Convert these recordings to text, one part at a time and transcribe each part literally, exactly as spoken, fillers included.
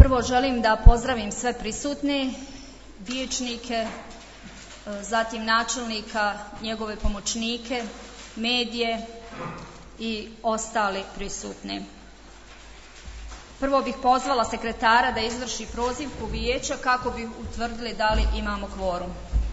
Prvo želim da pozdravim sve prisutne vijećnike, zatim načelnika, njegove pomoćnike, medije i ostali prisutni. Prvo bih pozvala sekretara da izvrši prozivku vijeća kako bi utvrdili da li imamo kvorum.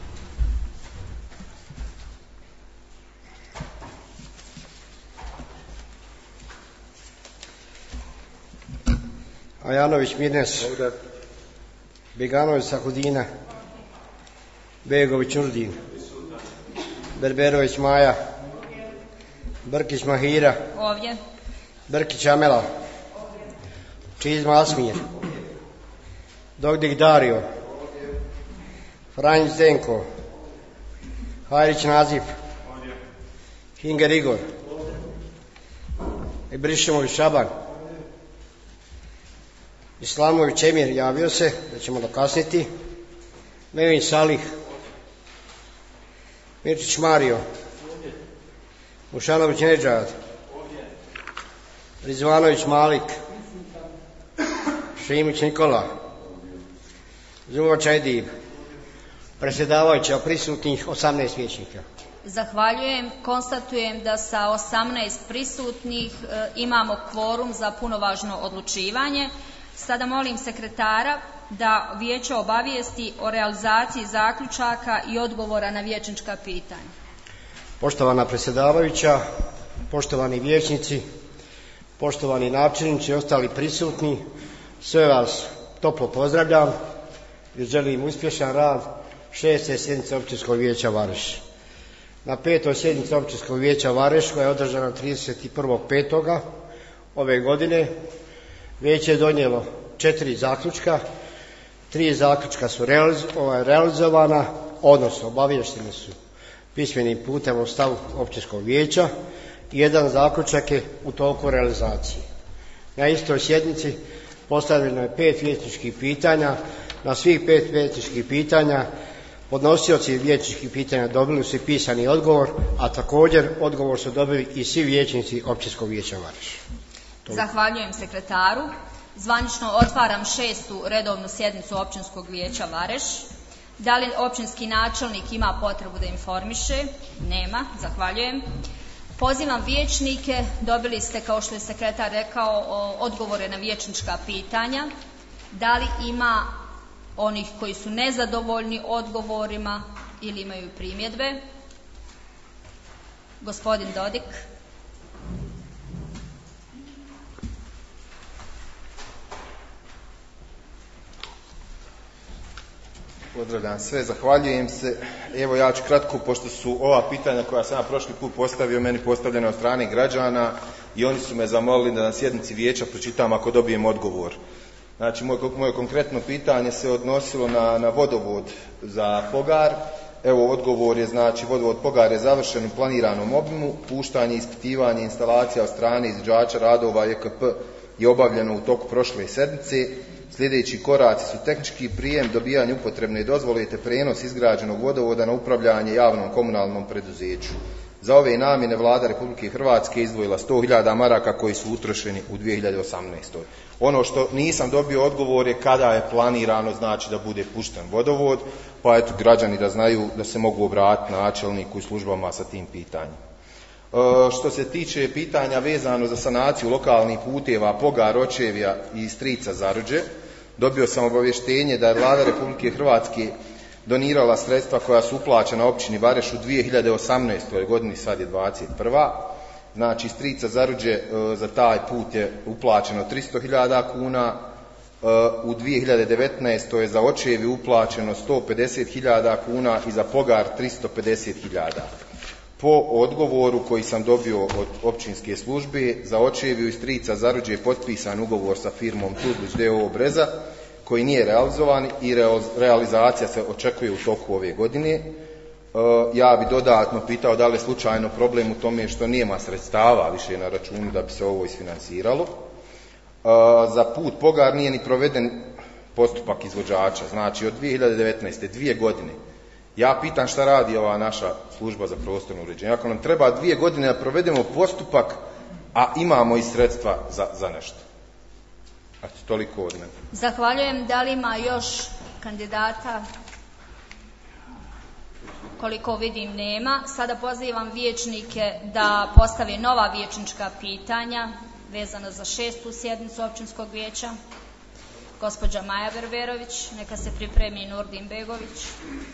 Ajanović Mirnes, Beganović Sahudina, Begović Urdin, Berberović Maja, Brkić Mahira, Ovdje. Brkić Amela, Čizma Asmir, Dogdik Dario, Franjić Zdenko, Hajrić Nazif, Hinger Igor, Ibrišimović Šaban, Islamović Emir javio se, da ćemo dokasniti, Mevin Salih, Mirčić Mario, Mušanović Nedžad, Rizvanović Malik, Šimić Nikola, Zuvač Edib, predsjedavajuća prisutnih osamnaest vijećnika. Zahvaljujem. Konstatujem da sa osamnaest prisutnih e, imamo kvorum za punovažno odlučivanje. Sada molim sekretara da vijeće obavijesti o realizaciji zaključaka i odgovora na vijećnička pitanja. Poštovana predsjedavajuća, poštovani vijećnici, poštovani načelnici i ostali prisutni, sve vas toplo pozdravljam i želim uspješan rad šeste sjednice Općinskog vijeća Vareš. Na petoj sjednici Općinskog vijeća Vareš, koja je održana trideset prvog petog ove godine, vijeće je donijelo četiri zaključka, tri zaključka su realiz, ovaj, realizovana, odnosno obaviješteni su pismenim putem o stavu Općinskog vijeća i jedan zaključak je u toku realizacije. Na istoj sjednici postavljeno je pet vijećničkih pitanja. Na svih pet vijećničkih pitanja podnosioci vijećničkih pitanja dobili su pisani odgovor, a također odgovor su dobili i svi vijećnici Općinskog vijeća Vareš. Zahvaljujem sekretaru. Zvanično otvaram šestu redovnu sjednicu Općinskog vijeća Vareš. Da li općinski načelnik ima potrebu da informiše? Nema. Zahvaljujem. Pozivam vijećnike, dobili ste, kao što je sekretar rekao, odgovore na vijećnička pitanja. Da li ima onih koji su nezadovoljni odgovorima ili imaju primjedbe? Gospodin Dodik. Pozdravljam sve, zahvaljujem se. Evo ja ću kratko, pošto su ova pitanja koja sam ja prošli put postavio meni postavljena od strane građana i oni su me zamolili da na sjednici vijeća pročitam ako dobijem odgovor. Znači, moje, moje konkretno pitanje se odnosilo na, na vodovod za Pogar. Evo, odgovor je, znači, vodovod Pogar je završen u planiranom obimu, puštanje, ispitivanje instalacija od strane izvođača radova E K P je obavljeno u toku prošle sedmice. Sljedeći koraci su tehnički prijem, dobijanje upotrebne dozvole te prenos izgrađenog vodovoda na upravljanje javnom komunalnom preduzeću. Za ove namjene Vlada Republike Hrvatske izdvojila sto hiljada maraka koji su utrošeni u dvije hiljade osamnaestoj. Ono što nisam dobio odgovor je kada je planirano, znači, da bude pušten vodovod, pa eto građani da znaju da se mogu obratiti načelniku i službama sa tim pitanjem. E, što se tiče pitanja vezano za sanaciju lokalnih puteva Pogar, Očevija i Strica Zaruđe, dobio sam obavještenje da je Vlada Republike Hrvatske donirala sredstva koja su uplaćena općini Vareš u dvije hiljade osamnaestoj godini, sad je dvadeset prva. Znači, Strica Zaruđe e, za taj put je uplaćeno tristo hiljada kuna, e, u dvije hiljade devetnaestoj je za Očevi uplaćeno sto pedeset hiljada kuna i za Pogar tristo pedeset hiljada. Po odgovoru koji sam dobio od općinske službe, za Očeviju i Strica Zaruđe je potpisan ugovor sa firmom Tudlić d o o Breza, koji nije realizovan i realizacija se očekuje u toku ove godine. Ja bi dodatno pitao da li je slučajno problem u tome što nema sredstava više na računu da bi se ovo isfinansiralo. Za put Pogar nije ni proveden postupak izvođača, znači od dvije hiljade devetnaeste. dvije godine. Ja pitam šta radi ova naša služba za prostorno uređenje. Ako nam treba dvije godine da provedemo postupak, a imamo i sredstva za, za nešto. Eto, toliko od mene. Zahvaljujem. Da li ima još kandidata? Koliko vidim nema. Sada pozivam vijećnike da postave nova vijećnička pitanja vezana za šestu sjednicu općinskog vijeća. Gospođa Maja Berberović, neka se pripremi Nurdin Begović.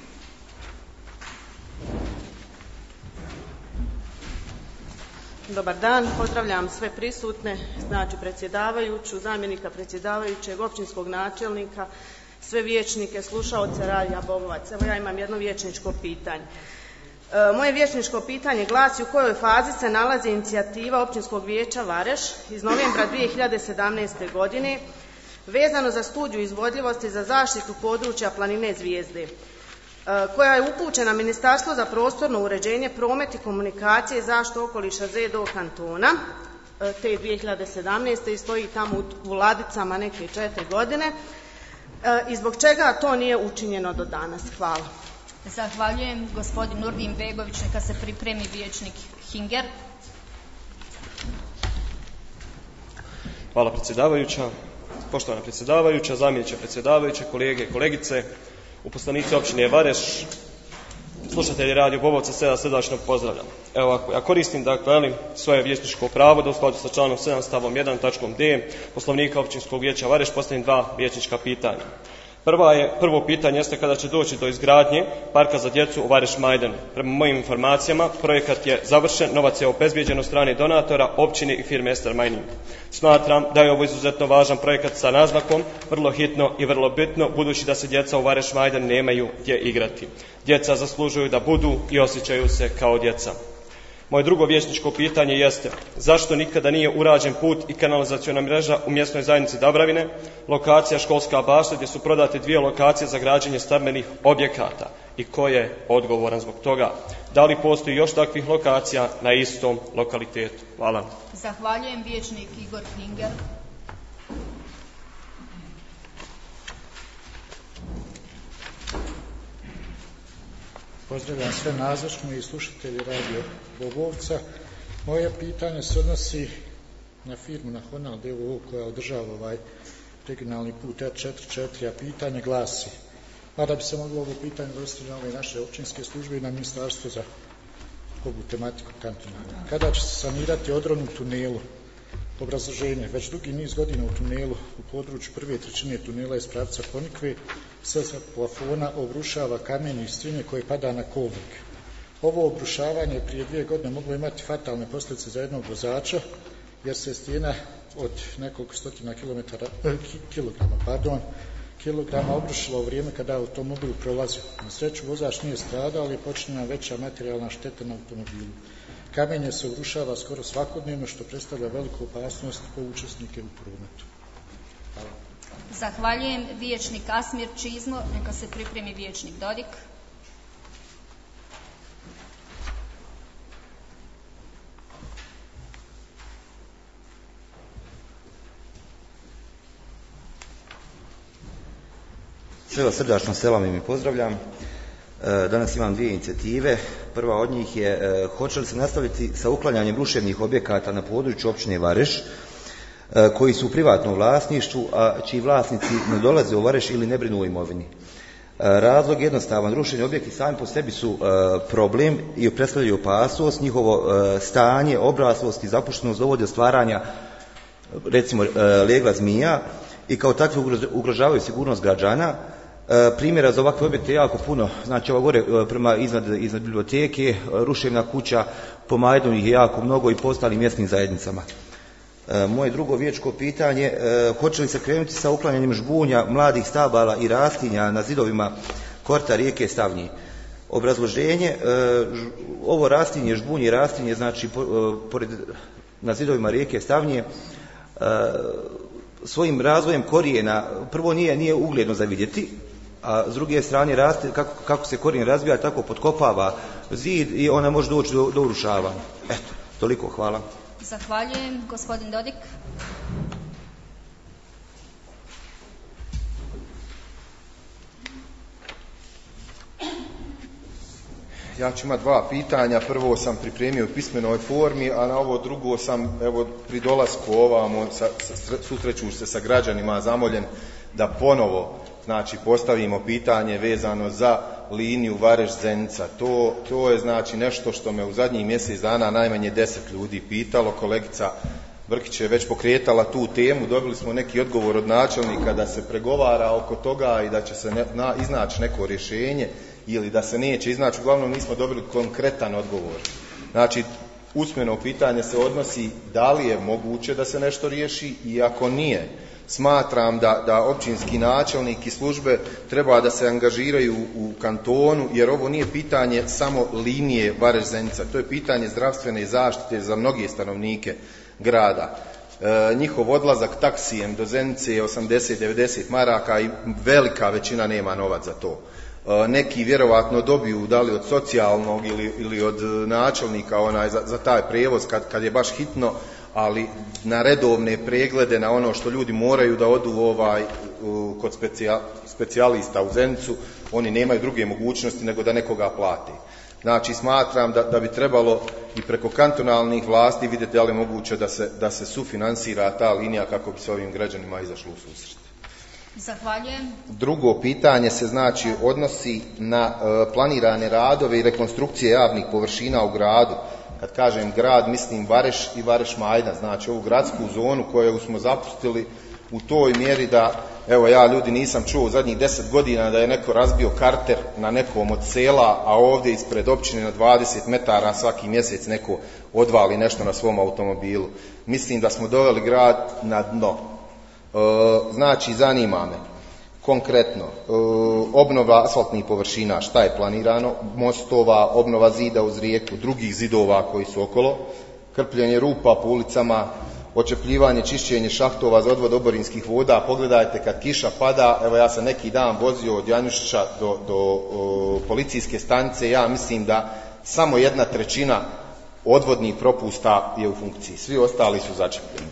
Dobar dan, pozdravljam sve prisutne, znači predsjedavajuću, zamjenika predsjedavajućeg, općinskog načelnika, sve vijećnike, slušaoce Radija Bogovac. Evo ja imam jedno vijećničko pitanje. E, moje vijećničko pitanje glasi: u kojoj fazi se nalazi inicijativa općinskog vijeća Vareš iz novembra dvije hiljade sedamnaeste. godine vezano za studiju izvodljivosti za zaštitu područja planine Zvijezde, e, koja je upućena Ministarstvu za prostorno uređenje, promet i komunikacije i zaštitu okoliša Z D O kantona e, te dvije hiljade sedamnaeste. i stoji tamo u ladicama neke četiri godine. I zbog čega to nije učinjeno do danas? Hvala. Zahvaljujem. Gospodin Nurdin Begović, neka se pripremi vijećnik Hinger. Hvala predsjedavajuća. Poštovana predsjedavajuća, zamjeniče predsjedavajuće, kolege i kolegice, uposlenici općine Vareš, slušatelji Radio Bobovca, sve vas srdačno pozdravljam. Evo ovako, ja koristim dakle svoje vijećničko pravo da u skladu sa članom sedam stavom jedan točkom D Poslovnika općinskog vijeća Vareš postavim dva vijećnička pitanja. Prva je, prvo pitanje jeste kada će doći do izgradnje parka za djecu u Vareš Majdan. Prema mojim informacijama, projekat je završen, novac je obezbijeđen od strane donatora, općine i firme Ester Mining. Smatram da je ovo izuzetno važan projekat sa naznakom, vrlo hitno i vrlo bitno, budući da se djeca u Vareš Majdan nemaju gdje igrati. Djeca zaslužuju da budu i osjećaju se kao djeca. Moje drugo vijećničko pitanje jeste: zašto nikada nije urađen put i kanalizaciona mreža u mjesnoj zajednici Dabravine, lokacija školska bašta gdje su prodate dvije lokacije za građenje stambenih objekata, i ko je odgovoran zbog toga? Da li postoji još takvih lokacija na istom lokalitetu? Hvala. Zahvaljujem. Vijećnik Igor Hinger. Pozdravljam sve nazočne i slušatelji Radio Bobovca. Moje pitanje se odnosi na firmu Nacional D O O koja održava ovaj regionalni put R četrdeset četiri, a pitanje glasi: mada bi se moglo ovo pitanje dostaviti na ove naše općinske službe i na Ministarstvo za ovu tematiku kantona. Kada će se sanirati odron u tunelu? Obrazloženje: već dugi niz godina u tunelu, u području prve trećine tunela iz pravca Ponikve, se sa plafona obrušava kamen i strinje koje pada na kolnik. Ovo obrušavanje prije dvije godine moglo imati fatalne posljedice za jednog vozača, jer se stijena od nekoliko stotina kilometara, eh, kilograma, pardon, kilograma obrušila u vrijeme kada je automobil prolazio. Na sreću vozač nije stradao, ali je počinjena veća materijalna šteta na automobilu. Kamenje se obrušava skoro svakodnevno, što predstavlja veliku opasnost po učesnike u prometu. Hvala. Zahvaljujem. Vijećnik Asmir Čizmo, neka se pripremi vijećnik Dodik. Sve vas srdačno selam i pozdravljam. Danas imam dvije inicijative. Prva od njih je: hoće li se nastaviti sa uklanjanjem ruševnih objekata na području općine Vareš koji su u privatnom vlasništvu, a čiji vlasnici ne dolaze u Vareš ili ne brinu o imovini. Razlog je jednostavan: rušeni objekti sami po sebi su problem i predstavljaju opasnost. Njihovo stanje, obraslost i zapuštenost dovodi do stvaranja, recimo, legla zmija i kao takve ugrožavaju sigurnost građana. Primjera za ovakve objekte je jako puno. Znači, ovo gore prema iznad, iznad biblioteke, ruševna kuća, po Majdanu ih je jako mnogo i po ostalim mjesnim zajednicama. Moje drugo vijećko pitanje: hoće li se krenuti sa uklanjanjem žbunja, mladih stabala i rastinja na zidovima korta rijeke Stavnje? Obrazloženje: ovo rastinje, žbunje i rastinje, znači pored, na zidovima rijeke Stavnje, svojim razvojem korijena prvo nije, nije ugledno za vidjeti, a s druge strane raste, kako, kako se korijen razvija, tako potkopava zid i ona može doći do, do urušavanja. Eto, toliko, hvala. Zahvaljujem. Gospodin Dodik. Ja ću imati dva pitanja. Prvo sam pripremio u pismenoj formi, a na ovo drugo sam, evo, pri dolasku ovamo, sa, sa, susrećući se sa građanima, zamoljen da ponovo, znači, postavimo pitanje vezano za liniju Vareš-Zenica. To, to je, znači, nešto što me u zadnjih mjesec dana najmanje deset ljudi pitalo. Kolegica Brkić je već pokretala tu temu, dobili smo neki odgovor od načelnika da se pregovara oko toga i da će se ne, na, iznaći neko rješenje ili da se neće iznaći. Uglavnom nismo dobili konkretan odgovor. Znači, usmeno pitanje se odnosi da li je moguće da se nešto riješi i ako nije, smatram da, da općinski načelnik i službe treba da se angažiraju u kantonu, jer ovo nije pitanje samo linije Vareš-Zenica, to je pitanje zdravstvene zaštite za mnoge stanovnike grada. E, njihov odlazak taksijem do Zenice je osamdeset do devedeset maraka i velika većina nema novac za to. E, neki vjerovatno dobiju da li od socijalnog ili, ili od načelnika onaj, za, za taj prijevoz kad, kad je baš hitno, ali na redovne preglede, na ono što ljudi moraju da odu ovaj, kod specijal, specijalista u Zenicu, oni nemaju druge mogućnosti nego da nekoga plate. Znači, smatram da, da bi trebalo i preko kantonalnih vlasti vidjeti da li je moguće da se, da se sufinansira ta linija kako bi se ovim građanima izašlo u susret. Zahvaljujem. Drugo pitanje se, znači, odnosi na e, planirane radove i rekonstrukcije javnih površina u gradu. Kad kažem grad, mislim Vareš i Vareš-Majdan, znači ovu gradsku zonu koju smo zapustili u toj mjeri da, evo, ja ljudi nisam čuo u zadnjih deset godina da je neko razbio karter na nekom od sela, a ovdje ispred općine na dvadeset metara svaki mjesec neko odvali nešto na svom automobilu. Mislim da smo doveli grad na dno. E, znači, zanima me konkretno, e, obnova asfaltnih površina, šta je planirano, mostova, obnova zida uz rijeku, drugih zidova koji su okolo, krpljenje rupa po ulicama, očepljivanje, čišćenje šahtova za odvod oborinskih voda. Pogledajte kad kiša pada, evo ja sam neki dan vozio od Janjušića do, do o, policijske stanice, ja mislim da samo jedna trećina odvodnih propusta je u funkciji, svi ostali su začepljeni.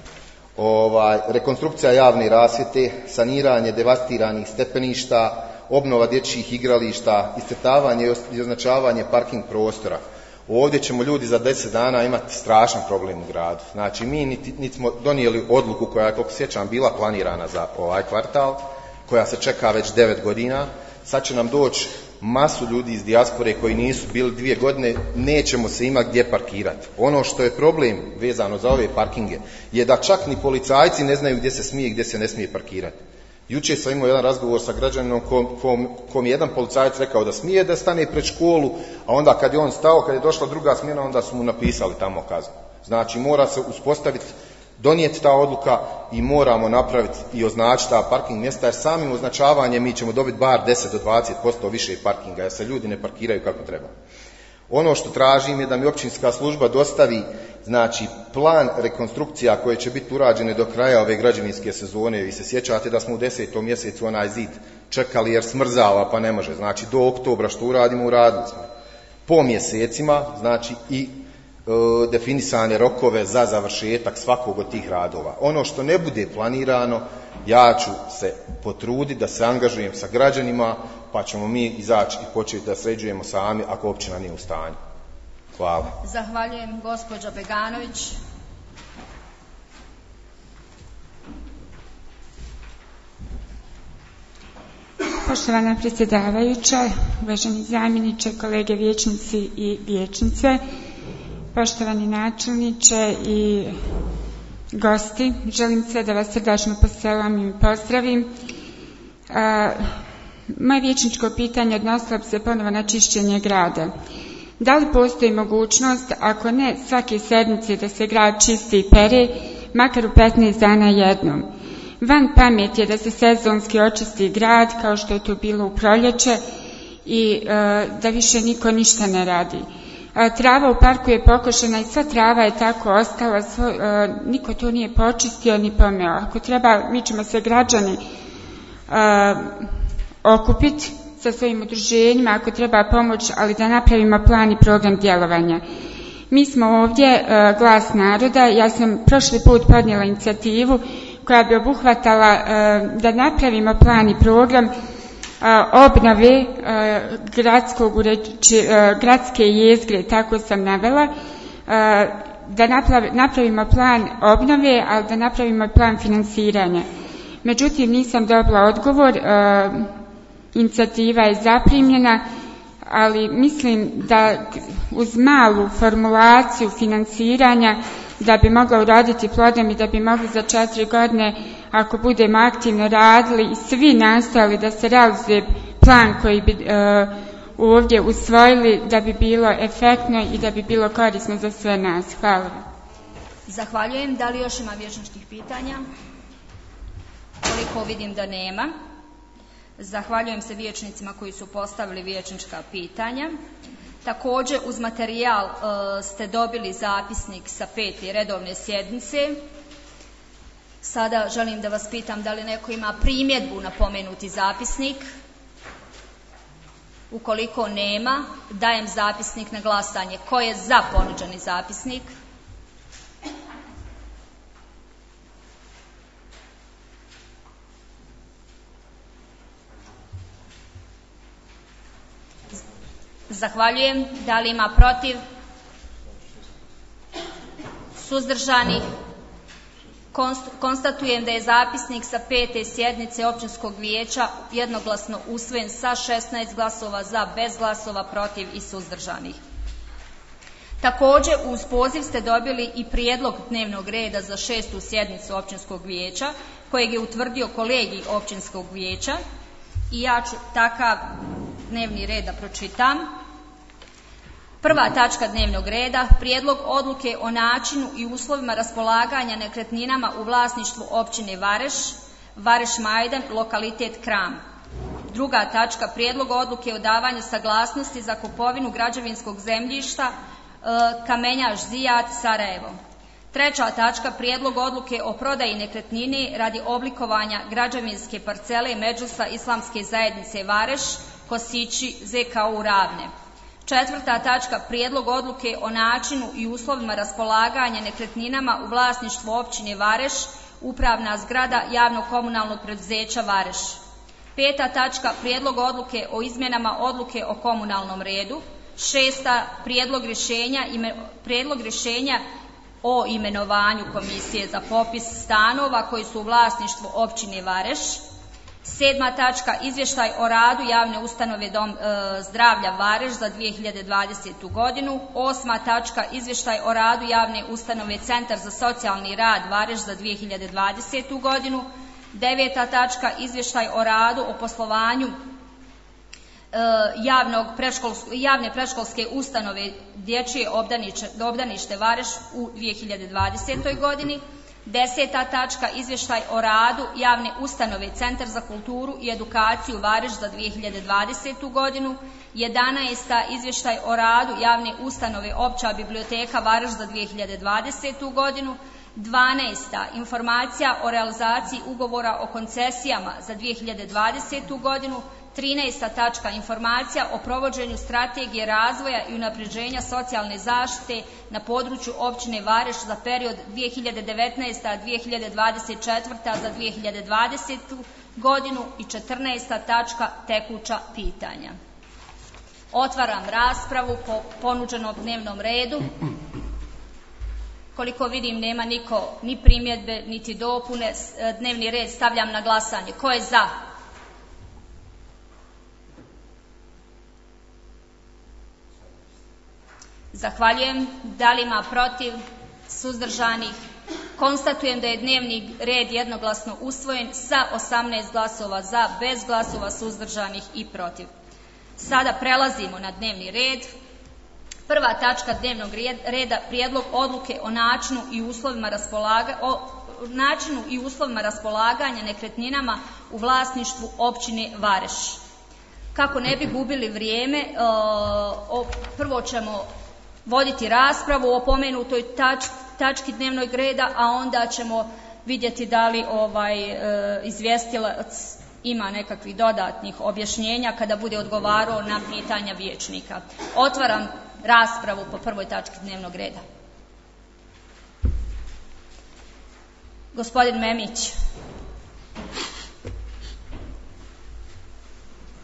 Ovaj, rekonstrukcija javne rasvjete, saniranje devastiranih stepeništa, obnova dječjih igrališta, iscrtavanje i označavanje parking prostora. Ovdje ćemo ljudi za deset dana imati strašan problem u gradu. Znači, mi niti, niti smo donijeli odluku koja je, koliko sjećam, bila planirana za ovaj kvartal, koja se čeka već devet godina. Sad će nam doći masu ljudi iz dijaspore koji nisu bili dvije godine, nećemo se imati gdje parkirati. Ono što je problem vezano za ove parkinge je da čak ni policajci ne znaju gdje se smije i gdje se ne smije parkirati. Jučer sam imao jedan razgovor sa građaninom kom, kom, kom je jedan policajac rekao da smije da stane pred školu, a onda kad je on stao, kad je došla druga smjena, onda su mu napisali tamo kaznu. Znači, mora se uspostaviti, donijeti ta odluka i moramo napraviti i označiti ta parking mjesta, jer samim označavanjem mi ćemo dobiti bar deset do dvadeset posto više parkinga, jer se ljudi ne parkiraju kako treba. Ono što tražim je da mi općinska služba dostavi, znači, plan rekonstrukcija koje će biti urađene do kraja ove građevinske sezone. Vi se sjećate da smo u desetom mjesecu onaj zid čekali jer smrzava pa ne može. Znači, do oktobra što uradimo, uradili smo. Po mjesecima, znači, i e, definisane rokove za završetak svakog od tih radova. Ono što ne bude planirano, ja ću se potruditi da se angažujem sa građanima, pa ćemo mi izaći i početi da sređujemo sami ako općina nije u stanju. Hvala. Zahvaljujem. Gospođa Beganović. Poštovana predsjedavajuća, uvaženi zamjeniče, kolege vijećnici i vijećnice, poštovani načelniče i gosti, želim sve da vas srdačno poselam i pozdravim. A, moje vijećničko pitanje odnosilo bi se ponovo na čišćenje grada. Da li postoji mogućnost, ako ne svake sedmice, da se grad čisti i pere, makar u petnaest dana jednom? Van pamet je da se sezonski očisti grad, kao što je to bilo u proljeće, i e, da više niko ništa ne radi. E, trava u parku je pokošena i sva trava je tako ostala, svo, e, niko to nije počistio ni pomeo. Ako treba, mi ćemo se građani e, okupiti sa svojim udruženjima, ako treba pomoć, ali da napravimo plan i program djelovanja. Mi smo ovdje e, glas naroda. Ja sam prošli put podnijela inicijativu koja bi obuhvatala e, da napravimo plan i program obnove gradskog, gradske jezgre, tako sam navela, da napravimo plan obnove, ali da napravimo plan finansiranja. Međutim, nisam dobila odgovor, inicijativa je zaprimljena, ali mislim da uz malu formulaciju finansiranja da bi mogla uraditi plodom i da bi mogli za četiri godine, ako budemo aktivno radili i svi nastojali da se realizuje plan koji bi uh, ovdje usvojili, da bi bilo efektno i da bi bilo korisno za sve nas. Hvala. Zahvaljujem. Da li još ima vijećničkih pitanja? Koliko vidim da nema. Zahvaljujem se vijećnicima koji su postavili vijećnička pitanja. Također uz materijal uh, ste dobili zapisnik sa pete redovne sjednice. Sada želim da vas pitam da li neko ima primjedbu na pomenuti zapisnik. Ukoliko nema, dajem zapisnik na glasanje. Ko je za ponuđeni zapisnik? Zahvaljujem. Da li ima protiv? Suzdržanih? Konstatujem da je zapisnik sa pete sjednice općinskog vijeća jednoglasno usvojen sa šesnaest glasova za, bez glasova protiv i suzdržanih. Također uz poziv ste dobili i prijedlog dnevnog reda za šestu sjednicu općinskog vijeća kojeg je utvrdio kolegij općinskog vijeća i ja ću takav dnevni red da pročitam. Prva tačka dnevnog reda, prijedlog odluke o načinu i uslovima raspolaganja nekretninama u vlasništvu općine Vareš, Vareš Majdan, lokalitet Kram. Druga tačka, prijedlog odluke o davanju saglasnosti za kupovinu građevinskog zemljišta Kamenjaš Zijat, Sarajevo. Treća tačka, prijedlog odluke o prodaji nekretnine radi oblikovanja građevinske parcele Medžusa Islamske zajednice Vareš, Kosići, Z K U Ravne. Četvrta tačka, prijedlog odluke o načinu i uslovima raspolaganja nekretninama u vlasništvu općine Vareš, upravna zgrada javnog komunalnog preduzeća Vareš. Peta tačka, prijedlog odluke o izmjenama odluke o komunalnom redu. Šesta, prijedlog rješenja, ime, prijedlog rješenja o imenovanju komisije za popis stanova koji su u vlasništvu općine Vareš. Sedma tačka, izvještaj o radu javne ustanove Dom e, zdravlja Vareš za dvije hiljade dvadesetu godinu. Osma tačka, izvještaj o radu javne ustanove Centar za socijalni rad Vareš za dvije hiljade dvadesetu godinu. Deveta tačka, izvještaj o radu o poslovanju e, javnog predškolsko, javne predškolske ustanove Dječje obdanište Vareš u dvije hiljade dvadesetoj godini. Deseta tačka, izvještaj o radu javne ustanove Centar za kulturu i edukaciju Vareš za dvije hiljade dvadesetu godinu. Jedanaesta, izvještaj o radu javne ustanove Opća biblioteka Vareš za dvije hiljade dvadesetu godinu. Dvanaesta, informacija o realizaciji ugovora o koncesijama za dvije hiljade dvadesetu godinu. Trinaesta tačka, informacija o provođenju strategije razvoja i unapređenja socijalne zaštite na području općine Vareš za period dvije hiljade devetnaesta do dvije hiljade dvadeset četvrta za dvije hiljade dvadesetu godinu i četrnaesta tačka, tekuća pitanja. Otvaram raspravu po ponuđenom dnevnom redu. Koliko vidim nema niko ni primjedbe niti dopune. Dnevni red stavljam na glasanje. Ko je za? Zahvaljujem. Da li ima protiv? Suzdržanih? Konstatujem da je dnevni red jednoglasno usvojen sa osamnaest glasova za, bez glasova suzdržanih i protiv. Sada prelazimo na dnevni red. Prva tačka dnevnog reda, prijedlog odluke o načinu i uslovima raspolaga, o načinu i uslovima raspolaganja nekretninama u vlasništvu općine Vareš. Kako ne bi gubili vrijeme, o, prvo ćemo voditi raspravu o pomenutoj tač, tački dnevnog reda, a onda ćemo vidjeti da li ovaj e, izvjestilac ima nekakvih dodatnih objašnjenja kada bude odgovarao na pitanja vijećnika. Otvaram raspravu po prvoj tački dnevnog reda. Gospodin Memić.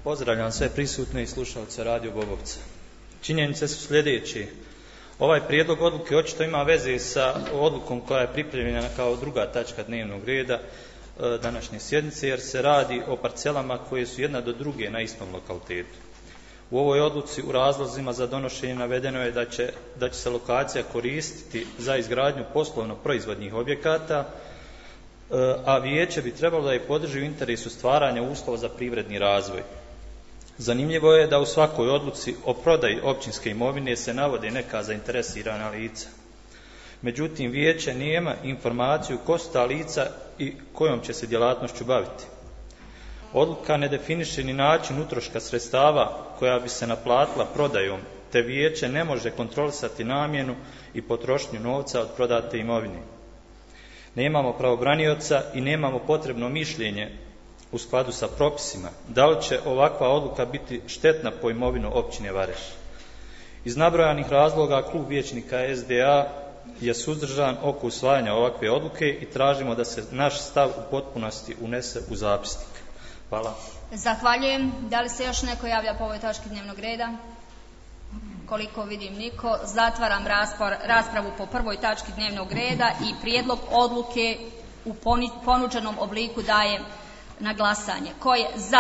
Pozdravljam sve prisutne i slušalce Radio Bobovca. Činjenice su sljedeće. Ovaj prijedlog odluke očito ima veze sa odlukom koja je pripremljena kao druga tačka dnevnog reda današnje sjednice, jer se radi o parcelama koje su jedna do druge na istom lokalitetu. U ovoj odluci u razlozima za donošenje navedeno je da će, da će se lokacija koristiti za izgradnju poslovno-proizvodnih objekata, a vijeće bi trebalo da je podrži u interesu stvaranja uslova za privredni razvoj. Zanimljivo je da u svakoj odluci o prodaji općinske imovine se navode neka zainteresirana lica. Međutim, vijeće nema informaciju ko su ta lica i kojom će se djelatnošću baviti. Odluka ne definiše ni način utroška sredstava koja bi se naplatila prodajom, te vijeće ne može kontrolisati namjenu i potrošnju novca od prodate imovine. Nemamo pravobranioca i nemamo potrebno mišljenje u skladu sa propisima. Da li će ovakva odluka biti štetna po imovinu općine Vareš? Iz nabrojanih razloga klub vijećnika S D A je suzdržan oko usvajanja ovakve odluke i tražimo da se naš stav u potpunosti unese u zapisnik. Hvala. Zahvaljujem. Da li se još neko javlja po ovoj točki dnevnog reda? Koliko vidim niko, zatvaram raspravu po prvoj tački dnevnog reda i prijedlog odluke u ponuđenom obliku dajem na glasanje. Ko je za?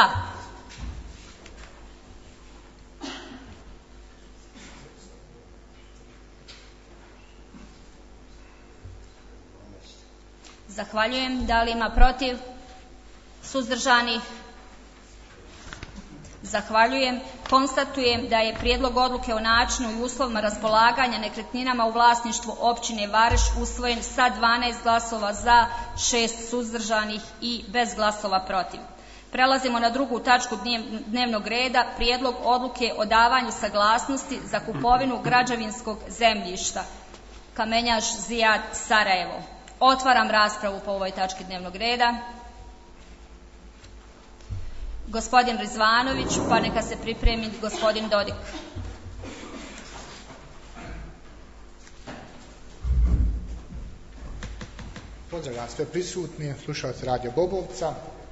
Zahvaljujem. Da li ima protiv? Suzdržanih? Zahvaljujem. Konstatujem da je prijedlog odluke o načinu i uslovima raspolaganja nekretninama u vlasništvu općine Vareš usvojen sa dvanaest glasova za, šest suzdržanih i bez glasova protiv. Prelazimo na drugu tačku dnevnog reda, prijedlog odluke o davanju saglasnosti za kupovinu građevinskog zemljišta. Kamenjaš Zijat, Sarajevo. Otvaram raspravu po ovoj tački dnevnog reda. Gospodin Rizvanović, pa neka se pripremi gospodin Dodik. Pozdravljam sve prisutni, slušalci Radio Bobovca.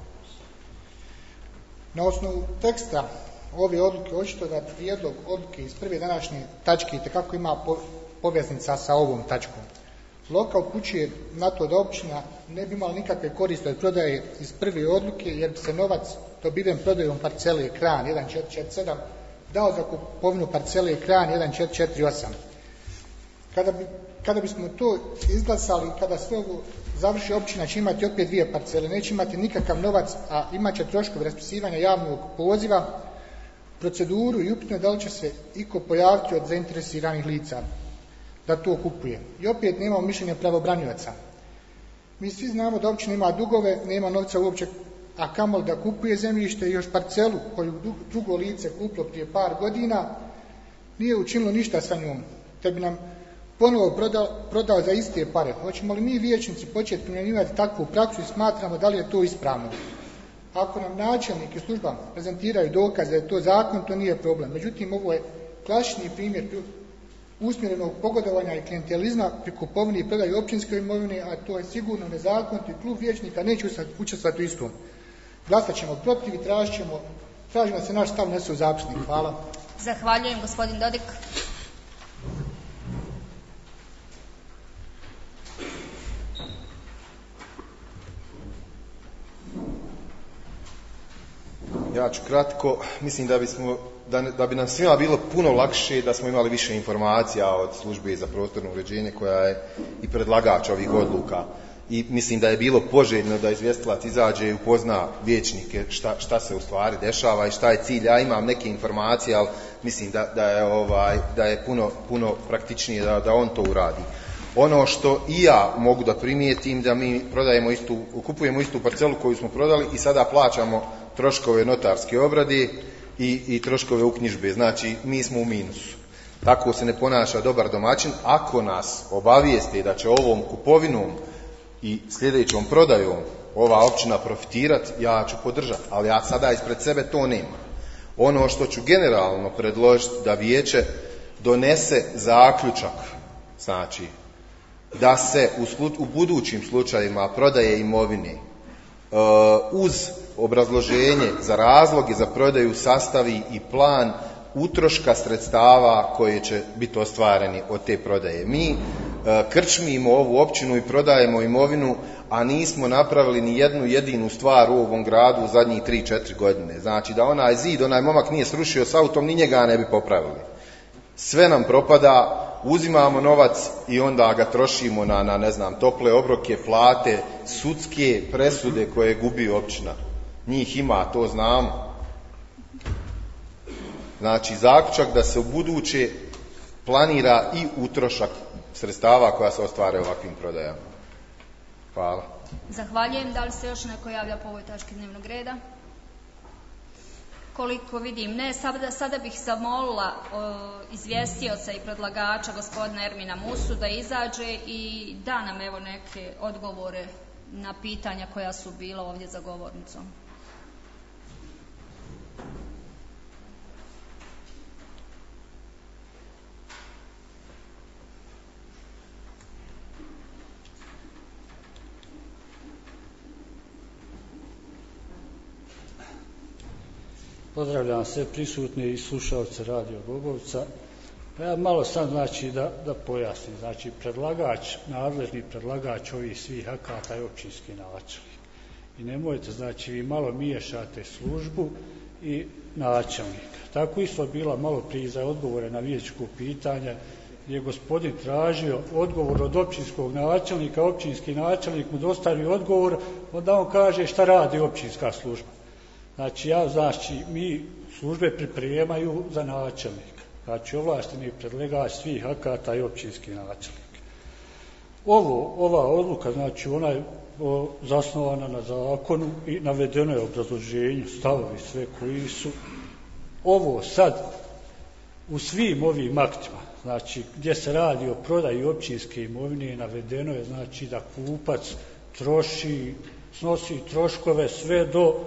Na osnovu teksta ove odluke očito da prijedlog odluke iz prve današnje tačke itekako ima poveznica sa ovom tačkom. Lokal upućuje na to da općina ne bi imala nikakve koriste od prodaje iz prve odluke, jer bi se novac dobiven prodajom parcele Kran jedan četiri četiri sedam dao za kupovinu parcele Kran jedan četiri četiri osam. Kada, bi, kada bismo to izglasali, kada sve ovo završi, općina će imati opet dvije parcele, neće imati nikakav novac, a imat će troškove raspisivanja javnog poziva, proceduru i upitno da li će se iko pojaviti od zainteresiranih lica da to kupuje. I opet nemamo mišljenja pravobranioca. Mi svi znamo da općina ima dugove, nema novca uopće, a kamoli da kupuje zemljište i još parcelu koju drugo lice kupilo prije par godina, nije učinilo ništa sa njom, te bi nam ponovo prodao, prodao za iste pare. Hoćemo li mi vijećnici početi primjenjivati takvu praksu i smatramo da li je to ispravno? Ako nam načelnik i služba prezentiraju dokaz da je to zakon, to nije problem. Međutim, ovo je klasični primjer usmjerenog pogodovanja i klijentelizma pri kupovini i prodaju općinske imovine, a to je sigurno nezakonito i klub vijećnika neće učestvati u istom. Glasat ćemo protiv i tražit ćemo, tražimo da se naš stav nese u zapisnik. Hvala. Zahvaljujem, gospodin Dodik. Ja ću kratko. Mislim da bismo Da, da bi nam svima bilo puno lakše da smo imali više informacija od službe za prostorno uređenje koja je i predlagač ovih odluka. I mislim da je bilo poželjno da izvjestilac izađe i upozna vijećnike šta, šta se u stvari dešava i šta je cilj. Ja imam neke informacije, ali mislim da, da je, ovaj, da je puno, puno praktičnije da, da on to uradi. Ono što i ja mogu da primijetim, da mi prodajemo istu, kupujemo istu parcelu koju smo prodali i sada plaćamo troškove notarske obrade I, i troškove uknjižbe, znači mi smo u minusu. Tako se ne ponaša dobar domaćin. Ako nas obavijeste da će ovom kupovinom i sljedećom prodajom ova općina profitirati, ja ću podržati, ali ja sada ispred sebe to nema. Ono što ću generalno predložiti da vijeće donese zaključak, znači da se u, slu, u budućim slučajevima prodaje imovine uz obrazloženje za razloge za prodaju sastavi i plan utroška sredstava koje će biti ostvareni od te prodaje. Mi krčmimo ovu općinu i prodajemo imovinu, a nismo napravili ni jednu jedinu stvar u ovom gradu u zadnjih tri četiri godine. Znači da onaj zid, onaj momak nije srušio s autom, ni njega ne bi popravili. Sve nam propada, uzimamo novac i onda ga trošimo na, na ne znam, tople obroke, plate, sudske presude koje gubi općina. Njih ima, to znamo. Znači, zaključak da se u buduće planira i utrošak sredstava koja se ostvare ovakvim prodajama. Hvala. Zahvaljujem. Da li se još neko javlja po ovoj tački dnevnog reda? Koliko vidim ne, sada, sada bih zamolila izvjestioca i predlagača gospodina Ermina Musu da izađe i da nam evo neke odgovore na pitanja koja su bila ovdje za govornicom. Pozdravljam sve prisutne i slušalce Radio Bobovca. Pa ja malo sam znači da, da pojasnim. Znači predlagač, nadležni predlagač ovih svih akata je općinski načelnik. I nemojte, znači vi malo miješate službu i načelnika. Tako isto bila malo prije za odgovore na vijećko pitanje gdje je gospodin tražio odgovor od općinskog načelnika, općinski načelnik mu dostavi odgovor, onda on kaže šta radi općinska služba. Znači, ja, znači, mi službe pripremaju za načelnika. Znači, ovlašteni predlagač svih akata i općinski načelnik. Ovo, ova odluka, znači, ona je o, zasnovana na zakonu i navedeno je obrazloženju, stavovi sve koji su. Ovo sad, u svim ovim aktima, znači, gdje se radi o prodaji općinske imovine, navedeno je, znači, da kupac troši, snosi troškove sve do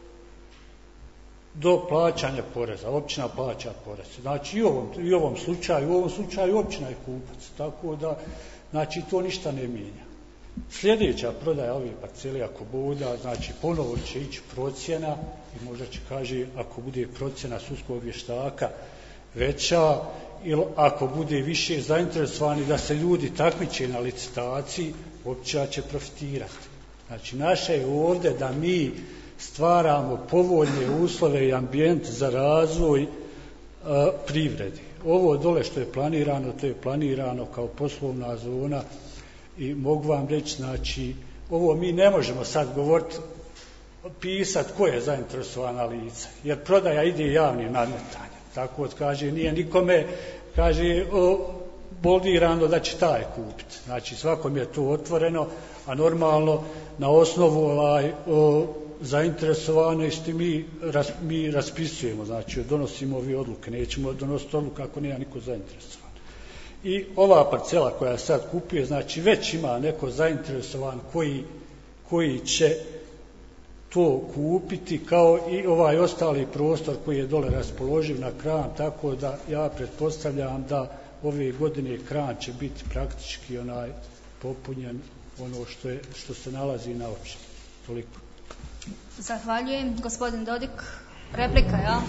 do plaćanja poreza, općina plaća porez. Znači i u ovom, i ovom slučaju, u ovom slučaju općina je kupac, tako da, znači to ništa ne mijenja. Sljedeća prodaja ove parcele ako bude, znači ponovo će ići procjena i možda će kaže ako bude procjena sudskog vještaka veća ili ako bude više zainteresovani da se ljudi takmiče na licitaciji, općina će profitirati. Znači naše je ovdje da mi stvaramo povoljne uslove i ambijent za razvoj a, privredi. Ovo dole što je planirano, to je planirano kao poslovna zona i mogu vam reći, znači, ovo mi ne možemo sad govoriti, pisati ko je zainteresovana lica, jer prodaja ide javnim nadmetanjem. Tako da kaže, nije nikome, kaže, o, boldirano da će taj kupiti. Znači, svakom je to otvoreno, a normalno na osnovu ovaj, o, zainteresovanosti mi, ras, mi raspisujemo, znači donosimo ove odluke, nećemo donositi odluke ako nema niko zainteresovan. I ova parcela koja sad kupuje, znači već ima neko zainteresovan koji, koji će to kupiti, kao i ovaj ostali prostor koji je dole raspoloživ na Kran, tako da ja pretpostavljam da ove godine Kran će biti praktički onaj popunjen ono što, je, što se nalazi na općini. Toliko. Zahvaljujem. Gospodin Dodik, replika, ja?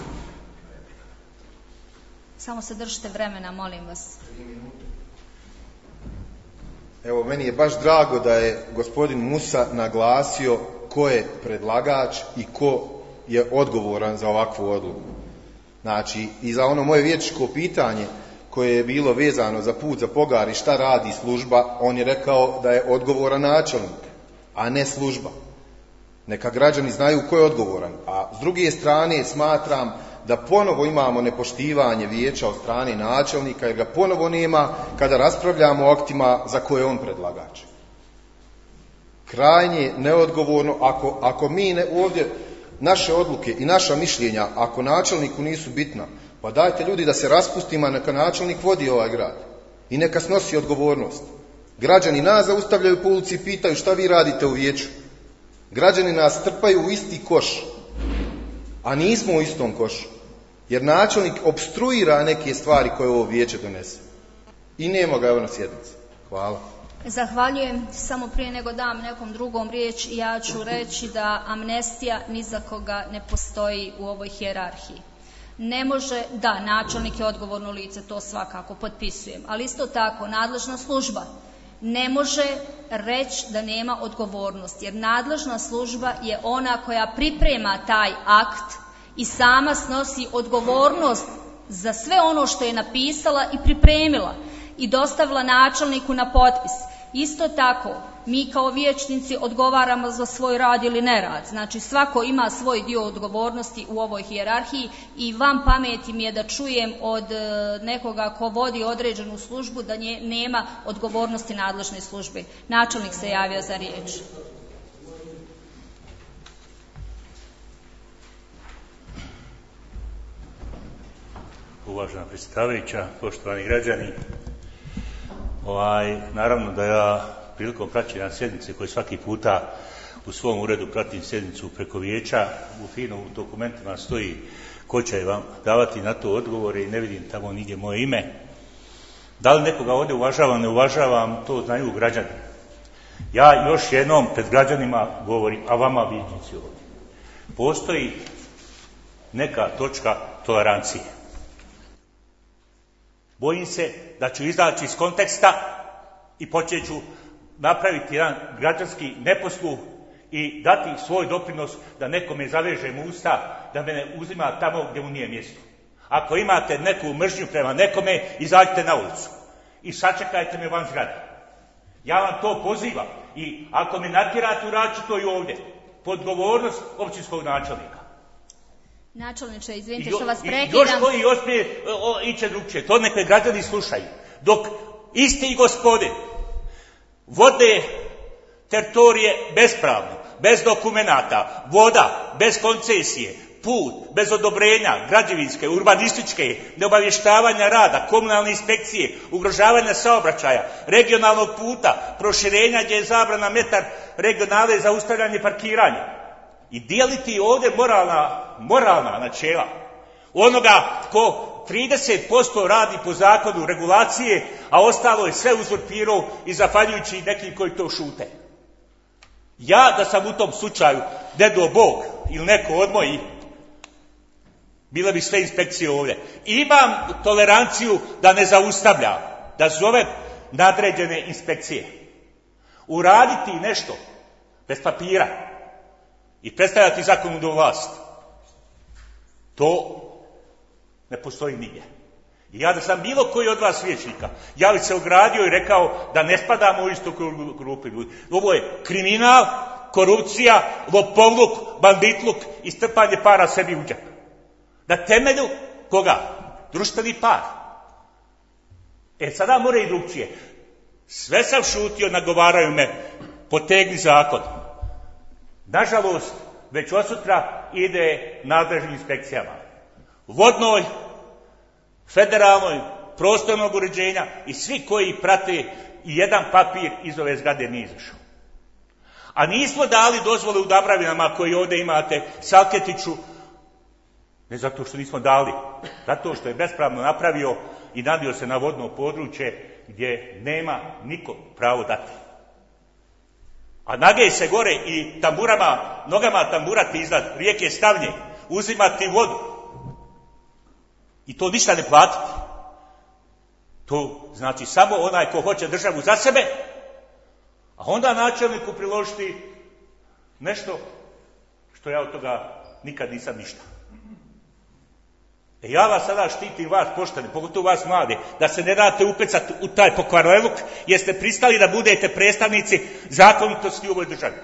Samo se držite vremena, molim vas. Evo, meni je baš drago da je gospodin Musa naglasio ko je predlagač i ko je odgovoran za ovakvu odluku. Znači, i za ono moje vijećko pitanje koje je bilo vezano za put za Pogar i šta radi služba, on je rekao da je odgovoran načelnik, a ne služba. Neka građani znaju ko je odgovoran. A s druge strane smatram da ponovo imamo nepoštivanje vijeća od strane načelnika, jer ga ponovo nema kada raspravljamo o aktima za koje on predlagač. Krajnje neodgovorno, ako, ako mi ne, ovdje naše odluke i naša mišljenja, ako načelniku nisu bitna, pa dajte ljudi da se raspustimo, neka načelnik vodi ovaj grad i neka snosi odgovornost. Građani nas zaustavljaju po ulici i pitaju šta vi radite u vijeću. Građani nas trpaju u isti koš, a nismo u istom košu. Jer načelnik opstruira neke stvari koje ovo vijeće donese. I nema ga evo na sjednici. Hvala. Zahvaljujem. Samo prije nego dam nekom drugom riječ, ja ću reći da amnestija ni za koga ne postoji u ovoj hijerarhiji. Ne može, da, načelnik je odgovorno lice, to svakako potpisujem, ali isto tako nadležna služba ne može reći da nema odgovornost, jer nadležna služba je ona koja priprema taj akt i sama snosi odgovornost za sve ono što je napisala i pripremila i dostavila načelniku na potpis. Isto tako, mi kao vijećnici odgovaramo za svoj rad ili nerad. Znači, svako ima svoj dio odgovornosti u ovoj hijerarhiji i vam pameti mi je da čujem od nekoga ko vodi određenu službu da nje, nema odgovornosti nadležne službe. Načelnik se javio za riječ. Uvažena predsjedavajuća, poštovani građani, ovaj, naravno da ja prilikom praćenja sjednice koje svaki puta u svom uredu pratim sjednicu preko vijeća, u fino u dokumentima stoji ko će vam davati na to odgovore i ne vidim tamo nigdje moje ime. Da li nekoga ovdje uvažavam, ne uvažavam, to znaju građani. Ja još jednom pred građanima govorim, a vama vijećnici ovdje. Postoji neka točka tolerancije. Bojim se da ću izaći iz konteksta i počet ću napraviti jedan građanski neposluh i dati svoj doprinos da nekome zavežem usta, da me uzima tamo gdje mu nije mjesto. Ako imate neku mržnju prema nekome, izađite na ulicu i sačekajte me van zgrade. Ja vam to pozivam i ako me natjerate, uradit ću to i ovdje. Pod odgovornost općinskog načelnika. Načelniče, izvinite što vas prekidam. Još koji još prije iće drugčije, to neke građani slušaju. Dok isti gospodin vode teritorije bespravno, bez dokumenata, voda, bez koncesije, put, bez odobrenja, građevinske, urbanističke, neobavještavanja rada, komunalne inspekcije, ugrožavanja saobraćaja, regionalnog puta, proširenja gdje je zabrana metar regionale za ustavljanje parkiranja. I dijeliti ovdje moralna, moralna načela. Onoga ko trideset posto radi po zakonu regulacije, a ostalo je sve uzurpirao i zahvaljujući nekim koji to šute. Ja da sam u tom slučaju, dedo Bog ili neko od mojih, bile bi sve inspekcije ovdje. Imam toleranciju da ne zaustavljam, da zovem nadređene inspekcije. Uraditi nešto bez papira i predstavljati zakonodavnu vlast, to ne postoji nigdje. I ja da sam bilo koji od vas vijećnika, ja bih se ogradio i rekao da ne spadamo u istu grupu ljudi. Ovo je kriminal, korupcija, lopovluk, banditluk i strpanje para sebi u džep. Na temelju koga? Društveni par. E sada mora i drugčije. Sve sam šutio, nagovaraju me, potegni zakon. Nažalost, već od sutra ide nadležnim inspekcijama. Vodnoj, federalnoj, prostornog uređenja i svi koji prate i jedan papir iz ove zgrade nije izašao. A nismo dali dozvole u Dabravinama koji ovdje imate Salketiću, ne zato što nismo dali, zato što je bespravno napravio i nadio se na vodno područje gdje nema niko pravo dati. A nage se gore i tamburama, nogama tamburati iznad rijeke Stavnje, uzimati vodu. I to ništa ne platiti. To znači samo onaj ko hoće državu za sebe, a onda načelniku priložiti nešto što ja od toga nikad nisam ništa. E ja vas sada štitim, vas pošteni, pogotovo vas mlade, da se ne date upecati u taj pokvarlevuk, jer ste pristali da budete predstavnici zakonitosti u ovoj državi.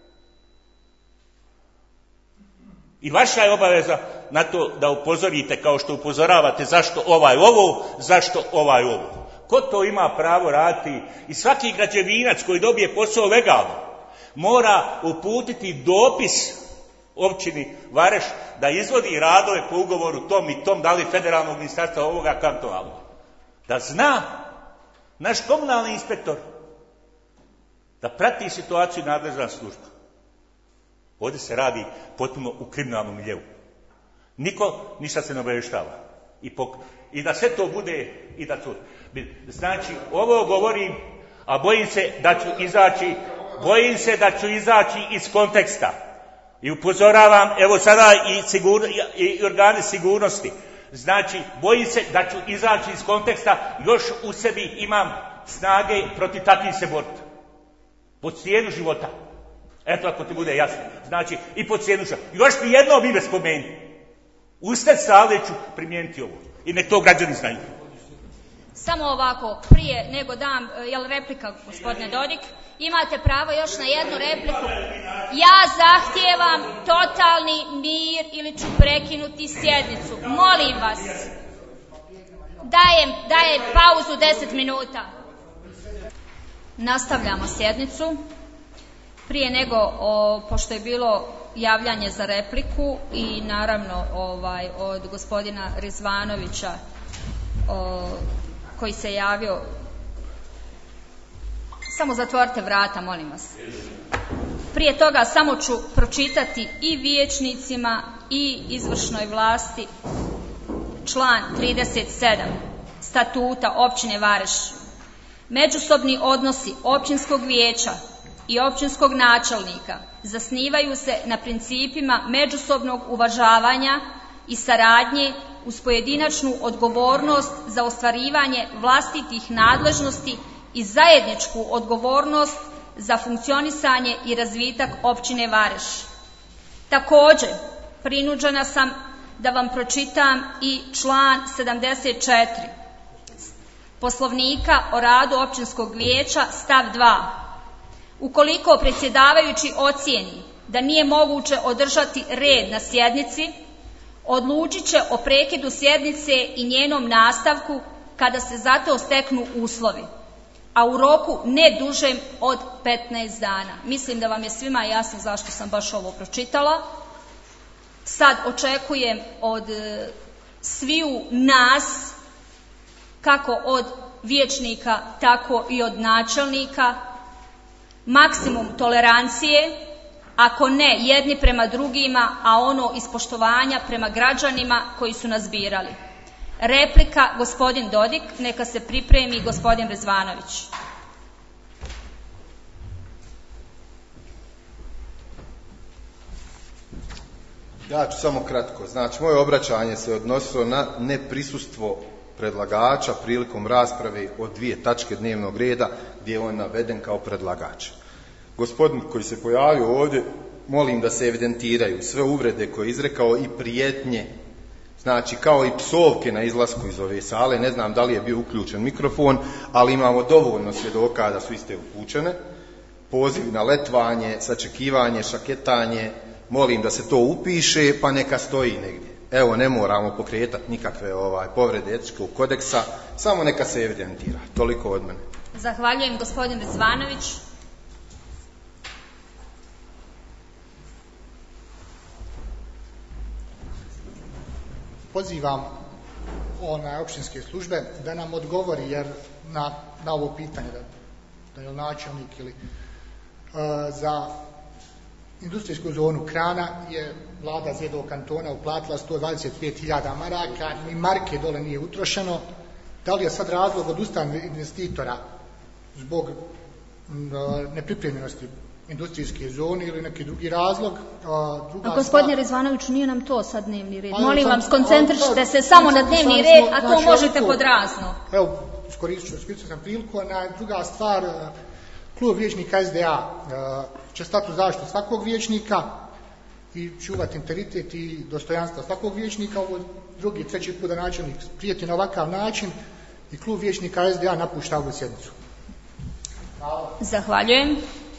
I vaša je obaveza na to da upozorite, kao što upozoravate zašto ovaj ovo, zašto ovaj ovo. Ko to ima pravo raditi? I svaki građevinac koji dobije posao legalno mora uputiti dopis općini Vareš da izvodi radove po ugovoru tom i tom, da li federalnog ministarstva ovoga kantonalnog. Da zna naš komunalni inspektor da prati situaciju nadležna služba. Ovdje se radi potpuno u kriminalnom miljeu. Niko ništa se ne obavještava. I, pok- I da sve to bude i da to. Znači, ovo govorim, a bojim se da ću izaći, bojim se da ću izaći iz konteksta. I upozoravam, evo sada i, sigur, i organe sigurnosti. Znači, bojim se da ću izaći iz konteksta, još u sebi imam snage protiv takvih se boriti. Pod cijenu života. Eto, ako ti bude jasno. Znači, i pod cijenu života. Još mi jedno ime spomeni. Usred sale ću primijeniti ovo. I nek to građani znaju. Samo ovako, prije nego dam, jel replika, gospodine Dodik, imate pravo još na jednu repliku. Ja zahtijevam totalni mir ili ću prekinuti sjednicu. Molim vas. Dajem, dajem pauzu deset minuta. Nastavljamo sjednicu. Prije nego, o, pošto je bilo javljanje za repliku i naravno ovaj, od gospodina Rizvanovića o, koji se javio, samo zatvorite vrata, molim vas. Prije toga samo ću pročitati i vijećnicima i izvršnoj vlasti član trideset sedam statuta općine Vareš. Međusobni odnosi općinskog vijeća i općinskog načelnika zasnivaju se na principima međusobnog uvažavanja i saradnje uz pojedinačnu odgovornost za ostvarivanje vlastitih nadležnosti i zajedničku odgovornost za funkcionisanje i razvitak općine Vareš. Također, prinuđena sam da vam pročitam i član sedamdeset četiri Poslovnika o radu općinskog vijeća stav dva. Ukoliko predsjedavajući ocijeni da nije moguće održati red na sjednici, odlučit će o prekidu sjednice i njenom nastavku kada se za to steknu uslovi, a u roku ne dužem od petnaest dana. Mislim da vam je svima jasno zašto sam baš ovo pročitala. Sad očekujem od sviju nas, kako od vijećnika, tako i od načelnika, maksimum tolerancije, ako ne jedni prema drugima, a ono iz poštovanja prema građanima koji su nas birali. Replika, gospodin Dodik, neka se pripremi gospodin Rizvanović. Ja ću samo kratko. Znači, moje obraćanje se odnosilo na neprisustvo predlagača prilikom rasprave o dvije tačke dnevnog reda gdje je on naveden kao predlagač. Gospodin koji se pojavio ovdje, molim da se evidentiraju sve uvrede koje je izrekao i prijetnje, znači kao i psovke na izlasku iz ove sale. Ne znam da li je bio uključen mikrofon, ali imamo dovoljno svjedoka da su iste upućene. Poziv na letvanje, sačekivanje, šaketanje, molim da se to upiše pa neka stoji negdje. Evo, ne moramo pokretati nikakve ovaj, povrede etičkog kodeksa, samo neka se evidentira. Toliko od mene. Zahvaljujem, gospodin Rizvanović. Pozivam onaj općinske službe da nam odgovori jer na, na ovo pitanje da, da je načelnik ili uh, za industrijsku zonu Krana je vlada Zjedovog kantona uplatila sto dvadeset pet hiljada maraka, ni marke dole nije utrošeno. Da li je sad razlog odustajanja investitora zbog nepripremljenosti industrijske zone ili neki drugi razlog? A, druga a gospodine stvar... Rizvanoviću, nije nam to sad dnevni red. A, Molim sam, vam, skoncentrišite se samo na dnevni red, a to znači, možete pod razno. Evo, iskoristit ću sam priliku. Na druga stvar, klub vijećnika S D A će stati u zaštitu svakog vijećnika i čuvati integritet i dostojanstvo svakog vijećnika. Ovo drugi, treći put da načelnik prijeti na ovakav način i klub vijećnika S D A napušta ovu sjednicu. Hvala. Zahvaljujem.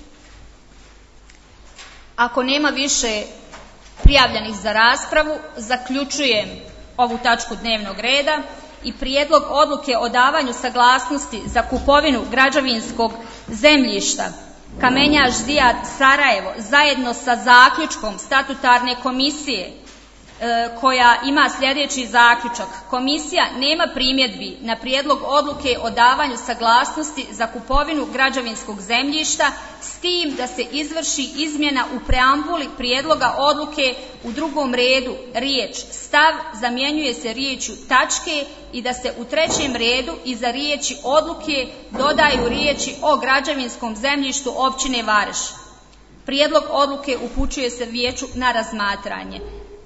Ako nema više prijavljenih za raspravu, zaključujem ovu tačku dnevnog reda i prijedlog odluke o davanju saglasnosti za kupovinu građevinskog zemljišta Kamenjaš Zijat Sarajevo zajedno sa zaključkom statutarne komisije koja ima sljedeći zaključak. Komisija nema primjedbi na prijedlog odluke o davanju saglasnosti za kupovinu građevinskog zemljišta s tim da se izvrši izmjena u preambuli prijedloga odluke u drugom redu riječ stav zamjenjuje se riječju tačke i da se u trećem redu iza riječi odluke dodaju riječi o građevinskom zemljištu općine Vareš. Prijedlog odluke upućuje se vijeću na razmatranje.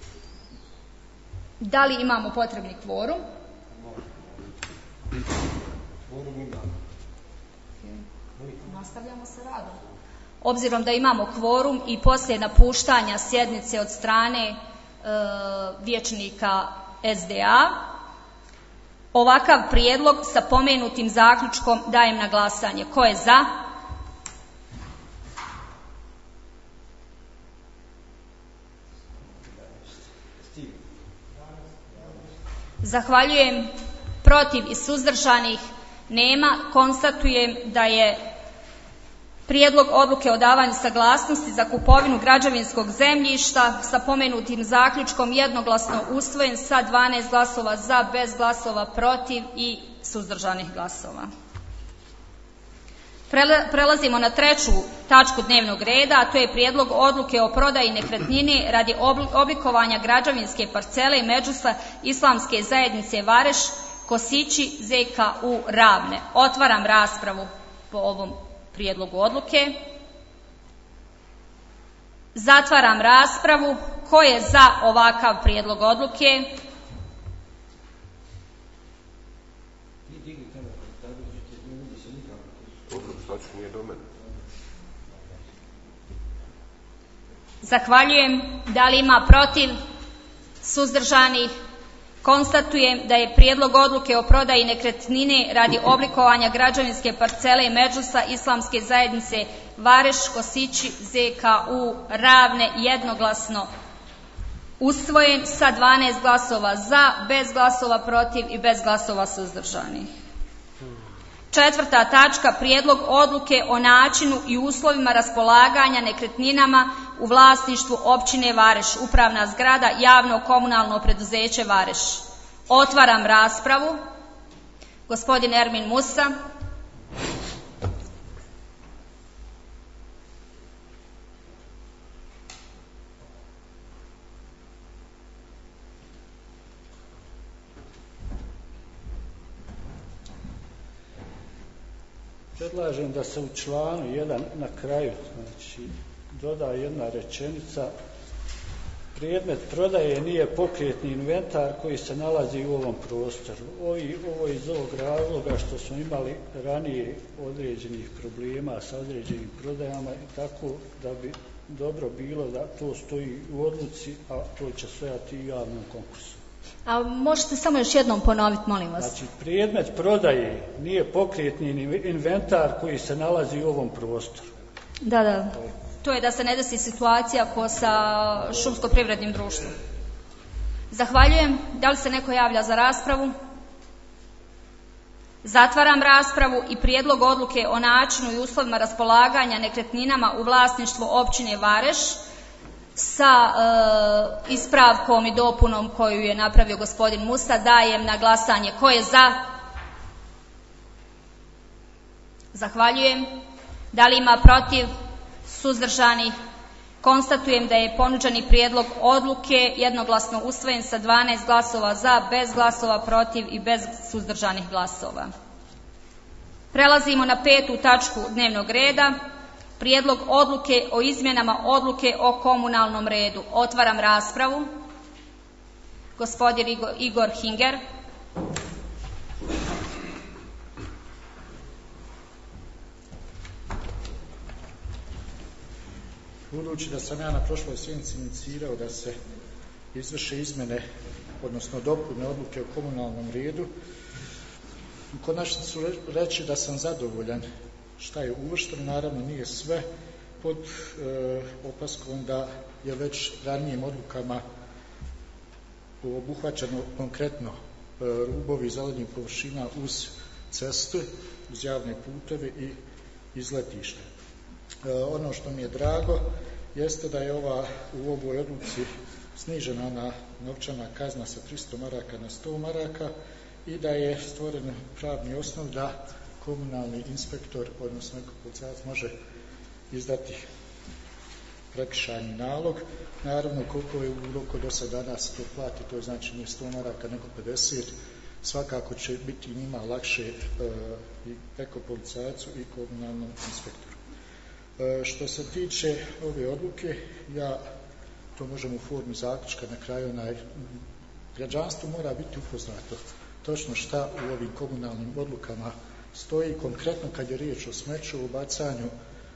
Da li imamo potrebni kvorum? Nastavljamo sa radom. Obzirom da imamo kvorum i poslije napuštanja sjednice od strane e, vijećnika S D A, ovakav prijedlog sa pomenutim zaključkom dajem na glasanje. Ko je za? Zahvaljujem. Protiv i suzdržanih nema. Konstatujem da je prijedlog odluke o davanju saglasnosti za kupovinu građevinskog zemljišta sa pomenutim zaključkom jednoglasno usvojen sa dvanaest glasova za, bez glasova protiv i suzdržanih glasova. Prelazimo na treću tačku dnevnog reda, a to je prijedlog odluke o prodaji nekretnine radi oblikovanja građevinske parcele međusa Islamske zajednice Vareš, Kosići, Z K U Ravne. Otvaram raspravu po ovom prijedlogu odluke. Zatvaram raspravu. Ko je za ovakav prijedlog odluke? Zahvaljujem. Da li ima protiv? Suzdržanih? Konstatujem da je prijedlog odluke o prodaji nekretnine radi oblikovanja građevinske parcele međusa Islamske zajednice Vareš, Kosići, Z K U Ravne jednoglasno usvojen sa dvanaest glasova za, bez glasova protiv i bez glasova suzdržanih. Četvrta tačka, prijedlog odluke o načinu i uslovima raspolaganja nekretninama u vlasništvu općine Vareš, upravna zgrada, javno komunalno preduzeće Vareš. Otvaram raspravu. Gospodin Ermin Musa. Predlažem da se u članu jedan na kraju, znači, doda jedna rečenica: predmet prodaje nije pokretni inventar koji se nalazi u ovom prostoru. Ovi, ovo iz ovog razloga što smo imali ranije određenih problema sa određenim prodajama i tako da bi dobro bilo da to stoji u odluci, a to će stojati i javnom konkursu. A možete samo još jednom ponoviti, molim vas. Znači, predmet prodaje nije pokretni inventar koji se nalazi u ovom prostoru. Da, da. To je da se ne desi situacija ko sa šumsko-privrednim društvom. Zahvaljujem. Da li se neko javlja za raspravu? Zatvaram raspravu i prijedlog odluke o načinu i uslovima raspolaganja nekretninama u vlasništvu općine Vareš sa e, ispravkom i dopunom koju je napravio gospodin Musa dajem na glasanje. Ko je za? Zahvaljujem. Da li ima protiv? Suzdržanih? Konstatujem da je ponuđeni prijedlog odluke jednoglasno usvojen sa dvanaest glasova za, bez glasova protiv i bez suzdržanih glasova. Prelazimo na petu tačku dnevnog reda. Prijedlog odluke o izmjenama odluke o komunalnom redu. Otvaram raspravu. Gospodin Igor Hinger. Budući da sam ja na prošloj sjednici inicirao da se izvrše izmjene, odnosno dopune odluke o komunalnom redu, u konačnici reći da sam zadovoljan šta je uvršteno, naravno nije sve, pod e, opaskom da je već ranijim odlukama obuhvaćeno konkretno e, rubovi zelenih površina uz ceste, uz javne puteve i izletište. E, ono što mi je drago jeste da je ova, u ovoj odluci snižena ona novčana kazna sa tristo maraka na sto maraka i da je stvoren pravni osnov da komunalni inspektor, odnosno neko policajac, može izdati prekršajni nalog. Naravno, koliko je u roku do osam dana se to plati, to je znači nije sto maraka nego pedeset, svakako će biti njima lakše e, i eko policajcu i komunalnom inspektoru. E, što se tiče ove odluke, ja to možemo u formi zaključka na kraju, onaj, građanstvo mora biti upoznato točno šta u ovim komunalnim odlukama stoji, konkretno kad je riječ o smeću, o bacanju,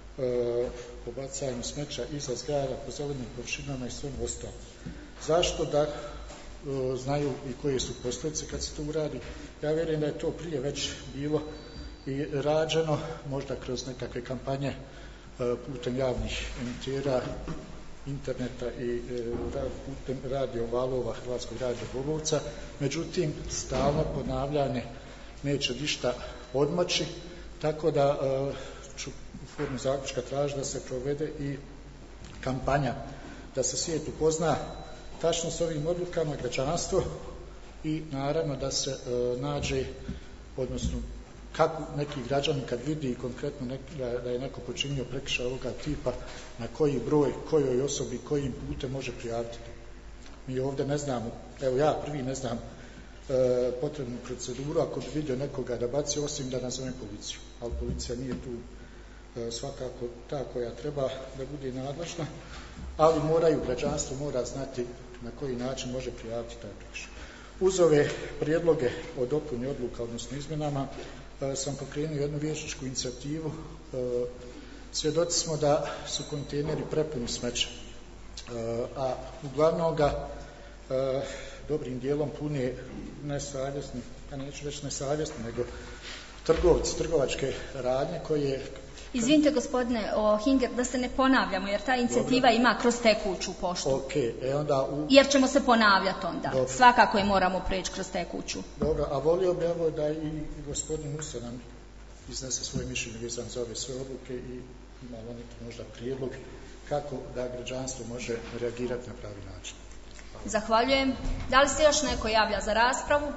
e, o bacanju smeća iza zgrada, po zelenim površinama i svem ostalom. Zašto? Da e, znaju i koje su posljedice kad se to uradi. Ja vjerujem da je to prije već bilo i rađeno, možda kroz nekakve kampanje e, putem javnih emitera, interneta i e, putem radio valova Hrvatskog radija Bobovca. Međutim, stalno ponavljanje neće ništa odmoći, tako da e, ću u formi zaključka tražiti da se provede i kampanja, da se svijet upozna tačno s ovim odlukama, građanstvo, i naravno da se e, nađe, odnosno kako neki građani kad vidi konkretno nek, da, da je neko počinio prekršaj ovoga tipa, na koji broj, kojoj osobi, kojim putem može prijaviti. Mi ovdje ne znamo, evo ja prvi ne znam e, potrebnu proceduru ako bi vidio nekoga da baci, osim da nazovem policiju. Ali policija nije tu e, svakako ta koja treba da bude nadležna, ali moraju, građanstvo mora znati na koji način može prijaviti taj prekršaj. Uz ove prijedloge o dopuni odluka, odnosno izmjenama, e, sam pokrenuo jednu vijećničku inicijativu. E, svjedoci smo da su kontejneri prepuni smeća, e, a uglavnom ga e, dobrim dijelom pune nesavjesni, ja neću reći nesavjesni, nego trgovci, trgovačke radnje koje... Izvinite gospodine o, Hinger, da se ne ponavljamo, jer ta inicijativa Dobro. ima kroz tekuću poštu. Okay. E onda u... Jer ćemo se ponavljati onda. Dobro. Svakako je moramo preći kroz tekuću. Dobro, a volio bi evo da i gospodin Musa nam iznese svoje mišljenje vezan za ove sve odluke i ima li neki možda prijedlog kako da građanstvo može reagirati na pravi način. Hvala. Zahvaljujem. Da li se još neko javlja za raspravu?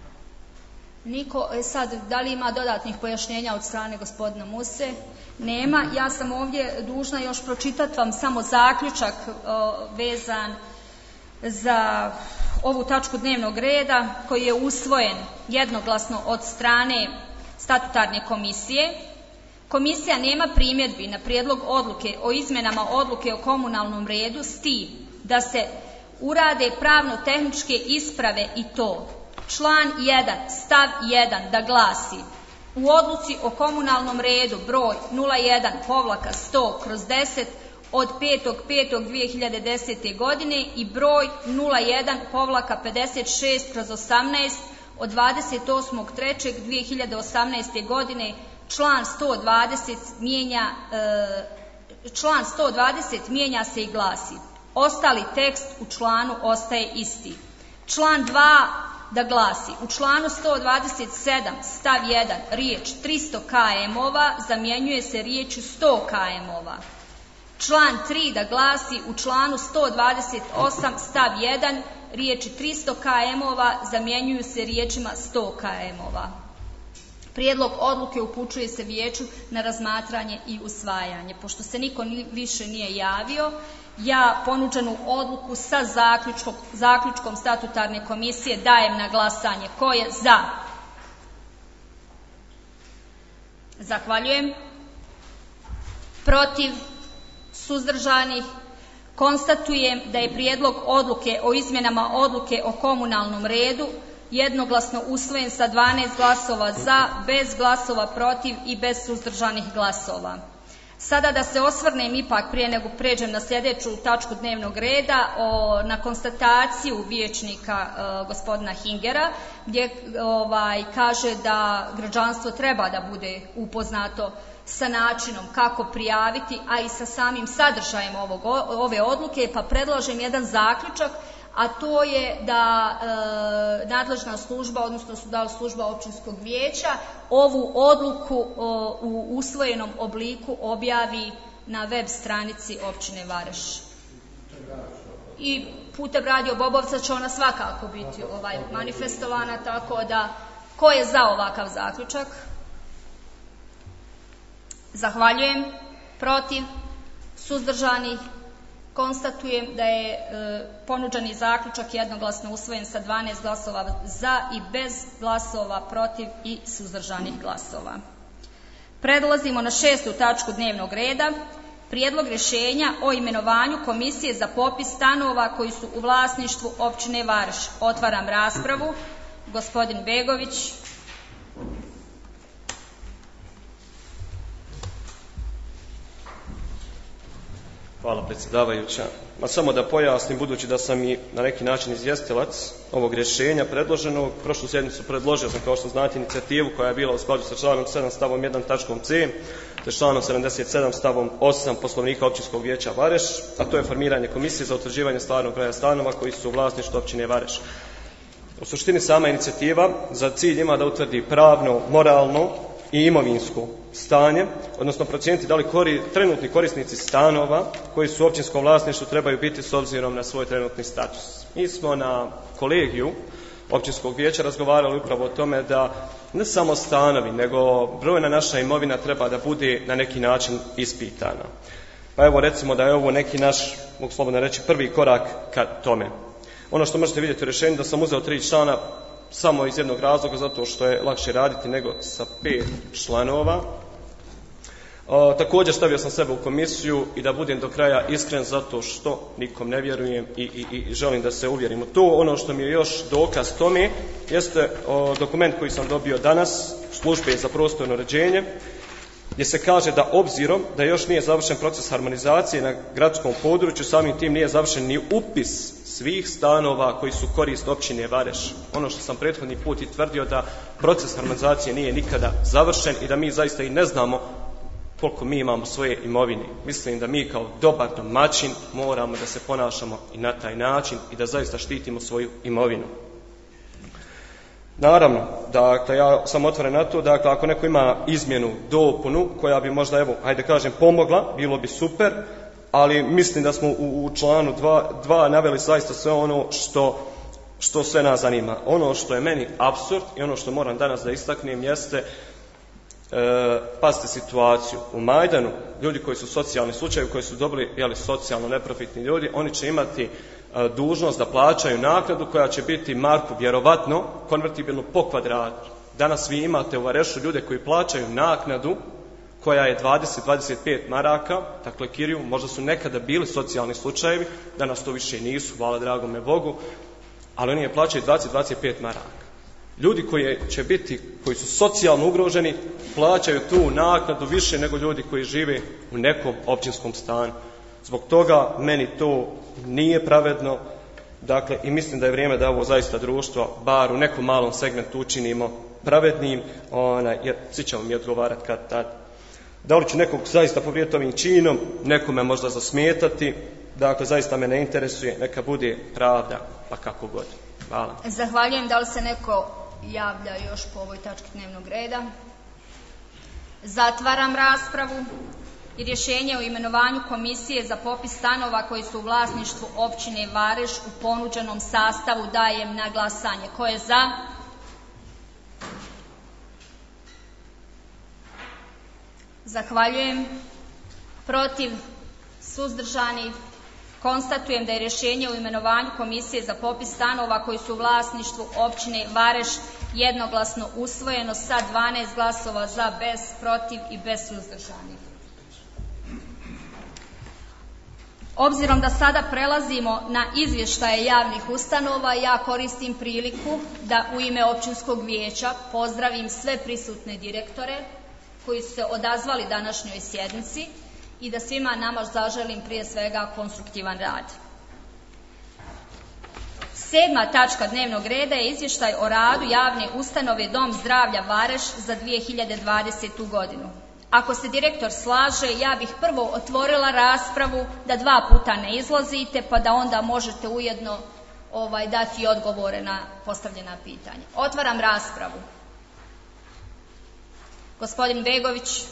Niko, e sad, da li ima dodatnih pojašnjenja od strane gospodina Muse? Nema. Ja sam ovdje dužna još pročitati vam samo zaključak o, vezan za ovu tačku dnevnog reda koji je usvojen jednoglasno od strane statutarne komisije. Komisija nema primjedbi na prijedlog odluke o izmjenama odluke o komunalnom redu s tim da se urade pravno-tehničke isprave i to: član jedan, stav jedan da glasi: u odluci o komunalnom redu broj nula jedan sto kroz deset od petog petog dvije hiljade desete. godine i broj nula jedan pedeset šest kroz osamnaest od dvadeset osmog trećeg dvije hiljade osamnaeste. godine član sto dvadeset mijenja e, član sto dvadeset mijenja se i glasi: ostali tekst u članu ostaje isti. Član dva da glasi: u članu sto dvadeset sedam stav jedan riječ tristo kilometara zamjenjuje se riječju sto kilometara. Član tri da glasi: u članu sto dvadeset osam stav jedan riječi tristo kilometara zamjenjuju se riječima sto kilometara. Prijedlog odluke upućuje se vijeću na razmatranje i usvajanje. Pošto se niko više nije javio, ja ponuđenu odluku sa zaključkom, zaključkom statutarne komisije dajem na glasanje. Ko je za? Zahvaljujem. Protiv? Suzdržanih? Konstatujem da je prijedlog odluke o izmjenama odluke o komunalnom redu jednoglasno usvojen sa dvanaest glasova za, bez glasova protiv i bez suzdržanih glasova. Sada da se osvrnem ipak prije nego pređem na sljedeću tačku dnevnog reda o, na konstataciju vijećnika e, gospodina Hingera, gdje ovaj, kaže da građanstvo treba da bude upoznato sa načinom kako prijaviti, a i sa samim sadržajem ovog, ove odluke, pa predlažem jedan zaključak, a to je da e, nadležna služba, odnosno da služba općinskog vijeća ovu odluku o, u usvojenom obliku objavi na web stranici općine Vareš. i putem Radio Bobovca će ona svakako biti ovaj, manifestovana, tako da ko je za ovakav zaključak? Zahvaljujem. Protiv? Suzdržanih? Konstatujem da je e, ponuđeni zaključak jednoglasno usvojen sa dvanaest glasova za i bez glasova protiv i suzdržanih glasova. Prelazimo na šestu tačku dnevnog reda. Prijedlog rješenja o imenovanju Komisije za popis stanova koji su u vlasništvu općine Vareš. Otvaram raspravu. Gospodin Begović. Hvala predsjedavajuća. Ma samo da pojasnim, budući da sam i na neki način izvjestilac ovog rješenja predloženog, prošlu sjednicu predložio sam, kao što znate, inicijativu koja je bila u skladu sa članom sedam stavom jedan tačkom c, te članom sedamdeset sedam stavom osam Poslovnika Općinskog vijeća Vareš, a to je formiranje komisije za utvrđivanje stvarnog broja stanova koji su u vlasništvu općine Vareš. U suštini sama inicijativa za cilj ima da utvrdi pravno, moralno i imovinsko stanje, odnosno procijeniti da li kori, trenutni korisnici stanova koji su u općinskom vlasništvu trebaju biti s obzirom na svoj trenutni status. Mi smo na kolegiju općinskog vijeća razgovarali upravo o tome da ne samo stanovi, nego brojna naša imovina treba da bude na neki način ispitana. Pa evo recimo da je ovo neki naš, mogu slobodno reći, prvi korak ka tome. Ono što možete vidjeti u rješenju da sam uzeo tri člana samo iz jednog razloga, zato što je lakše raditi nego sa pet članova. O, također stavio sam sebe u komisiju i da budem do kraja iskren zato što nikom ne vjerujem i, i, i želim da se uvjerim u to. Ono što mi je još dokaz tome jeste o, dokument koji sam dobio danas službe za prostorno uređenje, gdje se kaže da obzirom da još nije završen proces harmonizacije na gradskom području, samim tim nije završen ni upis svih stanova koji su korist općine Vareš. Ono što sam prethodni put i tvrdio da proces harmonizacije nije nikada završen i da mi zaista i ne znamo koliko mi imamo svoje imovine. Mislim da mi kao dobar domaćin moramo da se ponašamo i na taj način i da zaista štitimo svoju imovinu. Naravno, dakle, ja sam otvoren na to, dakle, ako neko ima izmjenu, dopunu, koja bi možda, evo, hajde kažem, pomogla, bilo bi super, ali mislim da smo u, u članu dva naveli zaista sve ono što, što sve nas zanima. Ono što je meni apsurd i ono što moram danas da istaknem jeste, e, pazite situaciju, u Majdanu, ljudi koji su socijalni slučajevi, koji su dobili, jeli, socijalno neprofitni ljudi, oni će imati dužnost da plaćaju naknadu koja će biti marku vjerovatno konvertibilnu po kvadratu. Danas vi imate u Varešu ljude koji plaćaju naknadu koja je dvadeset do dvadeset pet maraka, dakle kiriju, možda su nekada bili socijalni slučajevi, danas to više nisu, hvala dragome Bogu, ali oni je plaćaju dvadeset do dvadeset pet maraka. Ljudi koji će biti, koji su socijalno ugroženi, plaćaju tu naknadu više nego ljudi koji žive u nekom općinskom stanu. Zbog toga meni to nije pravedno, dakle, i mislim da je vrijeme da ovo zaista društvo, bar u nekom malom segmentu, učinimo pravednim, ona, jer svi ćemo mi odgovarati kad tad. Da li će nekog zaista povrijediti ovim činom, nekome možda zasmetati, dakle, zaista me ne interesuje, neka bude pravda, pa kako god. Hvala. Zahvaljujem. Da li se neko javlja još po ovoj tački dnevnog reda? Zatvaram raspravu. I rješenje o imenovanju komisije za popis stanova koji su u vlasništvu općine Vareš u ponuđenom sastavu dajem na glasanje. Ko je za? Zahvaljujem. Protiv? Suzdržani? Konstatujem da je rješenje o imenovanju komisije za popis stanova koji su u vlasništvu općine Vareš jednoglasno usvojeno sa dvanaest glasova za, bez, protiv i bez suzdržanih. Obzirom da sada prelazimo na izvještaje javnih ustanova, ja koristim priliku da u ime općinskog vijeća pozdravim sve prisutne direktore koji su se odazvali današnjoj sjednici i da svima nama zaželim prije svega konstruktivan rad. Sedma tačka dnevnog reda je izvještaj o radu javne ustanove Dom zdravlja Vareš za dvije hiljade dvadesetu godinu. Ako se direktor slaže, ja bih prvo otvorila raspravu da dva puta ne izlazite, pa da onda možete ujedno ovaj, dati odgovore na postavljena pitanja. Otvaram raspravu. Gospodin Begović.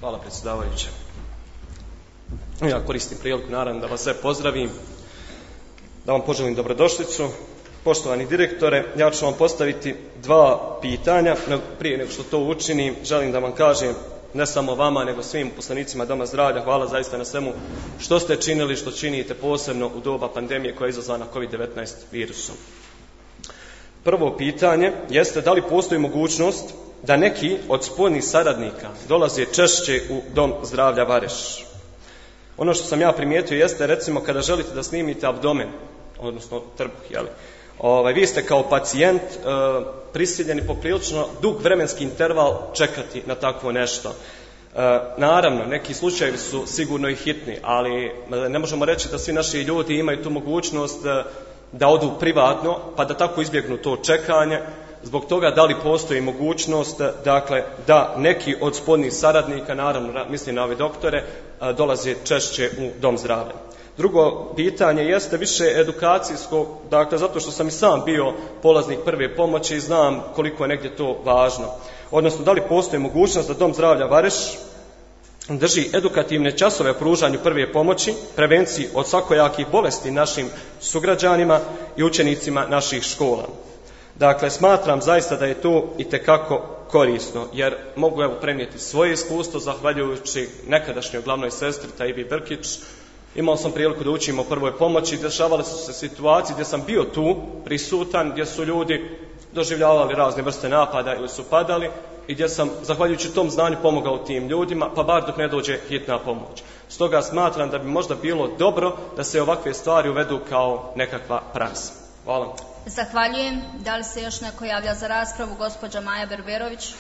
Hvala predsjedavajuća. Ja koristim priliku naravno da vas sve pozdravim, da vam poželim dobrodošlicu. Poštovani direktore, ja ću vam postaviti dva pitanja. Prije nego što to učinim, želim da vam kažem, ne samo vama, nego svim poslanicima Doma zdravlja, hvala zaista na svemu što ste činili, što činite posebno u doba pandemije koja je izazvana kovid devetnaest virusom. Prvo pitanje jeste da li postoji mogućnost da neki od spoljnih saradnika dolaze češće u Dom zdravlja Vareš. Ono što sam ja primijetio jeste, recimo, kada želite da snimite abdomen, odnosno trbuh, jeli, ovaj, vi ste kao pacijent e, prisiljeni poprilično dug vremenski interval čekati na takvo nešto. E, naravno, neki slučajevi su sigurno i hitni, ali ne možemo reći da svi naši ljudi imaju tu mogućnost e, da odu privatno, pa da tako izbjegnu to čekanje. Zbog toga da li postoji mogućnost, dakle, da neki od spoljnih saradnika, naravno mislim na ove doktore, dolaze češće u Dom zdravlja. Drugo pitanje jeste više edukacijsko, dakle, zato što sam i sam bio polaznik prve pomoći i znam koliko je negdje to važno. Odnosno, da li postoji mogućnost da Dom zdravlja Vareš drži edukativne časove o pružanju prve pomoći, prevenciji od svakojakih bolesti našim sugrađanima i učenicima naših škola. Dakle, smatram zaista da je to itekako korisno, jer mogu evo prenijeti svoje iskustvo, zahvaljujući nekadašnjoj glavnoj sestri Tajibi Brkić. Imao sam priliku da učim o prvoj pomoći, dešavale su se situacije gdje sam bio tu prisutan, gdje su ljudi doživljavali razne vrste napada ili su padali i gdje sam, zahvaljujući tom znanju, pomogao tim ljudima, pa bar dok ne dođe hitna pomoć. Stoga smatram da bi možda bilo dobro da se ovakve stvari uvedu kao nekakva praksa. Hvala. Zahvaljujem. Da li se još neko javlja za raspravu? Gospođa Maja Berberović.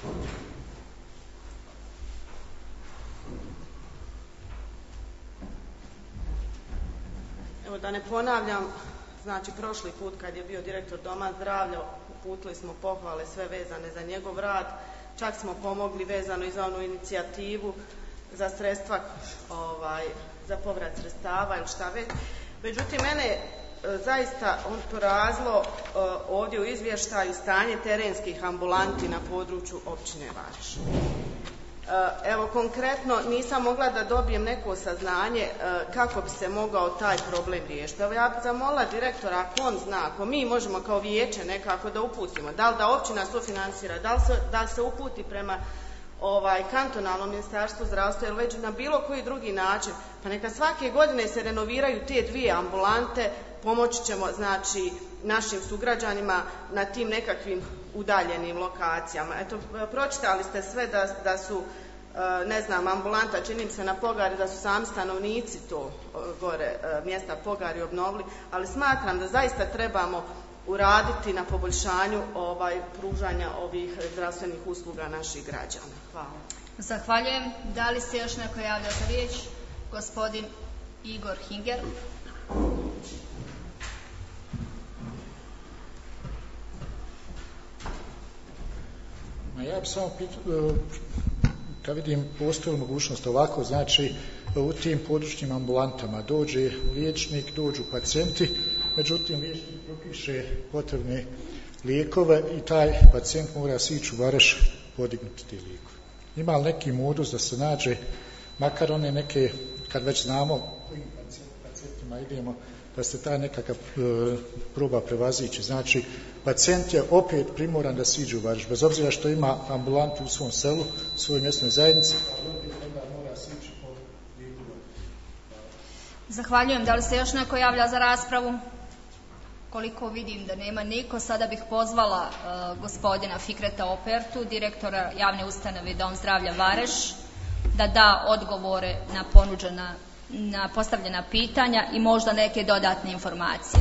Evo da ne ponavljam, znači prošli put kad je bio direktor Doma zdravlja, uputili smo pohvale sve vezane za njegov rad, čak smo pomogli vezano i za onu inicijativu za sredstva, ovaj, za povrat sredstava ili šta već. Međutim, mene zaista on porazilo ovdje u izvještaju stanje terenskih ambulanti na području općine Vareš. Evo, konkretno nisam mogla da dobijem neko saznanje kako bi se mogao taj problem riješiti. Evo, ja bih zamolila direktora, ako on zna, ako mi možemo kao vijeće nekako da uputimo, da li da općina sufinansira, da li se, da li se uputi prema ovaj, kantonalnom ministarstvu zdravstva ili već na bilo koji drugi način, pa neka svake godine se renoviraju te dvije ambulante, pomoći ćemo, znači, našim sugrađanima na tim nekakvim udaljenim lokacijama. Eto, pročitali ste sve da, da su, ne znam, ambulanta, činim se na Pogari, da su sami stanovnici to gore mjesta Pogari obnovili, ali smatram da zaista trebamo uraditi na poboljšanju ovaj, pružanja ovih zdravstvenih usluga naših građana. Hvala. Zahvaljujem. Da li se još neko javlja za riječ? Gospodin Igor Hinger. Ja bih samo pitao, kad vidim postoji mogućnost ovako, znači u tim područnim ambulantama dođe liječnik, dođu pacijenti, međutim liječnik propiše potrebne lijekove i taj pacijent mora sići u Vareš podignuti te lijekove. Ima li neki modus da se nađe, makar one neke, kad već znamo kojim pacijentima idemo, da se taj nekakav e, proba prevazići. Znači, pacijent je opet primoran da siđe u Vareš, bez obzira što ima ambulantu u svom selu, u svojoj mjesnoj zajednici, ali opet onda mora sići po lijekove. Zahvaljujem. Da li se još neko javlja za raspravu? Koliko vidim da nema niko, sada bih pozvala uh, gospodina Fikreta Opertu, direktora javne ustanove Dom zdravlja Vareš, da da odgovore na ponuđena, na postavljena pitanja i možda neke dodatne informacije.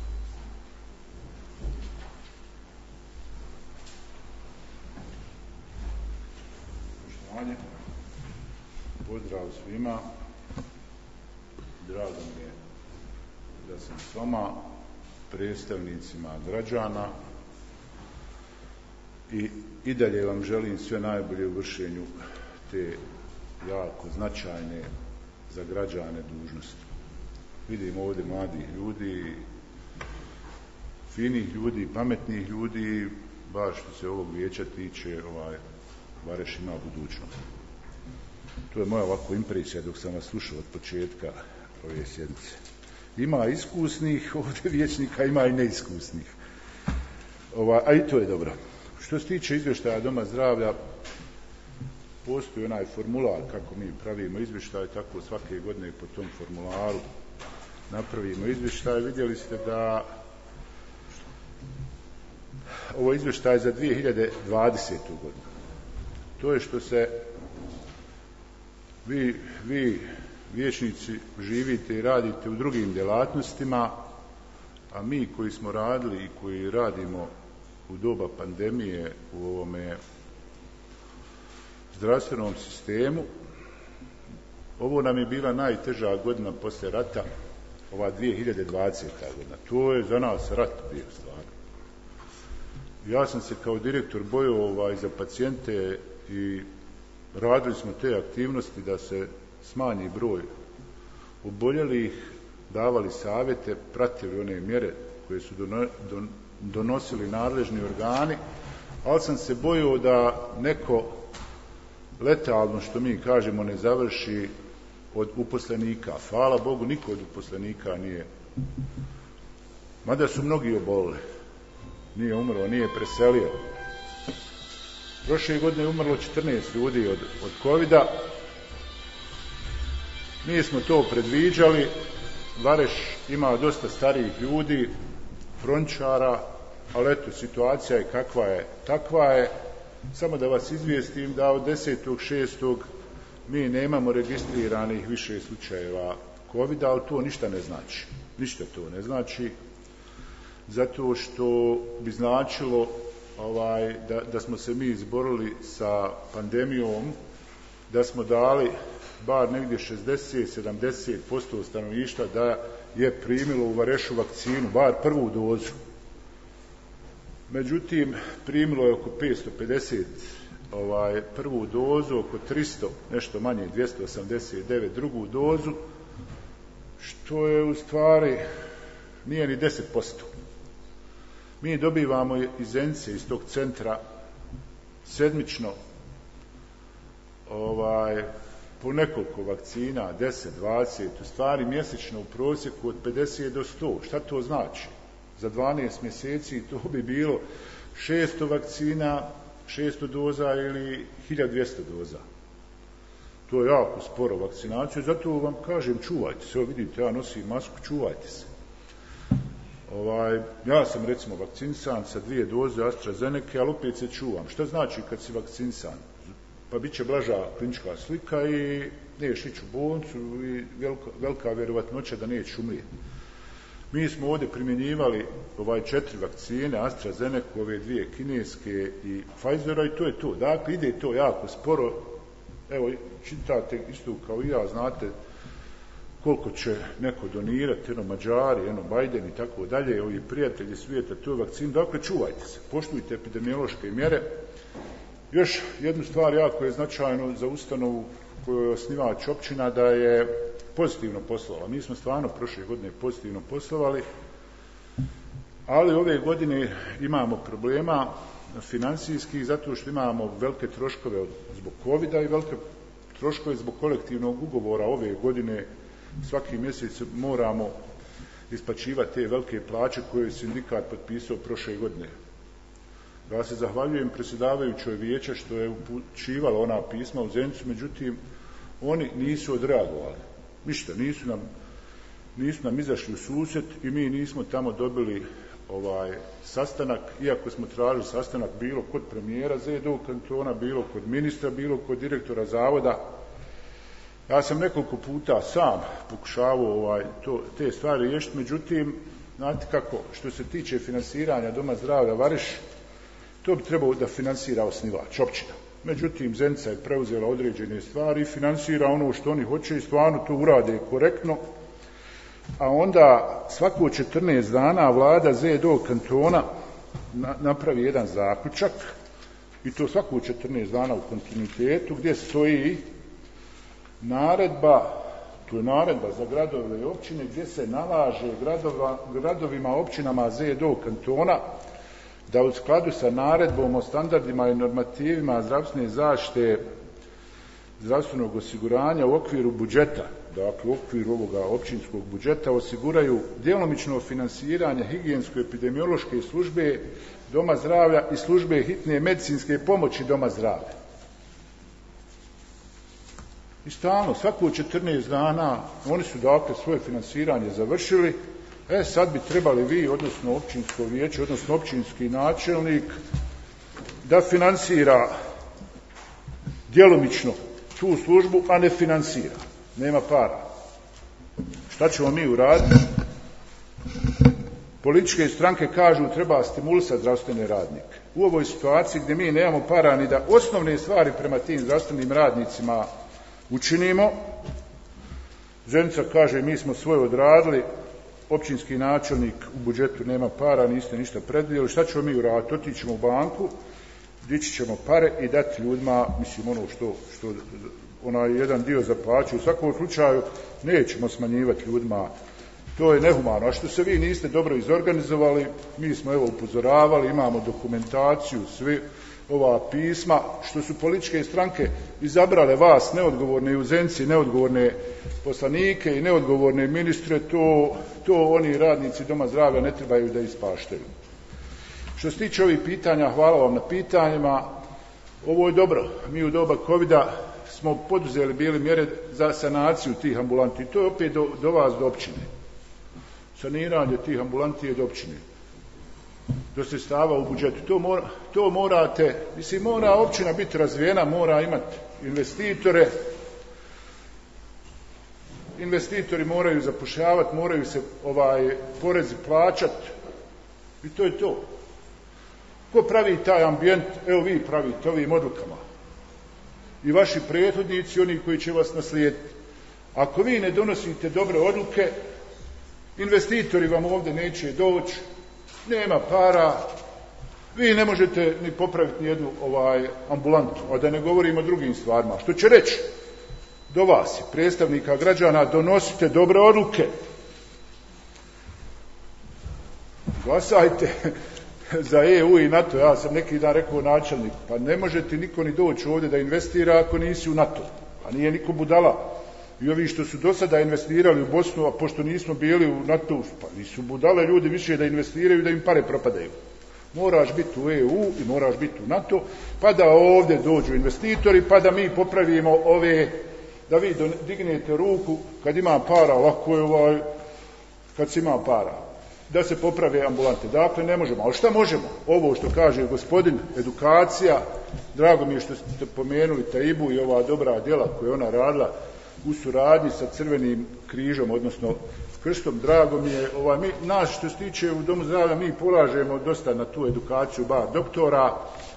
Poštovanje, pozdrav svima, drago mi je da sam s vama, predstavnicima građana, i i dalje vam želim sve najbolje u vršenju te jako značajne za građane dužnosti. Vidim ovdje mladih ljudi, finih ljudi, pametnih ljudi, baš što se ovog vijeća tiče, ovaj, Vareš ima budućnost. To je moja ovako impresija dok sam vas slušao od početka ove sjednice. Ima iskusnih ovdje vijećnika, ima i neiskusnih. Ova, a i to je dobro. Što se tiče izvještaja Doma zdravlja, postoji onaj formular kako mi pravimo izvještaj, tako svake godine po tom formularu napravimo izvještaj. Vidjeli ste da ovo izvještaj za dvije hiljade dvadesetu godinu. To je što se vi, vi vijećnici živite i radite u drugim djelatnostima, a mi koji smo radili i koji radimo u doba pandemije u ovome zdravstvenom sistemu, ovo nam je bila najteža godina poslije rata, ova dvije hiljade dvadeseta godina. To je za nas rat bio stvarno. Ja sam se kao direktor bojao ovaj, za pacijente i radili smo te aktivnosti da se smanji broj oboljelih, davali savjete, pratili one mjere koje su donosili nadležni organi, ali sam se bojao da neko letalno, što mi kažemo, ne završi od uposlenika. Hvala Bogu, niko od uposlenika nije, mada su mnogi obolili, nije umro, nije preselio. Prošle godine je umrlo četrnaest ljudi od, od kovida. Mi smo to predviđali. Vareš ima dosta starijih ljudi, frončara, ali eto, situacija je kakva je, takva je. Samo da vas izvijestim da od desetog šestog mi nemamo registriranih više slučajeva kovida, ali to ništa ne znači. Ništa to ne znači, zato što bi značilo ovaj, da, da smo se mi izborili sa pandemijom, da smo dali bar negdje šezdeset do sedamdeset posto stanovništva da je primilo u Varešu vakcinu, bar prvu dozu. Međutim, primilo je oko petsto pedeset ovaj, prvu dozu, oko tristo, nešto manje, dvjesto osamdeset devet drugu dozu, što je u stvari nije ni deset posto. Mi dobivamo iz Zenice, iz tog centra, sedmično ovaj, po nekoliko vakcina, deset, dvadeset, u stvari mjesečno u prosjeku od pedeset do sto. Šta to znači? Za dvanaest mjeseci to bi bilo šesto vakcina, šesto doza ili hiljadu dvjesto doza. To je jako sporo vakcinaciju, zato vam kažem čuvajte se. Evo vidite, ja nosim masku, čuvajte se. Ovaj, ja sam recimo vakcinisan sa dvije doze AstraZeneca, ali opet se čuvam. Što znači kad si vakcinisan? Pa bit će blaža klinička slika i neš ići u bolnicu i velika, velika vjerovatnoća da nećeš umrijeti. Mi smo ovdje primjenjivali ovaj četiri vakcine, AstraZeneca, ove dvije kineske i Pfizera i to je to. Dakle, ide to jako sporo. Evo, čitate isto kao i ja, znate koliko će neko donirati, eno Mađari, eno Biden i tako dalje, ovi prijatelji svijeta, to je vakcin. Dakle, čuvajte se, poštujte epidemiološke mjere. Još jednu stvar jako je značajno za ustanovu koju je osnivač općina, da je pozitivno poslovala. Mi smo stvarno prošle godine pozitivno poslovali, ali ove godine imamo problema financijskih zato što imamo velike troškove zbog kovida i velike troškove zbog kolektivnog ugovora. Ove godine svaki mjesec moramo isplaćivati te velike plaće koje je sindikat potpisao prošle godine. Ja se zahvaljujem predsjedavajućoj vijeća što je upućivala ona pisma u Zenicu, međutim oni nisu odreagovali. Ništa, nisu nam, nisu nam izašli u susret i mi nismo tamo dobili ovaj sastanak, iako smo tražili sastanak bilo kod premijera Z D O kantona, bilo kod ministra, bilo kod direktora zavoda. Ja sam nekoliko puta sam pokušavao ovaj, to, te stvari riješiti, međutim, znate kako, što se tiče finansiranja Doma zdravlja Vareš, to bi trebalo da finansira osnivač, općina. Međutim, Zenica je preuzela određene stvari i finansira ono što oni hoće i stvarno to urade korektno. A onda svako četrnaest dana vlada Z D O kantona na, napravi jedan zaključak i to svako četrnaest dana u kontinuitetu gdje stoji naredba, to je naredba za gradove i općine gdje se nalaže gradova, gradovima, općinama Z D O kantona da u skladu sa naredbom o standardima i normativima zdravstvene zaštite zdravstvenog osiguranja u okviru budžeta, dakle u okviru ovoga općinskog budžeta, osiguraju djelomično finansiranje higijensko-epidemiološke službe doma zdravlja i službe hitne medicinske pomoći doma zdravlja. I stalno, svako četrnaest dana, oni su dakle svoje finansiranje završili, e sad bi trebali vi, odnosno općinsko vijeće, odnosno općinski načelnik, da finansira djelomično tu službu, a ne finansira. Nema para. Šta ćemo mi uraditi? Političke stranke kažu treba stimulisati zdravstvene radnike. U ovoj situaciji gdje mi nemamo para ni da osnovne stvari prema tim zdravstvenim radnicima učinimo, Zenica kaže mi smo svoje odradili, općinski načelnik u budžetu nema para, niste ništa predvidjeli, šta ćemo mi uraditi? Otići ćemo u banku, dići ćemo pare i dati ljudima, mislim ono što, što onaj jedan dio za plaću. U svakom slučaju nećemo smanjivati ljudima, to je nehumano. A što se vi niste dobro izorganizovali, mi smo evo upozoravali, imamo dokumentaciju, svi ova pisma, što su političke stranke izabrale vas, neodgovorne u Zenici, neodgovorne poslanike i neodgovorne ministre, to, to oni radnici doma zdravlja ne trebaju da ispaštaju. Što se tiče ovih pitanja, hvala vam na pitanjima. Ovo je dobro. Mi u doba covida smo poduzeli bili mjere za sanaciju tih ambulanti. To je opet do, do vas, do općine. Saniranje tih ambulanti je do općine. Do sredstava u budžetu. To, mora, to morate, mislim, mora općina biti razvijena, mora imati investitore. Investitori moraju zapošljavati, moraju se ovaj porezi plaćati. I to je to. Ko pravi taj ambijent? Evo vi pravite ovim odlukama. I vaši prethodnici, oni koji će vas naslijediti. Ako vi ne donosite dobre odluke, investitori vam ovdje neće doći, nema para, vi ne možete ni popraviti ni jednu ovaj, ambulantu, a da ne govorimo o drugim stvarima. Što će reći do vas, predstavnika građana, donosite dobre odluke. Glasajte za E U i NATO. Ja sam neki dan rekao načelniku, pa ne možete niko ni doći ovdje da investira ako nisi u NATO. A nije niko budala. I ovi što su do sada investirali u Bosnu, a pošto nismo bili u NATO, pa nisu budale ljudi više da investiraju, da im pare propadaju. Moraš biti u E U i moraš biti u NATO, pa da ovdje dođu investitori, pa da mi popravimo ove, da vi dignete ruku kad ima para, lako je ovaj, kad se ima para, da se poprave ambulante. Dakle, ne možemo. Ali šta možemo? Ovo što kaže gospodin, edukacija, drago mi je što ste pomenuli Taibu i ova dobra djela koje ona radila u suradnji sa Crvenim križom, odnosno krstom, drago mi je. Ovaj, mi, nas što se tiče u Domu zdravlja, mi polažemo dosta na tu edukaciju bar doktora.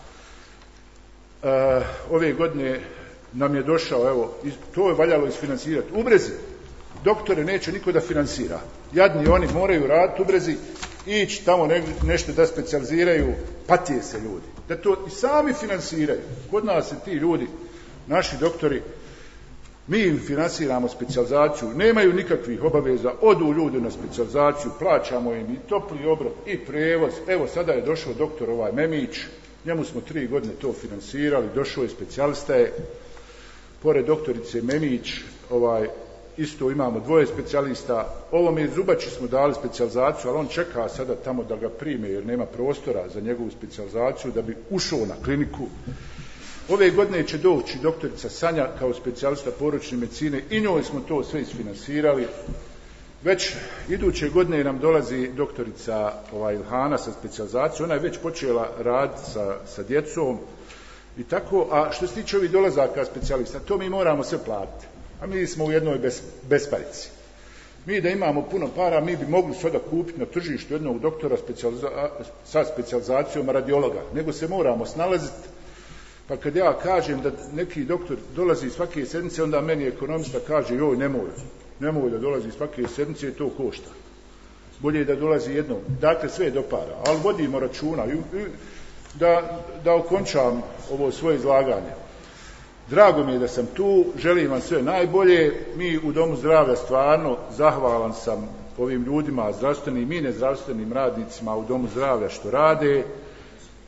E, ove godine nam je došao, evo, to je valjalo isfinansirati. U Brezi doktore neće niko da finansira. Jadni oni moraju raditi u Brezi, ići tamo ne, nešto da specijaliziraju, patije se ljudi. Da to i sami finansiraju. Kod nas se ti ljudi, naši doktori, mi im finansiramo specijalizaciju, nemaju nikakvih obaveza, odu ljudi na specijalizaciju, plaćamo im i topli obrok i prevoz. Evo sada je došao doktor ovaj Memić, njemu smo tri godine to finansirali, došao je specijalista je, pored doktorice Memić, ovaj, isto imamo dvoje specijalista. Ovome Zubači smo dali specijalizaciju, ali on čeka sada tamo da ga prime jer nema prostora za njegovu specijalizaciju da bi ušao na kliniku. Ove godine će doći doktorica Sanja kao specijalista porodične medicine i njoj smo to sve isfinansirali. Već iduće godine nam dolazi doktorica ovaj, Ilhana sa specijalizacijom, ona je već počela raditi sa, sa djecom i tako. A što se tiče ovih dolazaka specijalista, to mi moramo sve platiti. A mi smo u jednoj bes, besparici. Mi da imamo puno para, mi bi mogli sada kupiti na tržištu jednog doktora specijaliza, sa specijalizacijom radiologa, nego se moramo snalaziti. Pa kad ja kažem da neki doktor dolazi svake sedmice, onda meni ekonomista kaže, joj, nemoj, nemoj da dolazi svake sedmice, to košta. Bolje da dolazi jednom. Dakle, sve je do para, ali vodimo računa. Da, da okončam ovo svoje izlaganje. Drago mi je da sam tu, želim vam sve najbolje. Mi u Domu zdravlja stvarno zahvalan sam ovim ljudima, zdravstvenim i nezdravstvenim radnicima u Domu zdravlja što rade.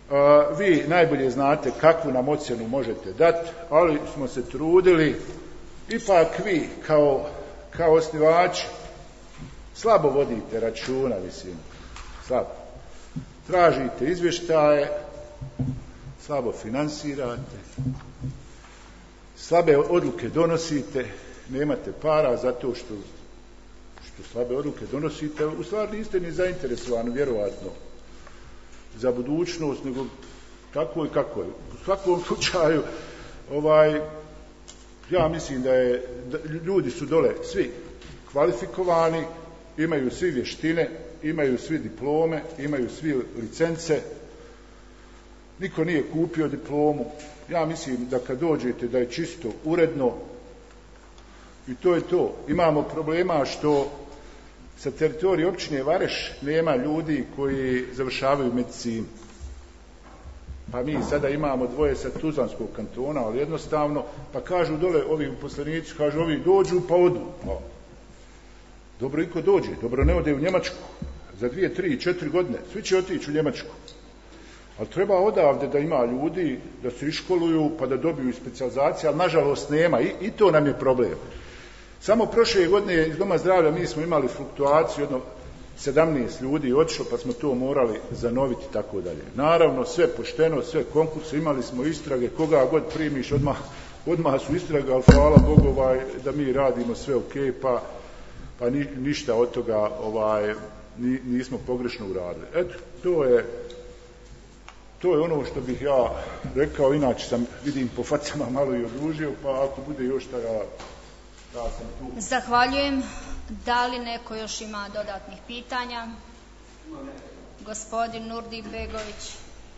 Vi najbolje znate kakvu nam ocjenu možete dati, ali smo se trudili, ipak vi kao, kao osnivači slabo vodite računa, mislim, slabo. Tražite izvještaje, slabo finansirate, slabe odluke donosite, nemate para zato što, što slabe odluke donosite, u stvari niste ni zainteresovani, vjerovatno, za budućnost, nego tako i kako je. U svakom slučaju, ovaj, ja mislim da je, da ljudi su dole svi kvalifikovani, imaju svi vještine, imaju svi diplome, imaju svi licence, niko nije kupio diplomu. Ja mislim da kad dođete da je čisto, uredno, i to je to. Imamo problema što sa teritorije općine Vareš nema ljudi koji završavaju medicinu. Pa mi sada imamo dvoje sa Tuzlanskog kantona, ali jednostavno, pa kažu dole ovi uposlenici, kažu ovi dođu pa odu. Pa, dobro iko dođe, dobro ne ode u Njemačku. Za dvije, tri, četiri godine svi će otići u Njemačku. Ali treba odavde da ima ljudi, da se iškoluju, pa da dobiju specijalizacije, ali nažalost nema. I, i to nam je problem. Samo prošle godine iz Doma zdravlja mi smo imali fluktuaciju, jedno sedamnaest ljudi otišlo, pa smo to morali zanoviti i tako dalje. Naravno, sve pošteno, sve konkurse, imali smo istrage, koga god primiš, odmah, odmah su istrage, ali hvala Bogu ovaj, da mi radimo sve ok, pa, pa ni, ništa od toga ovaj, ni, nismo pogrešno uradili. Eto, to je, to je ono što bih ja rekao, inače sam, vidim po facama malo i odužio, pa ako bude još šta ja... Zahvaljujem. Da li neko još ima dodatnih pitanja? Gospodin Nurdi Begović.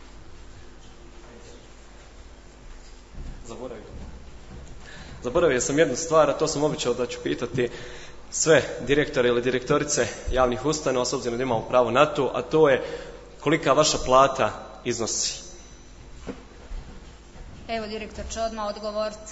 Zaboravio. Zaboravio sam jednu stvar, a to sam običao da ću pitati sve direktore ili direktorice javnih ustanova, s obzirom da imamo pravo na to, a to je kolika vaša plata iznosi. Evo, direktor će odmah odgovoriti.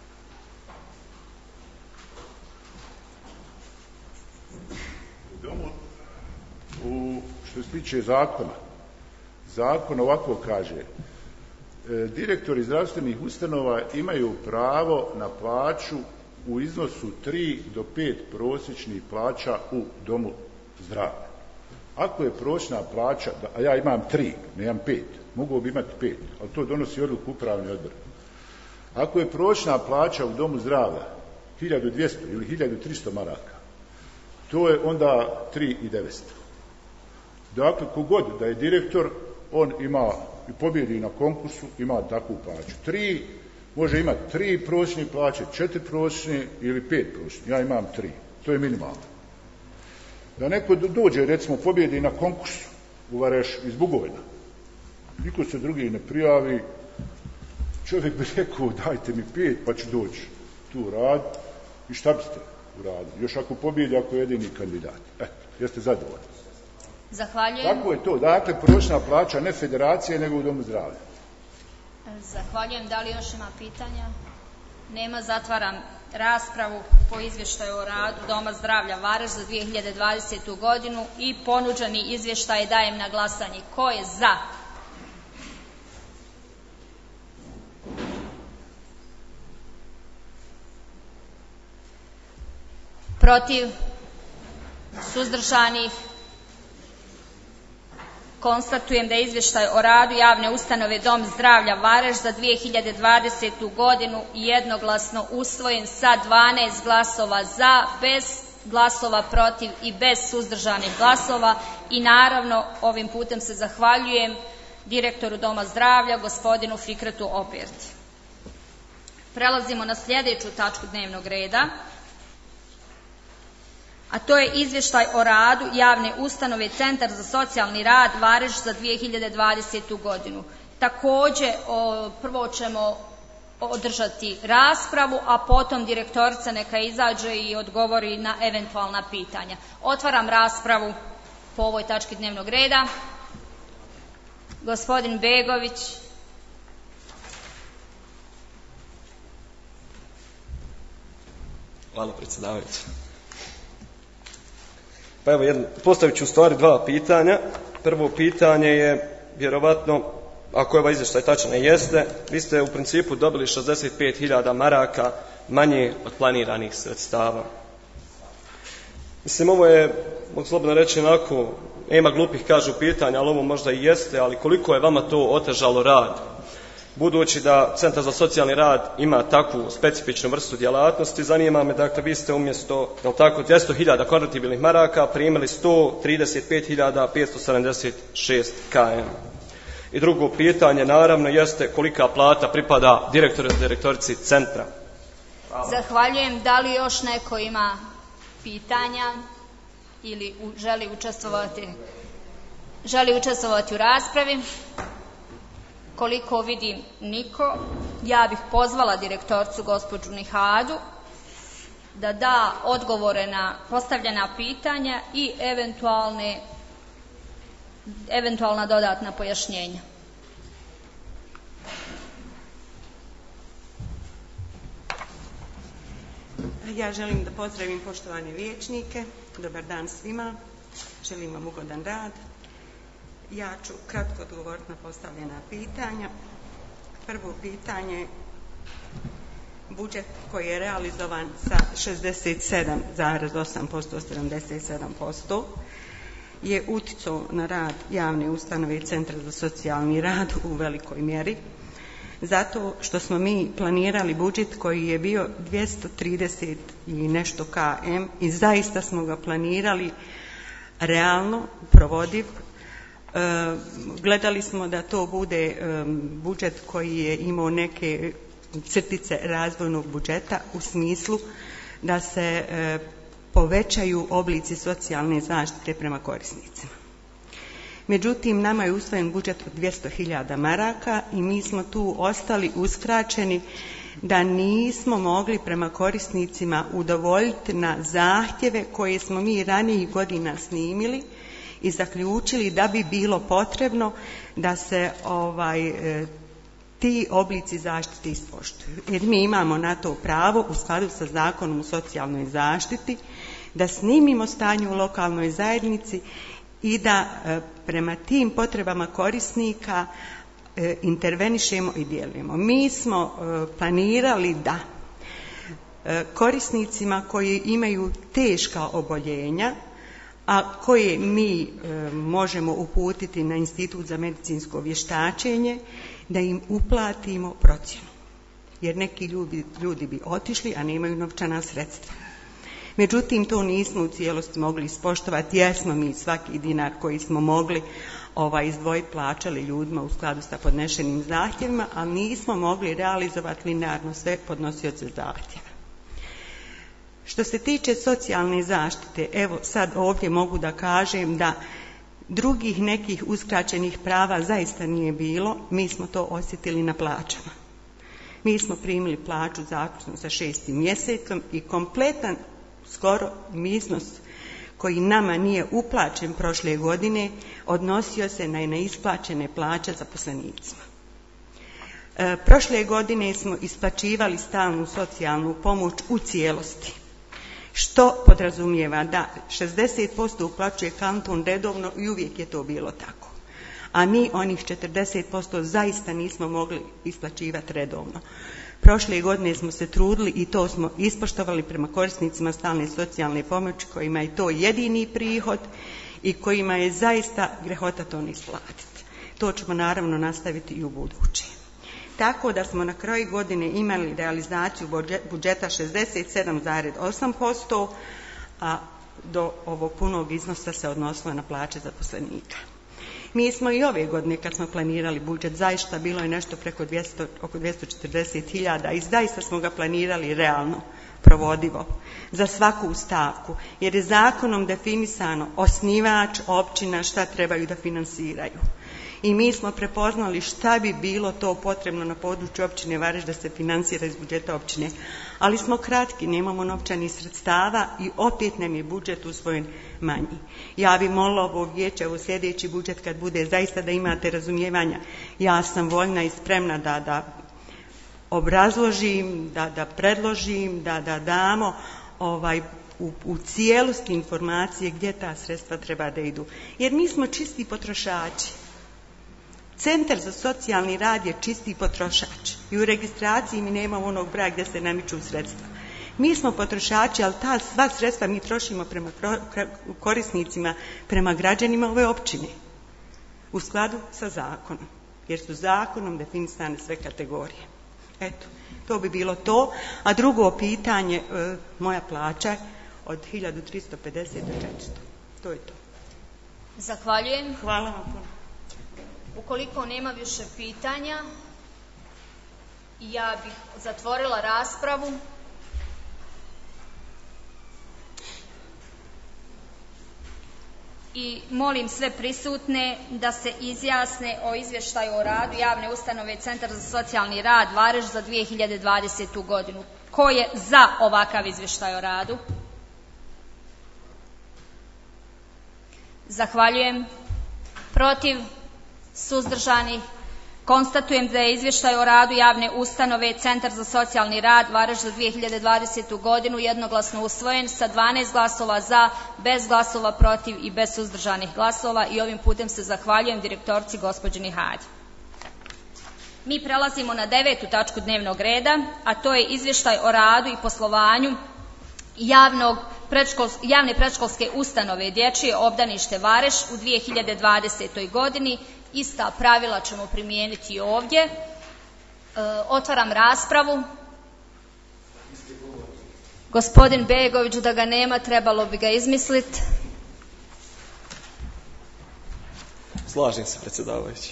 U, što se tiče zakona, zakon ovako kaže, e, direktori zdravstvenih ustanova imaju pravo na plaću u iznosu tri do pet prosječnih plaća u domu zdravlja. Ako je prosječna plaća, a ja imam tri, nemam pet, mogu bi imati pet, ali to donosi odluku upravni odbor. Ako je prosječna plaća u domu zdravlja hiljadu dvjesto ili hiljadu tristo maraka, to je onda tri i devetsto. Dakle, kogod da je direktor, on ima i pobjedi na konkursu, ima takvu plaću. Tri, može imati tri prosječne plaće, četiri prosječne ili pet prosječne. Ja imam tri. To je minimalno. Da neko dođe, recimo, pobjedi na konkursu u Vareš iz Bugojna, niko se drugi ne prijavi, čovjek bi rekao dajte mi pet pa ću doći tu rad i šta biste uradili? Još ako pobjedi, ako je jedini kandidat. Eto, jeste zadovoljni. Zahvaljujem. Tako je to. Dakle, prosječna plaća ne federacije, nego u domu zdravlja. Zahvaljujem. Da li još ima pitanja? Nema. Zatvaram raspravu po izvještaju o radu Doma zdravlja Vareš za dvije hiljade dvadesetu godinu i ponuđeni izvještaj dajem na glasanje. Ko je za? Protiv? Suzdržanih? Konstatujem da je izvještaj o radu javne ustanove Dom zdravlja Vareš za dvije hiljade dvadesetu godinu jednoglasno usvojen sa dvanaest glasova za, bez glasova protiv i bez suzdržanih glasova. I naravno ovim putem se zahvaljujem direktoru Doma zdravlja, gospodinu Fikretu Opirti. Prelazimo na sljedeću tačku dnevnog reda, a to je izvještaj o radu javne ustanove Centar za socijalni rad Vareš za dvije hiljade dvadesetu godinu. Također, o, prvo ćemo održati raspravu, a potom direktorica neka izađe i odgovori na eventualna pitanja. Otvaram raspravu po ovoj tački dnevnog reda. Gospodin Begović. Hvala, predsjedavajući. Pa evo, jedno, postavit ću u stvari dva pitanja. Prvo pitanje je vjerovatno ako je ovaj izvještaj tačan, jeste, vi ste u principu dobili šezdeset pet hiljada maraka manje od planiranih sredstava. Mislim, ovo je, mogu slobodno reći, onako, nema glupih, kažu, pitanja, ali ovo možda i jeste, ali koliko je vama to otežalo rad? Budući da Centar za socijalni rad ima takvu specifičnu vrstu djelatnosti, zanima me, dakle, vi ste umjesto, je li tako, dvjesto hiljada konvertibilnih maraka primili sto trideset pet hiljada petsto sedamdeset šest km. I drugo pitanje, naravno, jeste kolika plata pripada direktoru i direktorici centra. Hvala. Zahvaljujem. Da li još neko ima pitanja ili u, želi učestvovati želi učestvovati u raspravi? Koliko vidim niko, ja bih pozvala direktorcu gospođu Nihadu da da odgovore na postavljena pitanja i eventualne eventualna dodatna pojašnjenja. Ja želim da pozdravim poštovane vijećnike. Dobar dan svima. Želim vam ugodan rad. Ja ću kratko odgovoriti na postavljena pitanja. Prvo pitanje, budžet koji je realizovan sa šezdeset sedam zarez osam posto, sedamdeset sedam posto, je uticao na rad javne ustanove i Centra za socijalni rad u velikoj mjeri, zato što smo mi planirali budžet koji je bio dvjesto trideset i nešto km i zaista smo ga planirali realno, provodiv. E, gledali smo da to bude e, budžet koji je imao neke crtice razvojnog budžeta u smislu da se e, povećaju oblici socijalne zaštite prema korisnicima. Međutim, nama je usvojen budžet od dvjesto hiljada maraka i mi smo tu ostali uskraćeni da nismo mogli prema korisnicima udovoljiti na zahtjeve koje smo mi ranijih godina snimili i zaključili da bi bilo potrebno da se ovaj, ti oblici zaštite ispoštuju. Jer mi imamo na to pravo u skladu sa Zakonom o socijalnoj zaštiti da snimimo stanje u lokalnoj zajednici i da e, prema tim potrebama korisnika e, intervenišemo i djelujemo. Mi smo e, planirali da e, korisnicima koji imaju teška oboljenja, a koje mi e, možemo uputiti na Institut za medicinsko vještačenje, da im uplatimo procjenu. Jer neki ljudi, ljudi bi otišli, a nemaju novčana sredstva. Međutim, to nismo u cijelosti mogli ispoštovati, jer smo mi svaki dinar koji smo mogli ovaj, izdvojiti plaćali ljudima u skladu sa podnešenim zahtjevima, ali nismo mogli realizovati linearno sve podnosioce zahtjeva. Što se tiče socijalne zaštite, evo sad ovdje mogu da kažem da drugih nekih uskraćenih prava zaista nije bilo, mi smo to osjetili na plaćama. Mi smo primili plaću zaključno sa šestim mjesecom i kompletan skoro iznos koji nama nije uplaćen prošle godine odnosio se na neisplaćene plaće zaposlenicima. E, prošle godine smo isplaćivali stalnu socijalnu pomoć u cijelosti, što podrazumijeva da šezdeset posto uplaćuje kanton redovno i uvijek je to bilo tako. A mi onih četrdeset posto zaista nismo mogli isplaćivati redovno. Prošle godine smo se trudili i to smo ispoštovali prema korisnicima stalne socijalne pomoći kojima je to jedini prihod i kojima je zaista grehota to ne isplatiti. To ćemo naravno nastaviti i u buduće. Tako da smo na kraju godine imali realizaciju budžeta šezdeset sedam zarez osam posto, a do ovog punog iznosa se odnosilo na plaće zaposlenika. Mi smo i ove godine kad smo planirali budžet, zaista bilo je nešto preko dvjesto, oko dvjesto četrdeset hiljada i zaista smo ga planirali realno, provodivo, za svaku stavku, jer je zakonom definisano osnivač općina šta trebaju da finansiraju. I mi smo prepoznali šta bi bilo to potrebno na području općine Vareš da se finansira iz budžeta općine. Ali smo kratki, nemamo novčanih sredstava i opet nam je budžet usvojen manji. Ja bi molila ovo vijeće, ovo sljedeći budžet kad bude zaista da imate razumijevanja. Ja sam voljna i spremna da, da obrazložim, da, da predložim, da, da damo ovaj, u, u cijelosti informacije gdje ta sredstva treba da idu. Jer mi smo čisti potrošači. Centar za socijalni rad je čisti potrošač i u registraciji mi nemamo onog broja gdje se namiču sredstva. Mi smo potrošači, ali ta sva sredstva mi trošimo prema korisnicima, prema građanima ove općine u skladu sa zakonom, jer su zakonom definisane sve kategorije. Eto, to bi bilo to. A drugo pitanje, e, moja plaća od hiljadu tristo pedeset do četiristo. To je to. Zahvaljujem. Hvala vam puno. Ukoliko nema više pitanja, ja bih zatvorila raspravu. I molim sve prisutne da se izjasne o izvještaju o radu javne ustanove Centar za socijalni rad Vareš za dvije hiljade dvadesetu. godinu. Ko je za ovakav izvještaj o radu? Zahvaljujem. Protiv? Suzdržani? Konstatujem da je izvještaj o radu javne ustanove Centar za socijalni rad Vareš za dvije hiljade dvadesetu. godinu jednoglasno usvojen sa dvanaest glasova za, bez glasova protiv i bez suzdržanih glasova, i ovim putem se zahvaljujem direktorci gospođi Nihadi. Mi prelazimo na devetu tačku dnevnog reda, a to je izvještaj o radu i poslovanju javnog predškolske, javne predškolske ustanove Dječje obdanište Vareš u dvije hiljade dvadesetoj. godini. Ista pravila ćemo primijeniti ovdje. E, otvaram raspravu. Gospodin Begović, da ga nema, trebalo bi ga izmisliti. Slažem se, predsjedavajući.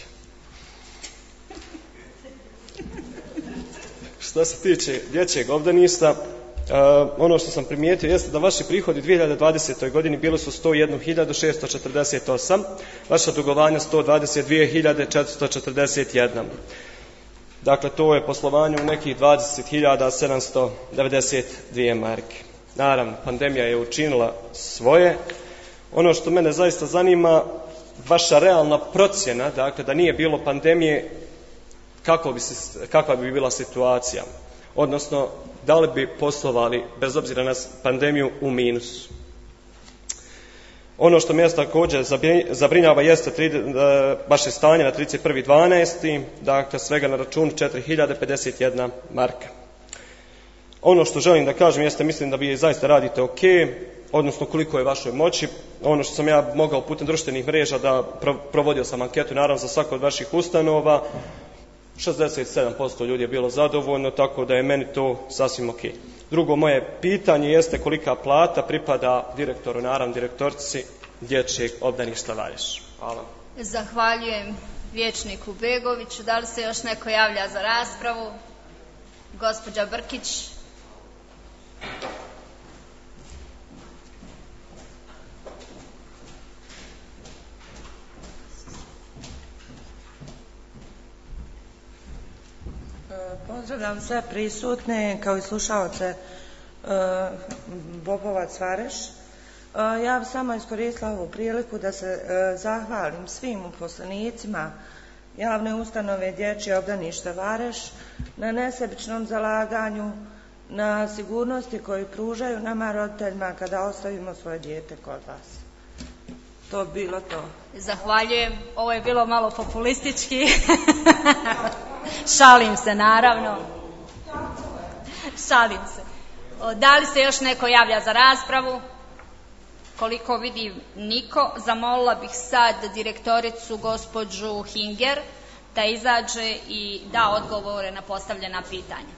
Što se tiče dječjeg obdaništa, Uh, ono što sam primijetio jeste da vaši prihodi u dvije hiljade dvadesetoj. godini bili su sto jednu hiljadu šesto četrdeset osam, vaša dugovanja sto dvadeset dvije hiljade četiristo četrdeset jedna. Dakle, to je poslovanje u nekih dvadeset hiljada sedamsto devedeset dvije marke. Naravno, pandemija je učinila svoje. Ono što mene zaista zanima, vaša realna procjena, dakle, da nije bilo pandemije, kako bi se, kakva bi bila situacija? Odnosno, da li bi poslovali, bez obzira na pandemiju, u minusu? Ono što me također zabrinjava jeste vaše stanje na trideset prvi dvanaesti. Dakle, svega na računu četiri hiljade pedeset jedna marka. Ono što želim da kažem jeste, mislim da vi zaista radite ok, odnosno koliko je vašoj moći. Ono što sam ja mogao putem društvenih mreža da provodio sam anketu, naravno, za svaku od vaših ustanova, šezdeset sedam posto ljudi je bilo zadovoljno, tako da je meni to sasvim ok. Drugo moje pitanje jeste kolika plata pripada direktoru, naravno direktorci Dječjeg obdaništa Vareš. Hvala. Zahvaljujem vijećniku Begoviću. Da li se još neko javlja za raspravu? Gospođa Brkić. Pozdravljam sve prisutne kao i slušaoce e, Bobovac Vareš. E, ja bih samo iskoristila ovu priliku da se e, zahvalim svim uposlenicima javne ustanove Dječje obdanište Vareš na nesebičnom zalaganju, na sigurnosti koju pružaju nama roditeljima kada ostavimo svoje dijete kod vas. To bi bilo to. Zahvaljujem. Ovo je bilo malo populistički. Šalim se, naravno. Šalim se. Da li se još neko javlja za raspravu? Koliko vidim niko, zamolila bih sad direktoricu gospođu Hinger da izađe i da odgovore na postavljena pitanja.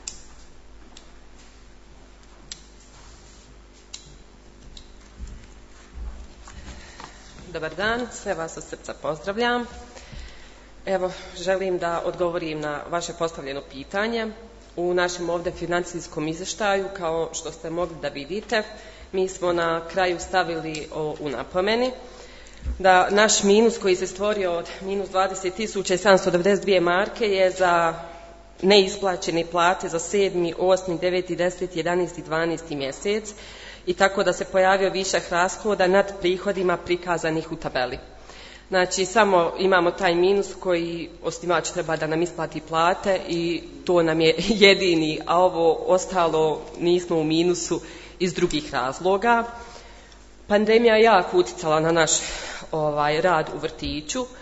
Dobar dan, sve vas od srca pozdravljam. Evo, želim da odgovorim na vaše postavljeno pitanje. U našem ovdje financijskom izvještaju, kao što ste mogli da vidite, mi smo na kraju stavili o, u napomeni da naš minus koji se stvorio od minus dvadeset tisuća sedamsto devedeset dvije marke je za neisplaćene plate za sedmi, osmi, deveti, deseti, jedanaesti i dvanaesti mjesec, i tako da se pojavio višak rashoda nad prihodima prikazanih u tabeli. Znači, samo imamo taj minus koji osnivač treba da nam isplati plate i to nam je jedini, a ovo ostalo nismo u minusu iz drugih razloga. Pandemija je jako uticala na naš ovaj, rad u vrtiću,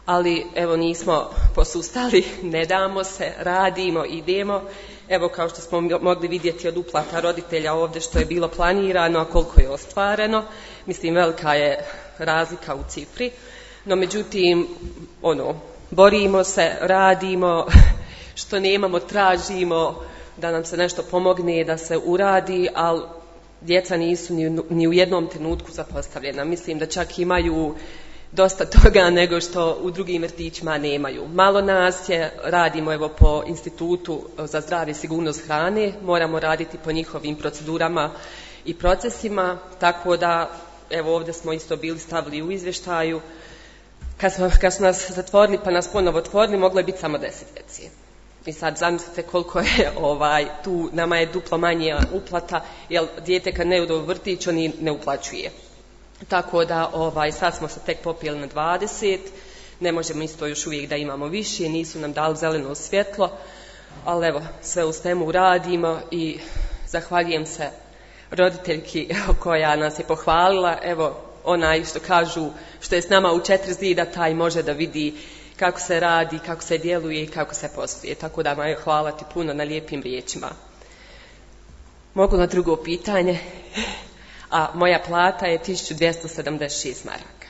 ali evo nismo posustali, ne damo se, radimo, idemo. Evo kao što smo mogli vidjeti od uplata roditelja ovdje što je bilo planirano, a koliko je ostvareno, mislim velika je razlika u cifri, no međutim, ono, borimo se, radimo, što nemamo, tražimo da nam se nešto pomogne, da se uradi, ali djeca nisu ni, ni u jednom trenutku zapostavljena. Mislim da čak imaju dosta toga nego što u drugim vrtićima nemaju. Malo nas je, radimo evo po Institutu za zdravlje i sigurnost hrane, moramo raditi po njihovim procedurama i procesima, tako da evo ovdje smo isto bili stavili u izvještaju, kad, smo, kad su nas zatvorili pa nas ponovo otvorili, moglo je biti samo deset djece. I sad zamislite koliko je ovaj, tu, nama je duplo manja uplata, jer dijete kad ne ide u vrtić, oni ne uplaćuje. Tako da ovaj, sad smo se tek popijeli na dvadeset, ne možemo isto još uvijek da imamo više, nisu nam dali zeleno svjetlo, ali evo, sve u svemu radimo i zahvaljujem se roditeljki koja nas je pohvalila, evo, onaj što kažu, što je s nama u četiri zida, taj može da vidi kako se radi, kako se djeluje i kako se posluje. Tako da Majo, hvala ti puno na lijepim riječima. Mogu na drugo pitanje? A moja plata je tisuću dvjesto sedamdeset šest maraka.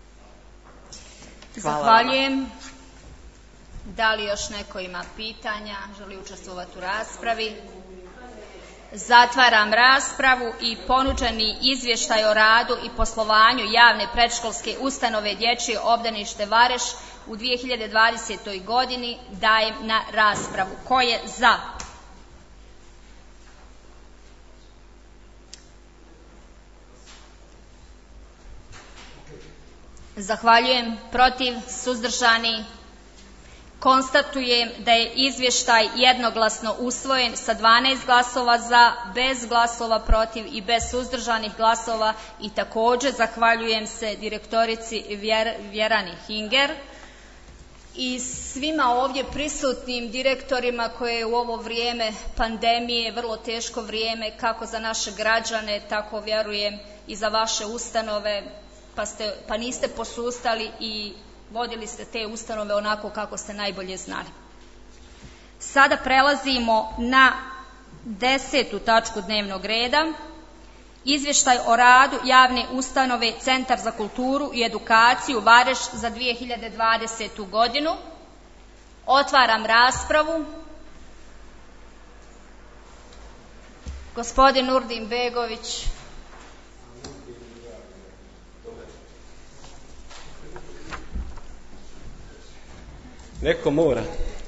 Hvala. Zahvaljujem. Da li još neko ima pitanja, želi učestvovati u raspravi? Zatvaram raspravu i ponuđeni izvještaj o radu i poslovanju javne predškolske ustanove Dječje obdanište Vareš u dvije hiljade dvadesetoj godini dajem na raspravu. Ko je za? Zahvaljujem. Protiv? Suzdržani? Konstatujem da je izvještaj jednoglasno usvojen sa dvanaest glasova za, bez glasova protiv i bez suzdržanih glasova, i također zahvaljujem se direktorici Vjer, Vjerani Hinger i svima ovdje prisutnim direktorima koje je u ovo vrijeme pandemije, vrlo teško vrijeme kako za naše građane, tako vjerujem i za vaše ustanove, pa, ste, pa niste posustali i vodili ste te ustanove onako kako ste najbolje znali. Sada prelazimo na desetu tačku dnevnog reda. Izvještaj o radu javne ustanove Centar za kulturu i edukaciju Vareš za dvije hiljade dvadesetu godinu. Otvaram raspravu. Gospodin Nurdin Begović. Neko mora.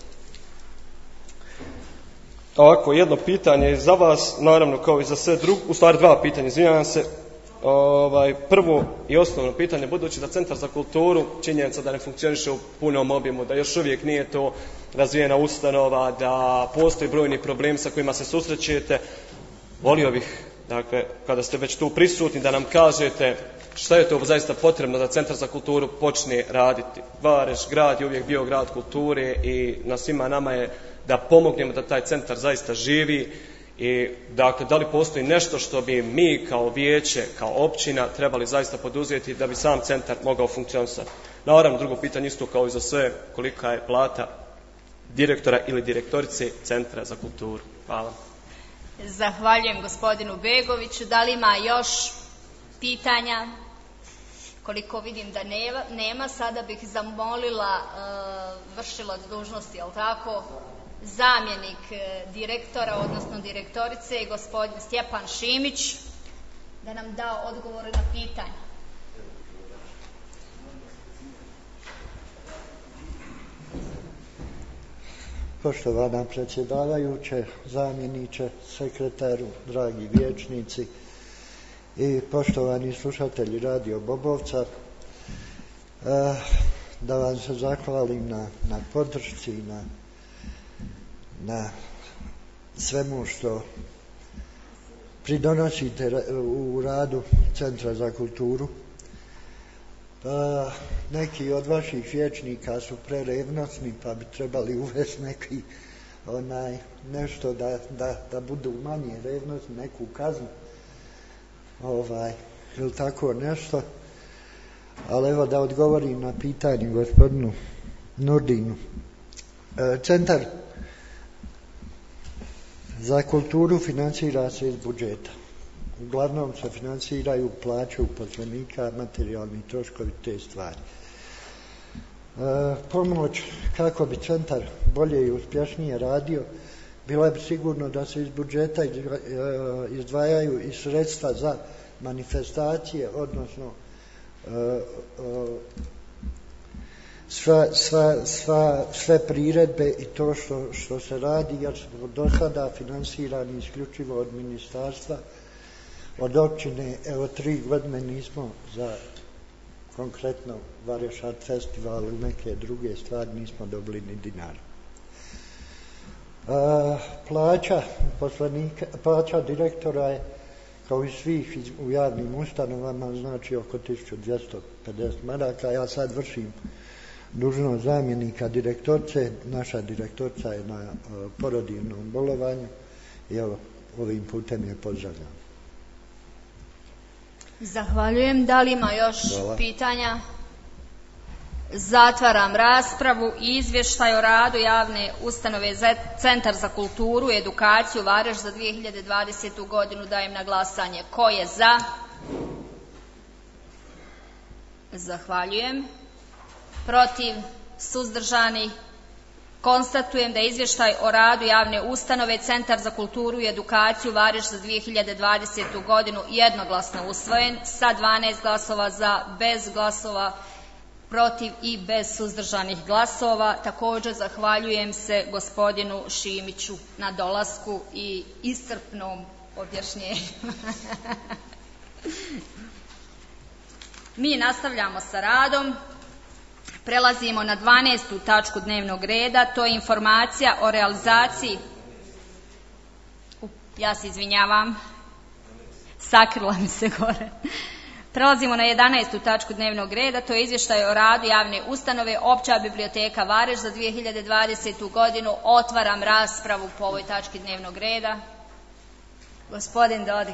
Ovako, jedno pitanje za vas, naravno kao i za sve drugo, u stvari dva pitanja, izvinjavam se. Ovaj, prvo i osnovno pitanje, budući da Centar za kulturu, činjenica da ne funkcioniše u punom obimu, da još uvijek nije to razvijena ustanova, da postoji brojni problem sa kojima se susrećete, volio bih, dakle, kada ste već tu prisutni, da nam kažete šta je to zaista potrebno da Centar za kulturu počne raditi. Vareš, grad je uvijek bio grad kulture i na svima nama je da pomognemo da taj centar zaista živi i dakle, da li postoji nešto što bi mi kao vijeće, kao općina trebali zaista poduzeti da bi sam centar mogao funkcionisati. Naravno, drugo pitanje isto kao i za sve, kolika je plata direktora ili direktorice Centra za kulturu. Hvala. Zahvaljujem gospodinu Begoviću. Da li ima još pitanja? Koliko vidim da nema, nema sada bih zamolila uh, vršilac dužnosti, jel tako, zamjenik uh, direktora, odnosno direktorice, gospodin Stjepan Šimić, da nam da odgovore na pitanje. Poštovana predsjedavajuće, zamjeniče, sekretaru, dragi vijećnici i poštovani slušatelji Radio Bobovca, da vam se zahvalim na, na podršci, na, na svemu što pridonosite u radu Centra za kulturu. Pa, neki od vaših vijećnika su prerevnosni, pa bi trebali uvesti neki onaj, nešto da, da, da budu manje revnosni, neku kaznu, ovaj, ili tako nešto. ali evo da odgovorim na pitanje gospodinu Nurdinu. Centar za kulturu financira se iz budžeta. Uglavnom se financiraju plaće uposlenika, materijalni troškovi, te stvari. E, pomoć kako bi centar bolje i uspješnije radio, bila bi sigurno da se iz budžeta izdvajaju i sredstva za manifestacije, odnosno e, e, Sva, sva, sva, sve priredbe i to što, što se radi, jer smo do sada finansirani isključivo od ministarstva, od općine, evo tri godine nismo za konkretno Vareš Art Festival i neke druge stvari nismo dobili ni dinara. A, plaća poslanika, plaća direktora je kao i svih u javnim ustanovama, znači oko tisuću dvjesto pedeset maraka. Ja sad vršim dužnost zamjenika direktorce, naša direktorca je na uh, porodiljnom bolovanju i evo, ovim putem je pozdravljam. Zahvaljujem. Da li ima još Hvala. pitanja? Zatvaram raspravu. Izvještaj o radu javne ustanove Centar za kulturu i edukaciju Vareš za dvije hiljade dvadesetu godinu dajem na glasanje. Ko je za? Zahvaljujem. Protiv, suzdržani. Konstatujem da je izvještaj o radu javne ustanove Centar za kulturu i edukaciju Vareš za dvije hiljade dvadesetu godinu jednoglasno usvojen sa dvanaest glasova za, bez glasova protiv i bez suzdržanih glasova. Također zahvaljujem se gospodinu Šimiću na dolasku i iscrpnom objašnjenju. Mi nastavljamo sa radom. Prelazimo na dvanaestu tačku dnevnog reda, to je informacija o realizaciji, ja se izvinjavam, sakrila mi se gore. Prelazimo na jedanaestu tačku dnevnog reda, to je izvještaj o radu javne ustanove Opća biblioteka Vareš za dvije hiljade dvadesetu godinu. Otvaram raspravu po ovoj tački dnevnog reda. Gospodin Dodik.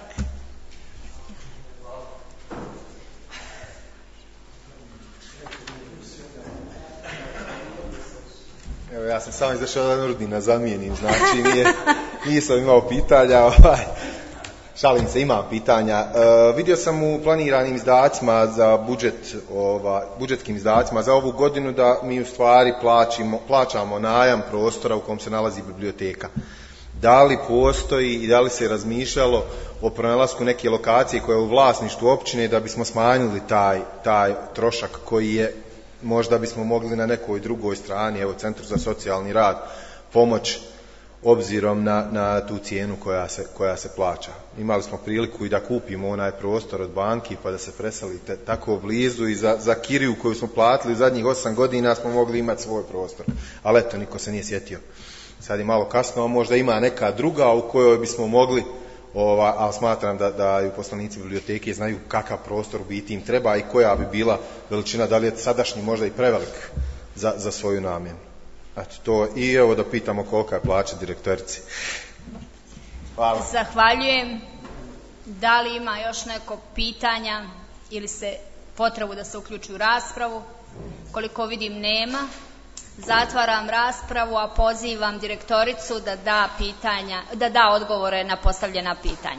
Evo, ja sam samo izašao da Nurdina zamijenim, znači nije, nisam imao pitanja, ovaj, šalim se, imam pitanja. E, vidio sam u planiranim izdacima za budžet, ova, budžetskim izdacima za ovu godinu da mi u stvari plaćimo, plaćamo najam prostora u kom se nalazi biblioteka. Da li postoji i da li se razmišljalo o pronalasku neke lokacije koja je u vlasništvu općine da bismo smanjili taj, taj trošak koji je, možda bismo mogli na nekoj drugoj strani, evo Centru za socijalni rad, pomoć obzirom na, na tu cijenu koja se, koja se plaća. Imali smo priliku i da kupimo onaj prostor od banki pa da se preselite tako blizu i za, za kiriju koju smo platili zadnjih osam godina smo mogli imati svoj prostor. Ali eto, niko se nije sjetio. Sad je malo kasno, a možda ima neka druga u kojoj bismo mogli, ova, ali smatram da, da i poslanici biblioteke znaju kakav prostor u biti im treba i koja bi bila veličina, da li je sadašnji možda i prevelik za, za svoju namjenu. Eto, to, i evo da pitamo kolika je plaća direktorici. Hvala. Zahvaljujem. Da li ima još neko pitanja ili se potrebu da se uključi u raspravu? Koliko vidim nema. Zatvaram raspravu, a pozivam direktoricu da da pitanja, da da odgovore na postavljena pitanja.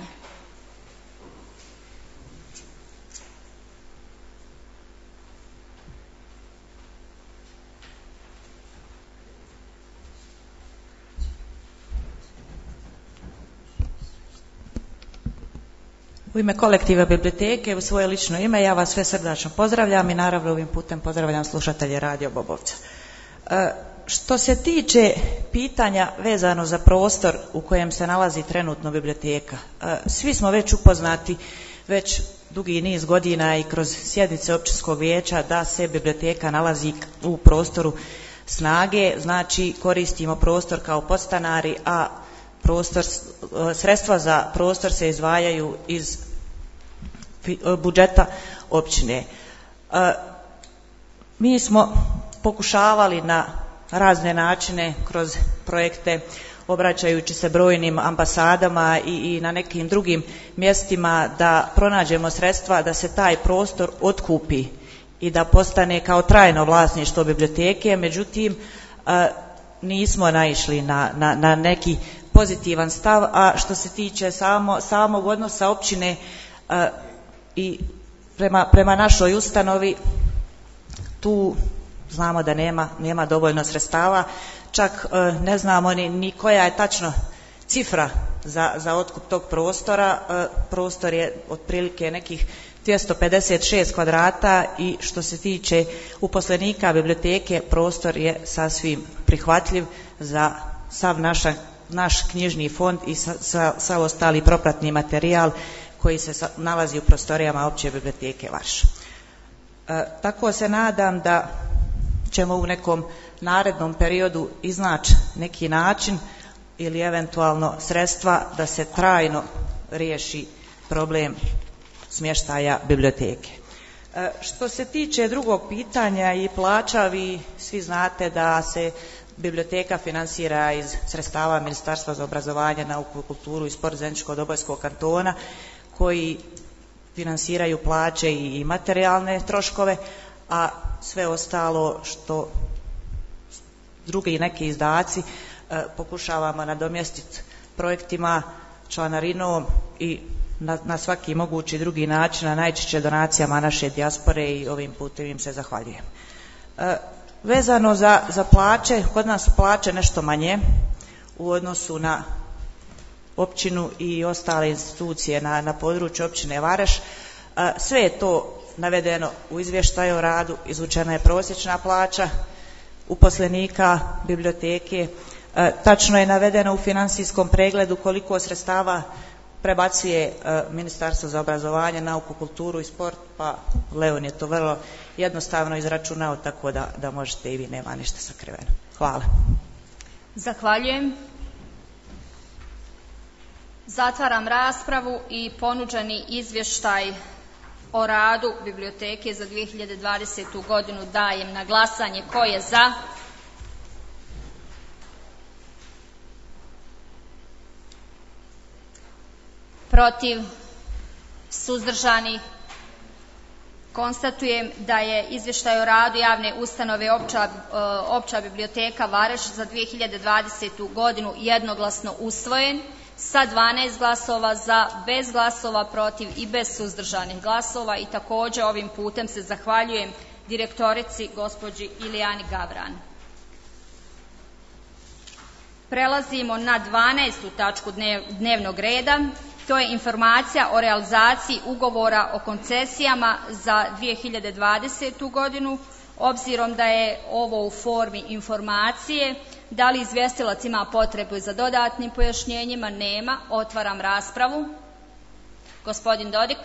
U ime kolektiva biblioteke, u svoje lično ime, ja vas sve srdačno pozdravljam i naravno ovim putem pozdravljam slušatelje Radio Bobovca. E, što se tiče pitanja vezano za prostor u kojem se nalazi trenutno biblioteka, e, svi smo već upoznati već dugi niz godina i kroz sjednice općinskog vijeća da se biblioteka nalazi u prostoru Snage, znači koristimo prostor kao podstanari, a prostor, sredstva za prostor se izdvajaju iz budžeta općine. E, mi smo pokušavali na razne načine kroz projekte, obraćajući se brojnim ambasadama i, i na nekim drugim mjestima, da pronađemo sredstva da se taj prostor otkupi i da postane kao trajno vlasništvo biblioteke, međutim nismo naišli na, na, na neki pozitivan stav, a što se tiče samo, samog odnosa općine i prema, prema našoj ustanovi, tu znamo da nema, nema dovoljno sredstava, čak ne znamo ni, ni koja je tačno cifra za, za otkup tog prostora. Prostor je otprilike nekih dvjesto pedeset šest kvadrata i što se tiče uposlenika biblioteke, prostor je sasvim prihvatljiv za sav naša, naš knjižni fond i sa, sa, sav ostali propratni materijal koji se sa, nalazi u prostorijama opće biblioteke Varš. E, tako se nadam da ćemo u nekom narednom periodu iznaći neki način ili eventualno sredstva da se trajno riješi problem smještaja biblioteke. E, što se tiče drugog pitanja i plaća, vi svi znate da se biblioteka finansira iz sredstava Ministarstva za obrazovanje, nauku, kulturu i sport Zeničko-Dobojskog kantona, koji finansiraju plaće i materijalne troškove, a sve ostalo što drugi neki izdaci e, pokušavamo nadomjestiti projektima, članarinom i na, na svaki mogući drugi način, a najčešće donacijama naše dijaspore, i ovim putem im se zahvaljujem. E, vezano za, za plaće, kod nas su plaće nešto manje u odnosu na općinu i ostale institucije na, na području općine Vareš. E, sve je to navedeno u izvještaju o radu, izvučena je prosječna plaća uposlenika biblioteke, e, tačno je navedeno u financijskom pregledu koliko sredstava prebacuje e, Ministarstvo za obrazovanje, nauku, kulturu i sport, pa Leon je to vrlo jednostavno izračunao, tako da, da možete i vi, nema ništa sakriveno. Hvala. Zahvaljujem. Zatvaram raspravu i ponuđeni izvještaj o radu biblioteke za dvije hiljade dvadesetu godinu dajem na glasanje. Ko je za? Protiv? Suzdržani? Konstatujem da je izvještaj o radu javne ustanove opća, opća biblioteka Vareš za dvije hiljade dvadesetu godinu jednoglasno usvojen sa dvanaest glasova za, bez glasova protiv i bez suzdržanih glasova, i također ovim putem se zahvaljujem direktorici gospođi Ilijani Gavran. Prelazimo na dvanaestu tačku dnevnog reda. To je informacija o realizaciji ugovora o koncesijama za dvije hiljade dvadesetu godinu. Obzirom da je ovo u formi informacije, da li izvjestilac ima potrebu za dodatnim pojašnjenjima? Nema. Otvaram raspravu. Gospodin Dodik.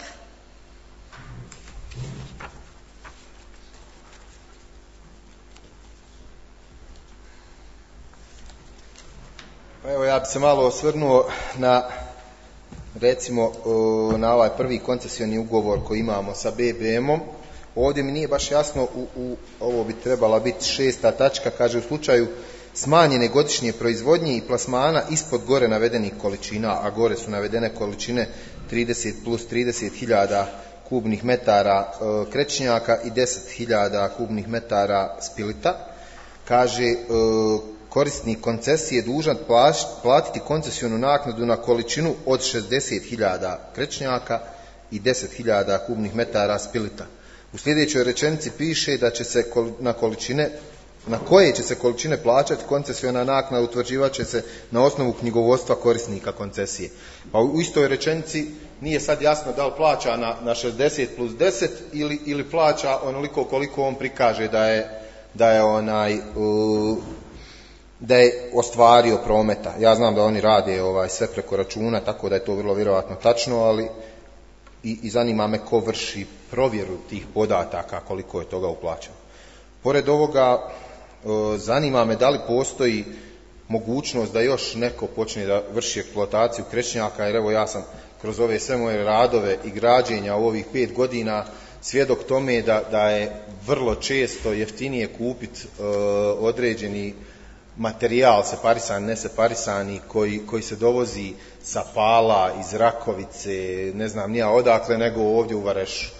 Pa evo, ja bi se malo osvrnuo na, recimo, na ovaj prvi koncesioni ugovor koji imamo sa B B M-om. Ovdje mi nije baš jasno, u, u, ovo bi trebala biti šesta tačka, kaže u slučaju smanjene godišnje proizvodnje i plasmana ispod gore navedenih količina, a gore su navedene količine trideset plus trideset hiljada kubnih metara e, krečnjaka i deset hiljada kubnih metara spilita. Kaže, e, korisnik koncesije je dužan platiti koncesionu naknadu na količinu od šezdeset hiljada krečnjaka i deset hiljada kubnih metara spilita. U sljedećoj rečenici piše da će se na količine, na koje će se količine plaćati koncesiona naknada utvrđivat će se na osnovu knjigovodstva korisnika koncesije. Pa u istoj rečenici nije sad jasno da li plaća na, na šezdeset plus deset ili, ili plaća onoliko koliko on prikaže da je, da je onaj uh, da je ostvario prometa. Ja znam da oni rade ovaj sve preko računa, tako da je to vrlo vjerojatno tačno, ali i, i zanima me ko vrši provjeru tih podataka koliko je toga uplaćeno. Pored ovoga, e, zanima me da li postoji mogućnost da još neko počne da vrši eksploataciju krečnjaka, jer evo ja sam kroz ove sve moje radove i građenja u ovih pet godina svjedok tome da, da je vrlo često jeftinije kupiti e, određeni materijal separisan, neseparisani, koji, koji se dovozi sa Pala, iz Rakovice, ne znam nija odakle, nego ovdje u Varešu.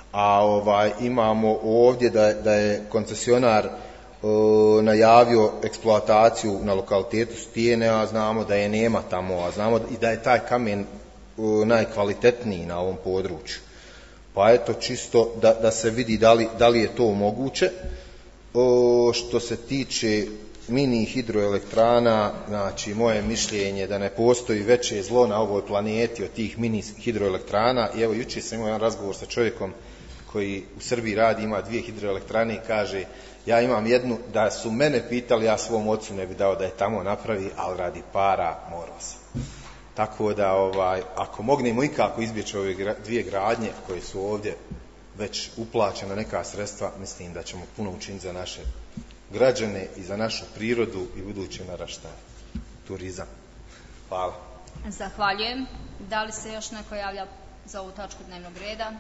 a ovaj, imamo ovdje da, da je koncesionar e, najavio eksploataciju na lokalitetu Stijene, a znamo da je nema tamo, a znamo i da je taj kamen e, najkvalitetniji na ovom području. Pa eto, čisto da, da se vidi da li, da li je to moguće. O, što se tiče mini hidroelektrana, znači moje mišljenje da ne postoji veće zlo na ovoj planeti od tih mini hidroelektrana. I evo, jučer sam imao jedan razgovor sa čovjekom koji u Srbiji radi, ima dvije hidroelektrane i kaže, ja imam jednu, da su mene pitali, ja svom ocu ne bi dao da je tamo napravi, ali radi para morao sam. Tako da, ovaj, ako mognemo ikako izbjeći ove dvije gradnje koje su ovdje već uplaćena neka sredstva, mislim da ćemo puno učiniti za naše građane i za našu prirodu i buduće naraštaje. Turizam. Hvala. Zahvaljujem. Da li se još neko javlja za ovu točku dnevnog reda?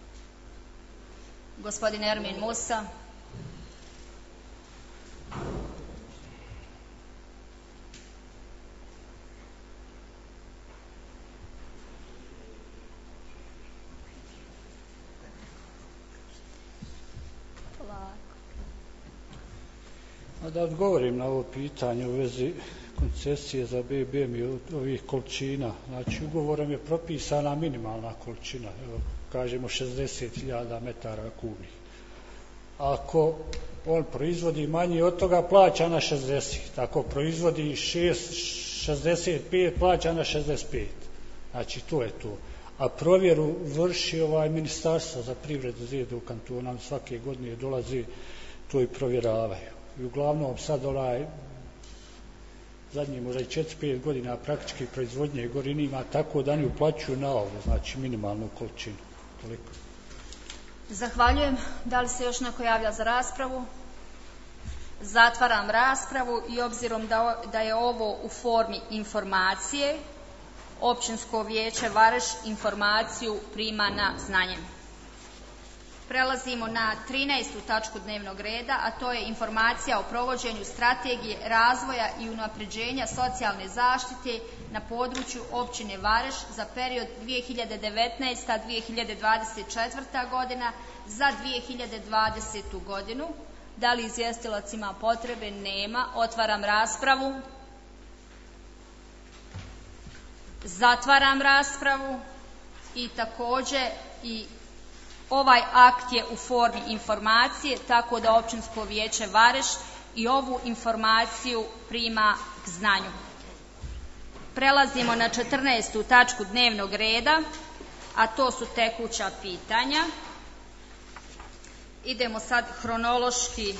Gospodin Ermin Musa. Da odgovorim na ovo pitanje u vezi koncesije za B B M i ovih količina. Znači, ugovorom je propisana minimalna količina, evo, kažemo šezdeset hiljada metara kubnih. Ako on proizvodi manje od toga, plaća na šezdeset. Ako proizvodi šezdeset pet, plaća na šezdeset pet. Znači, to je to. A provjeru vrši ovaj ministarstvo za privredu Zedu kantona, svake godine dolazi, to i provjeravaju. I uglavnom sad onaj zadnji možda i četiri pet godina praktički proizvodnje gorini ima tako da oni uplaćuju na ovo, znači minimalnu količinu. Toliko. Zahvaljujem. Da li se još neko javlja za raspravu? Zatvaram raspravu i obzirom da, da je ovo u formi informacije, Općinsko vijeće Vareš informaciju prima na znanje. Prelazimo na trinaestu tačku dnevnog reda, a to je informacija o provođenju strategije razvoja i unapređenja socijalne zaštite na području općine Vareš za period dvije hiljade devetnaesta do dvije hiljade dvadeset četvrta godina za dvije hiljade dvadesetu godinu. Da li izvjestilac ima potrebe? Nema. Otvaram raspravu. Zatvaram raspravu i također i ovaj akt je u formi informacije, tako da Općinsko vijeće Vareš i ovu informaciju prima k znanju. Prelazimo na četrnaestu tačku dnevnog reda, a to su tekuća pitanja. Idemo sad hronološki.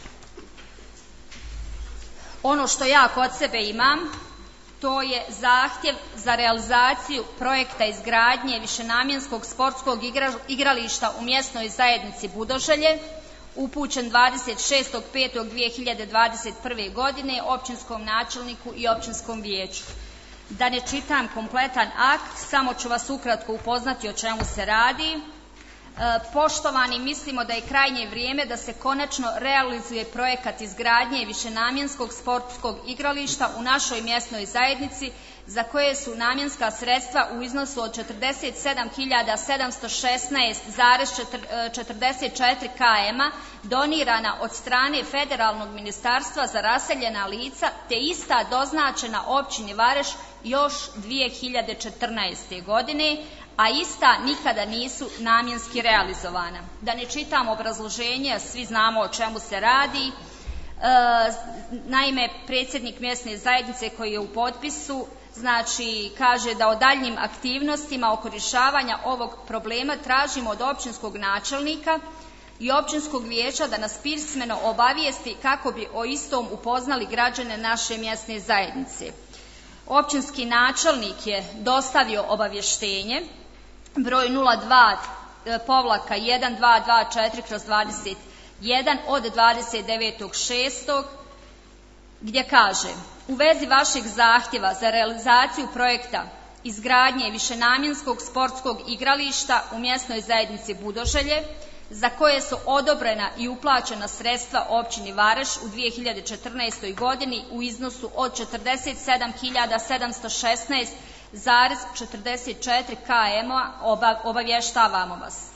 Ono što ja kod sebe imam, to je zahtjev za realizaciju projekta izgradnje višenamjenskog sportskog igrališta u mjesnoj zajednici Budoželje, upućen dvadeset šestog petog dvije hiljade dvadeset prve. godine općinskom načelniku i općinskom vijeću. Da ne čitam kompletan akt, samo ću vas ukratko upoznati o čemu se radi. Poštovani, mislimo da je krajnje vrijeme da se konačno realizuje projekat izgradnje višenamjenskog sportskog igrališta u našoj mjesnoj zajednici, za koje su namjenska sredstva u iznosu od četrdeset sedam hiljada sedamsto šesnaest zarez četrdeset četiri km donirana od strane Federalnog ministarstva za raseljena lica, te ista doznačena općini Vareš još dvije hiljade četrnaeste. godine, a ista nikada nisu namjenski realizovana. Da ne čitam obrazloženje, svi znamo o čemu se radi. E, naime, predsjednik mjesne zajednice koji je u potpisu, znači, kaže da o daljnjim aktivnostima oko rješavanja ovog problema tražimo od općinskog načelnika i općinskog vijeća da nas pismeno obavijesti kako bi o istom upoznali građane naše mjesne zajednice. Općinski načelnik je dostavio obavještenje broj nula dva povlaka jedan dva dva četiri kroz dvadeset jedan od dvadeset devetog šestog gdje kaže: u vezi vašeg zahtjeva za realizaciju projekta izgradnje višenamjenskog sportskog igrališta u mjesnoj zajednici Budoželje, za koje su odobrena i uplaćena sredstva općini Vareš u dvije hiljade četrnaestoj. godini u iznosu od četrdeset sedam hiljada sedamsto šesnaest zarez četrdeset četiri km, obavještavamo vas.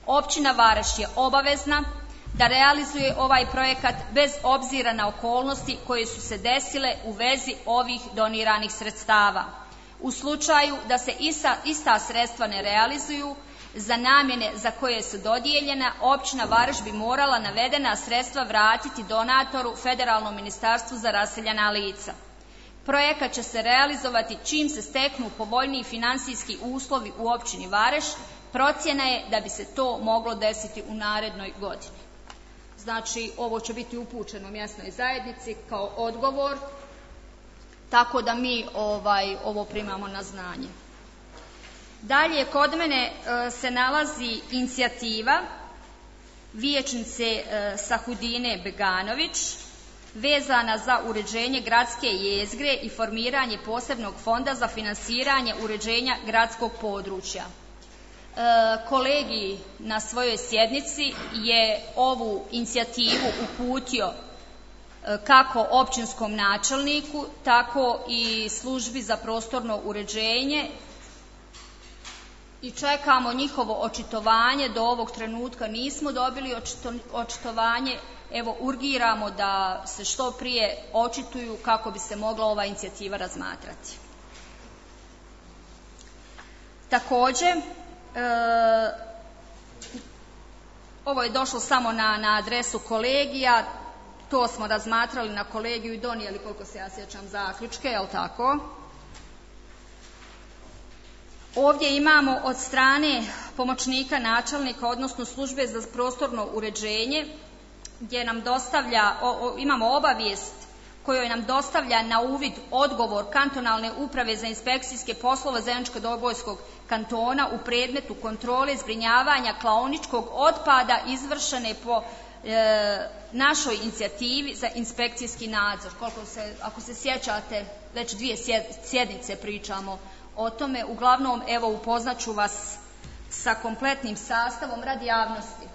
Općina Vareš je obavezna da realizuje ovaj projekat bez obzira na okolnosti koje su se desile u vezi ovih doniranih sredstava. U slučaju da se ista, ista sredstva ne realizuju za namjene za koje su dodijeljena, općina Vareš bi morala navedena sredstva vratiti donatoru Federalnom ministarstvu za raseljena lica. Projekat će se realizovati čim se steknu povoljniji financijski uslovi u općini Vareš. Procjena je da bi se to moglo desiti u narednoj godini. Znači, ovo će biti upućeno mjesnoj zajednici kao odgovor, tako da mi ovaj, ovo primamo na znanje. Dalje, kod mene e, se nalazi inicijativa vijećnice e, Sahudine Beganović vezana za uređenje gradske jezgre i formiranje posebnog fonda za finansiranje uređenja gradskog područja. E, kolegi na svojoj sjednici je ovu inicijativu uputio e, kako općinskom načelniku, tako i službi za prostorno uređenje i čekamo njihovo očitovanje. Do ovog trenutka nismo dobili očito, očitovanje. Evo, urgiramo da se što prije očituju kako bi se mogla ova inicijativa razmatrati. Također, e, ovo je došlo samo na, na adresu kolegija, to smo razmatrali na kolegiju i donijeli, koliko se ja sjećam, zaključke, jel tako? Ovdje imamo od strane pomoćnika načelnika, odnosno službe za prostorno uređenje, gdje nam dostavlja, o, o, imamo obavijest kojoj nam dostavlja na uvid odgovor kantonalne uprave za inspekcijske poslove Zeničko-Dobojskog kantona u predmetu kontrole zbrinjavanja klaoničkog otpada izvršene po e, našoj inicijativi za inspekcijski nadzor. Koliko se, ako se sjećate, već dvije sjednice pričamo o tome. Uglavnom, evo, upoznaću vas sa kompletnim sastavom radi javnosti.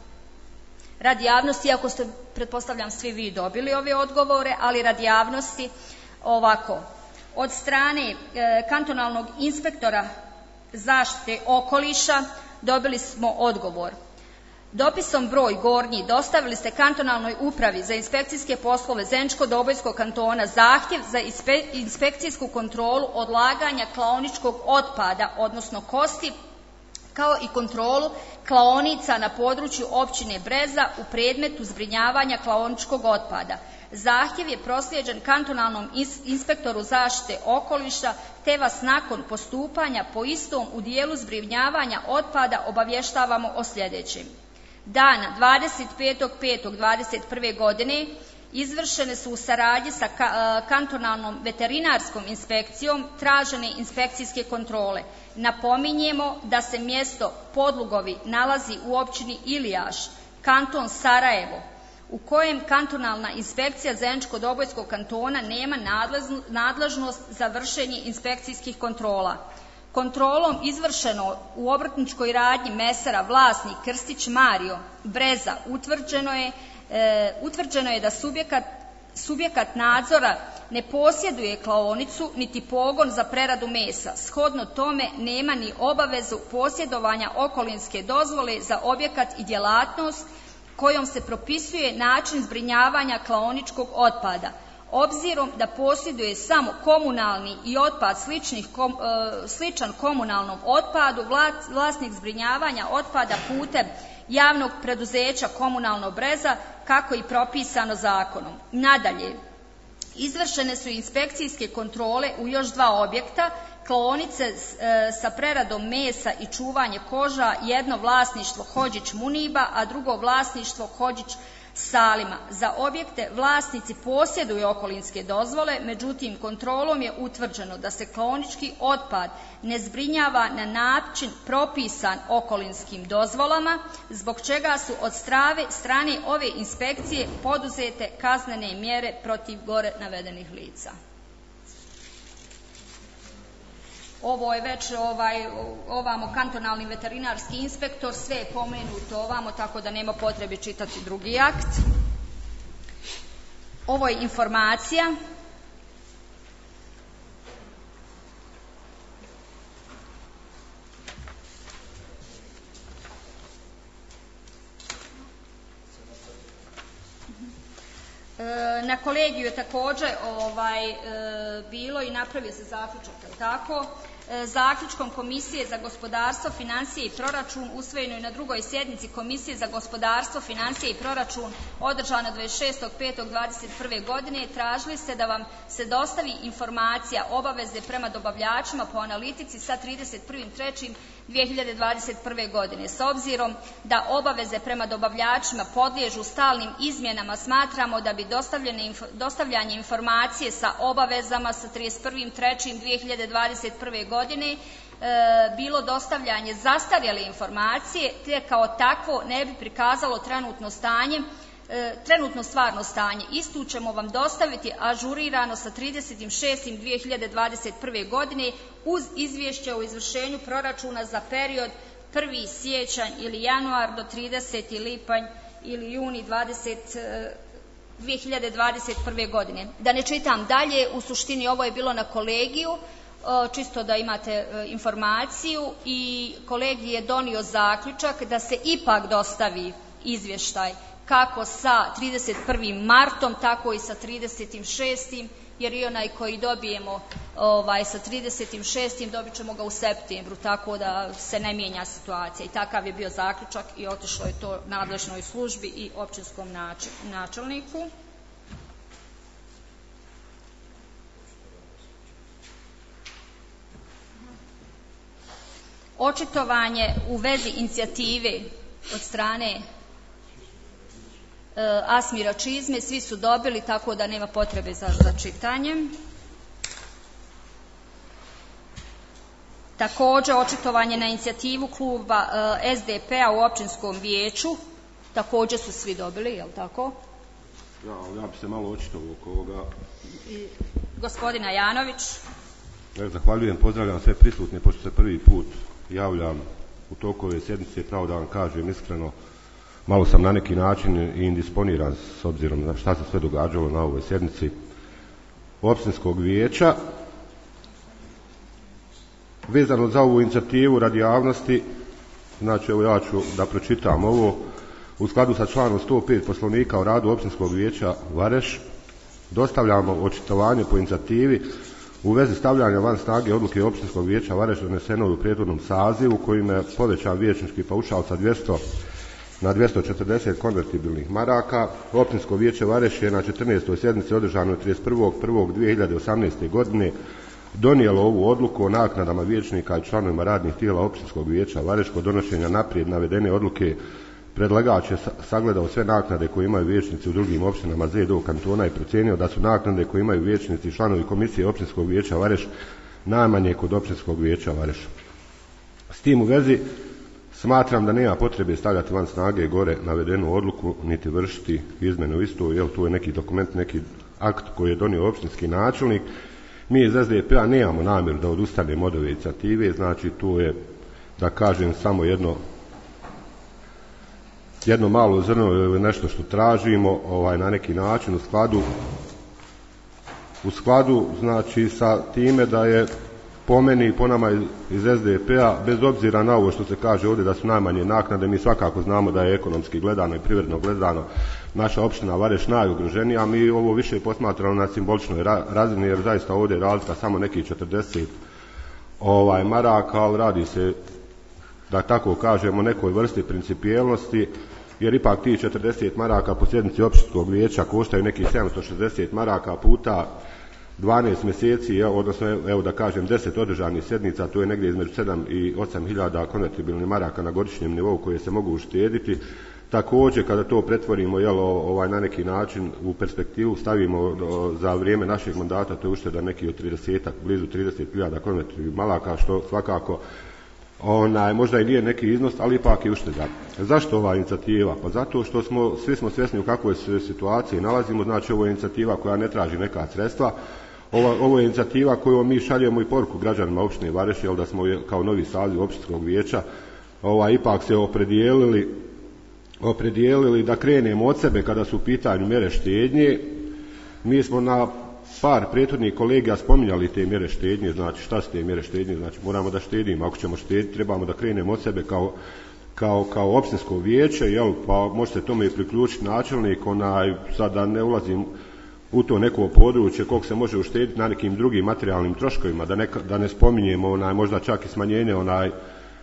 Radi javnosti, iako ste, pretpostavljam, svi vi dobili ove odgovore, ali radi javnosti ovako. Od strane e, kantonalnog inspektora zaštite okoliša dobili smo odgovor. Dopisom broj gornji dostavili ste kantonalnoj upravi za inspekcijske poslove Zeničko-Dobojskog kantona zahtjev za inspe, inspekcijsku kontrolu odlaganja klaoničkog otpada, odnosno kosti, kao i kontrolu klaonica na području općine Breza u predmetu zbrinjavanja klaoničkog otpada. Zahtjev je proslijeđen kantonalnom inspektoru zaštite okoliša, te vas nakon postupanja po istom u dijelu zbrinjavanja otpada obavještavamo o sljedećem. Dana dvadeset petog petog dvadeset prve. godine izvršene su u saradnji sa kantonalnom veterinarskom inspekcijom tražene inspekcijske kontrole. Napominjemo da se mjesto Podlugovi nalazi u općini Ilijaš, kanton Sarajevo, u kojem kantonalna inspekcija Zeničko-Dobojskog kantona nema nadležnost za vršenje inspekcijskih kontrola. Kontrolom izvršeno u obrtničkoj radnji mesara vlasnik Krstić Mario Breza utvrđeno je, e, utvrđeno je da subjekat, subjekat nadzora ne posjeduje klaonicu niti pogon za preradu mesa. Shodno tome nema ni obavezu posjedovanja okolinske dozvole za objekat i djelatnost kojom se propisuje način zbrinjavanja klaoničkog otpada. Obzirom da posjeduje samo komunalni i otpad sličnih, kom, e, sličan komunalnom otpadu, vlasnik zbrinjavanja otpada putem javnog preduzeća Komunalno Breza, kako i propisano zakonom. Nadalje, izvršene su inspekcijske kontrole u još dva objekta, klaonice e, sa preradom mesa i čuvanje koža, jedno vlasništvo Hodžić Muniba, a drugo vlasništvo Hodžić Salima. Za objekte vlasnici posjeduju okolinske dozvole, međutim kontrolom je utvrđeno da se klaonički otpad ne zbrinjava na način propisan okolinskim dozvolama, zbog čega su od strave, strane ove inspekcije poduzete kaznene mjere protiv gore navedenih lica. Ovo je već ovaj, ovamo kantonalni veterinarski inspektor, sve je pomenuto ovamo, tako da nema potrebe čitati drugi akt. Ovo je informacija. Na kolegiju je također ovaj, bilo i napravio se zaključak, tako? Zaključkom Komisije za gospodarstvo, financije i proračun usvojeno je na drugoj sjednici Komisije za gospodarstvo, financije i proračun održana dvadeset šestog petog dvadeset prve. godine tražili ste da vam se dostavi informacija obaveze prema dobavljačima po analitici sa trideset prvog trećeg dvije hiljade dvadeset prve. godine. S obzirom da obaveze prema dobavljačima podliježu stalnim izmjenama, smatramo da bi dostavljanje informacije sa obavezama sa trideset prvog trećeg dvije hiljade dvadeset prve. godine e, bilo dostavljanje zastarjele informacije, te kao takvo ne bi prikazalo trenutno stanje, e, trenutno stvarno stanje. Istu ćemo vam dostaviti ažurirano sa tridesetim šestim dvije hiljade dvadeset prve. godine uz izvješće o izvršenju proračuna za period prvi siječanj ili januar do trideseti lipanj ili juni dvije hiljade dvadeset prve. godine. Da ne čitam dalje, u suštini ovo je bilo na kolegiju, čisto da imate informaciju, i kolegij je donio zaključak da se ipak dostavi izvještaj kako sa trideset prvog martom, tako i sa tridesetim šestim jer i onaj koji dobijemo ovaj, sa tridesetim šestim dobit ćemo ga u septembru, tako da se ne mijenja situacija. I takav je bio zaključak i otišlo je to nadležnoj službi i općinskom načelniku. Očitovanje u vezi inicijative od strane e, Asmira Čizme svi su dobili, tako da nema potrebe za, za čitanjem. Također očitovanje na inicijativu kluba e, S D P-a u općinskom vijeću, također su svi dobili, je li tako? Ja, ali ja bi se malo očitovao oko ovoga. I gospodina Janović. Ja, zahvaljujem, pozdravljam sve prisutne, pošto se prvi put javljam u toku ove sjednice, pravo da vam kažem iskreno, malo sam na neki način i indisponiran s obzirom na šta se sve događalo na ovoj sjednici općinskog vijeća. Vezano za ovu inicijativu radi javnosti, znači evo ja ću da pročitam ovo. U skladu sa članom sto pet Poslovnika o radu općinskog vijeća Vareš dostavljamo očitovanje po inicijativi u vezi stavljanja van snage odluke općinskog vijeća Vareš doneseno u prethodnom sazivu, kojim je povećan vijećnički paušal sa dvjesto na dvjesto četrdeset konvertibilnih maraka. Općinsko vijeće Vareš je na četrnaestoj sjednici održanoj trideset prvog prvog dvije hiljade osamnaeste. godine donijelo ovu odluku o naknadama vijećnika i članovima radnih tijela općinskog vijeća Vareš. Kod donošenja naprijed navedene odluke predlagač je sagledao sve naknade koje imaju vijećnici u drugim općinama Z D O kantona i procijenio da su naknade koje imaju vijećnici i članovi komisije općinskog vijeća Vareš najmanje kod općinskog vijeća Vareš. S tim u vezi smatram da nema potrebe stavljati van snage gore navedenu odluku niti vršiti izmjenu istu, jer tu je neki dokument, neki akt koji je donio općinski načelnik. Mi iz S D P-a nemamo namjeru da odustanemo od ove inicijative, znači tu je, da kažem, samo jedno jedno malo zrno ili nešto što tražimo ovaj, na neki način u skladu u skladu znači sa time da je po meni i po nama iz S D P-a, bez obzira na ovo što se kaže ovdje da su najmanje naknade, mi svakako znamo da je ekonomski gledano i privredno gledano naša opština Vareš najugroženija, mi ovo više posmatramo na simboličnoj razini, jer zaista ovdje je razlika samo nekih četrdeset ovaj, maraka, ali radi se, da tako kažemo, nekoj vrsti principijelnosti, jer ipak ti četrdeset maraka po sjednici općinskog vijeća koštaju nekih sedamsto šezdeset maraka puta dvanaest mjeseci, odnosno evo da kažem deset održanih sjednica, to je negdje između sedam i osam hiljada konvertibilnih maraka na godišnjem nivou koje se mogu uštediti. Također kada to pretvorimo jel, ovaj, na neki način u perspektivu stavimo za vrijeme našeg mandata, to je ušteda neki od trideset, blizu trideset hiljada konvertibilnih maraka, što svakako onaj, možda i nije neki iznos, ali ipak je ušteda. Zašto ova inicijativa? Pa zato što smo, svi smo svjesni u kakvoj se situaciji nalazimo, znači ovo je inicijativa koja ne traži neka sredstva, ovo, ovo je inicijativa koju mi šaljemo i poruku građanima općine Vareš, jel da smo kao novi saziv općinskog vijeća ovaj, ipak se opredijelili, opredijelili da krenemo od sebe kada su u pitanju mjere štednje. Mi smo na par prethodnih kolegija spominjali te mjere štednje, znači šta su te mjere štednje, znači moramo da štedimo, ako ćemo štediti trebamo da krenemo od sebe kao kao, kao općinsko vijeće, jel, pa možete tome i priključiti načelnik, onaj, sad da ne ulazim u to neko područje koliko se može uštediti na nekim drugim materijalnim troškovima, da ne, da ne spominjemo onaj, možda čak i smanjenje onaj,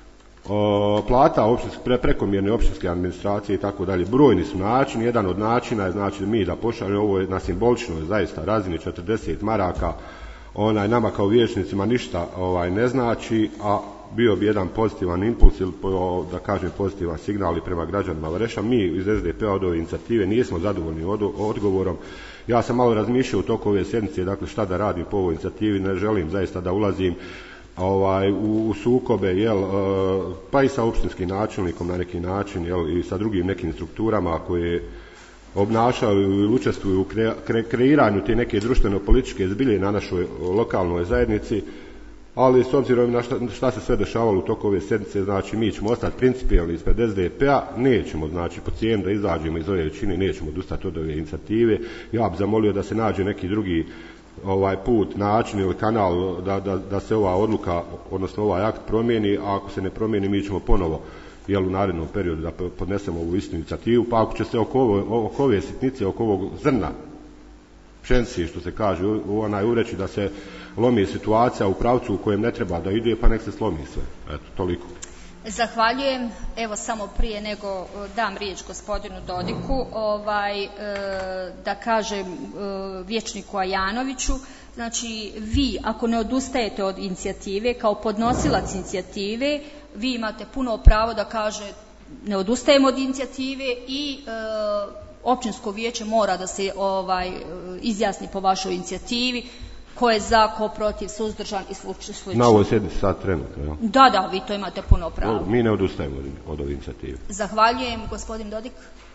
o, plata općinske, pre, prekomjerne općinske administracije i tako dalje. Brojni su načini, jedan od načina je znači mi da pošaljemo ovo na simboličnoj zaista razini četrdeset maraka, onaj, nama kao vijećnicima ništa ovaj, ne znači, a bio bi jedan pozitivan impuls ili da kažem pozitivan signal i prema građanima Vareša. Mi iz S D P-a od ove inicijative nismo zadovoljni od, odgovorom. Ja sam malo razmišljao u toku ove sjednice, dakle šta da radim po ovoj inicijativi, ne želim zaista da ulazim ovaj, u, u sukobe, jel, pa i sa opštinskim načelnikom na neki način, jel, i sa drugim nekim strukturama koje obnašaju ili učestvuju u kre, kre, kreiranju te neke društveno-političke zbilje na našoj lokalnoj zajednici, ali s obzirom na šta, šta se sve dešavalo u toku ove sjednice, znači mi ćemo ostati principijelni ispred S D P-a, nećemo, znači, po cijenu da izađemo iz ove većine, nećemo odustati od ove inicijative. Ja bih zamolio da se nađe neki drugi ovaj put, način ili kanal da, da, da se ova odluka, odnosno ovaj akt promijeni, a ako se ne promijeni mi ćemo ponovo, jel, u narednom periodu da podnesemo ovu istu inicijativu, pa ako će se oko, ovo, oko ove sitnice, oko ovog zrna pšenice, što se kaže, onaj ureći da se lomi situacija u pravcu u kojem ne treba da ide, pa nek se slomi sve. Eto, toliko. Zahvaljujem. Evo, samo prije nego dam riječ gospodinu Dodiku, ovaj, e, da kažem e, vijećniku Ajanoviću, znači vi ako ne odustajete od inicijative, kao podnosilac inicijative, vi imate puno pravo da kaže ne odustajemo od inicijative i e, općinsko vijeće mora da se ovaj, izjasni po vašoj inicijativi, ko je za, ko protiv, suzdržan i slično. Na ovoj sjednici sad trenutno, ja? Da, da, vi to imate puno pravo. Mi ne odustajemo od ove inicijative. Zahvaljujem, gospodin Dodik.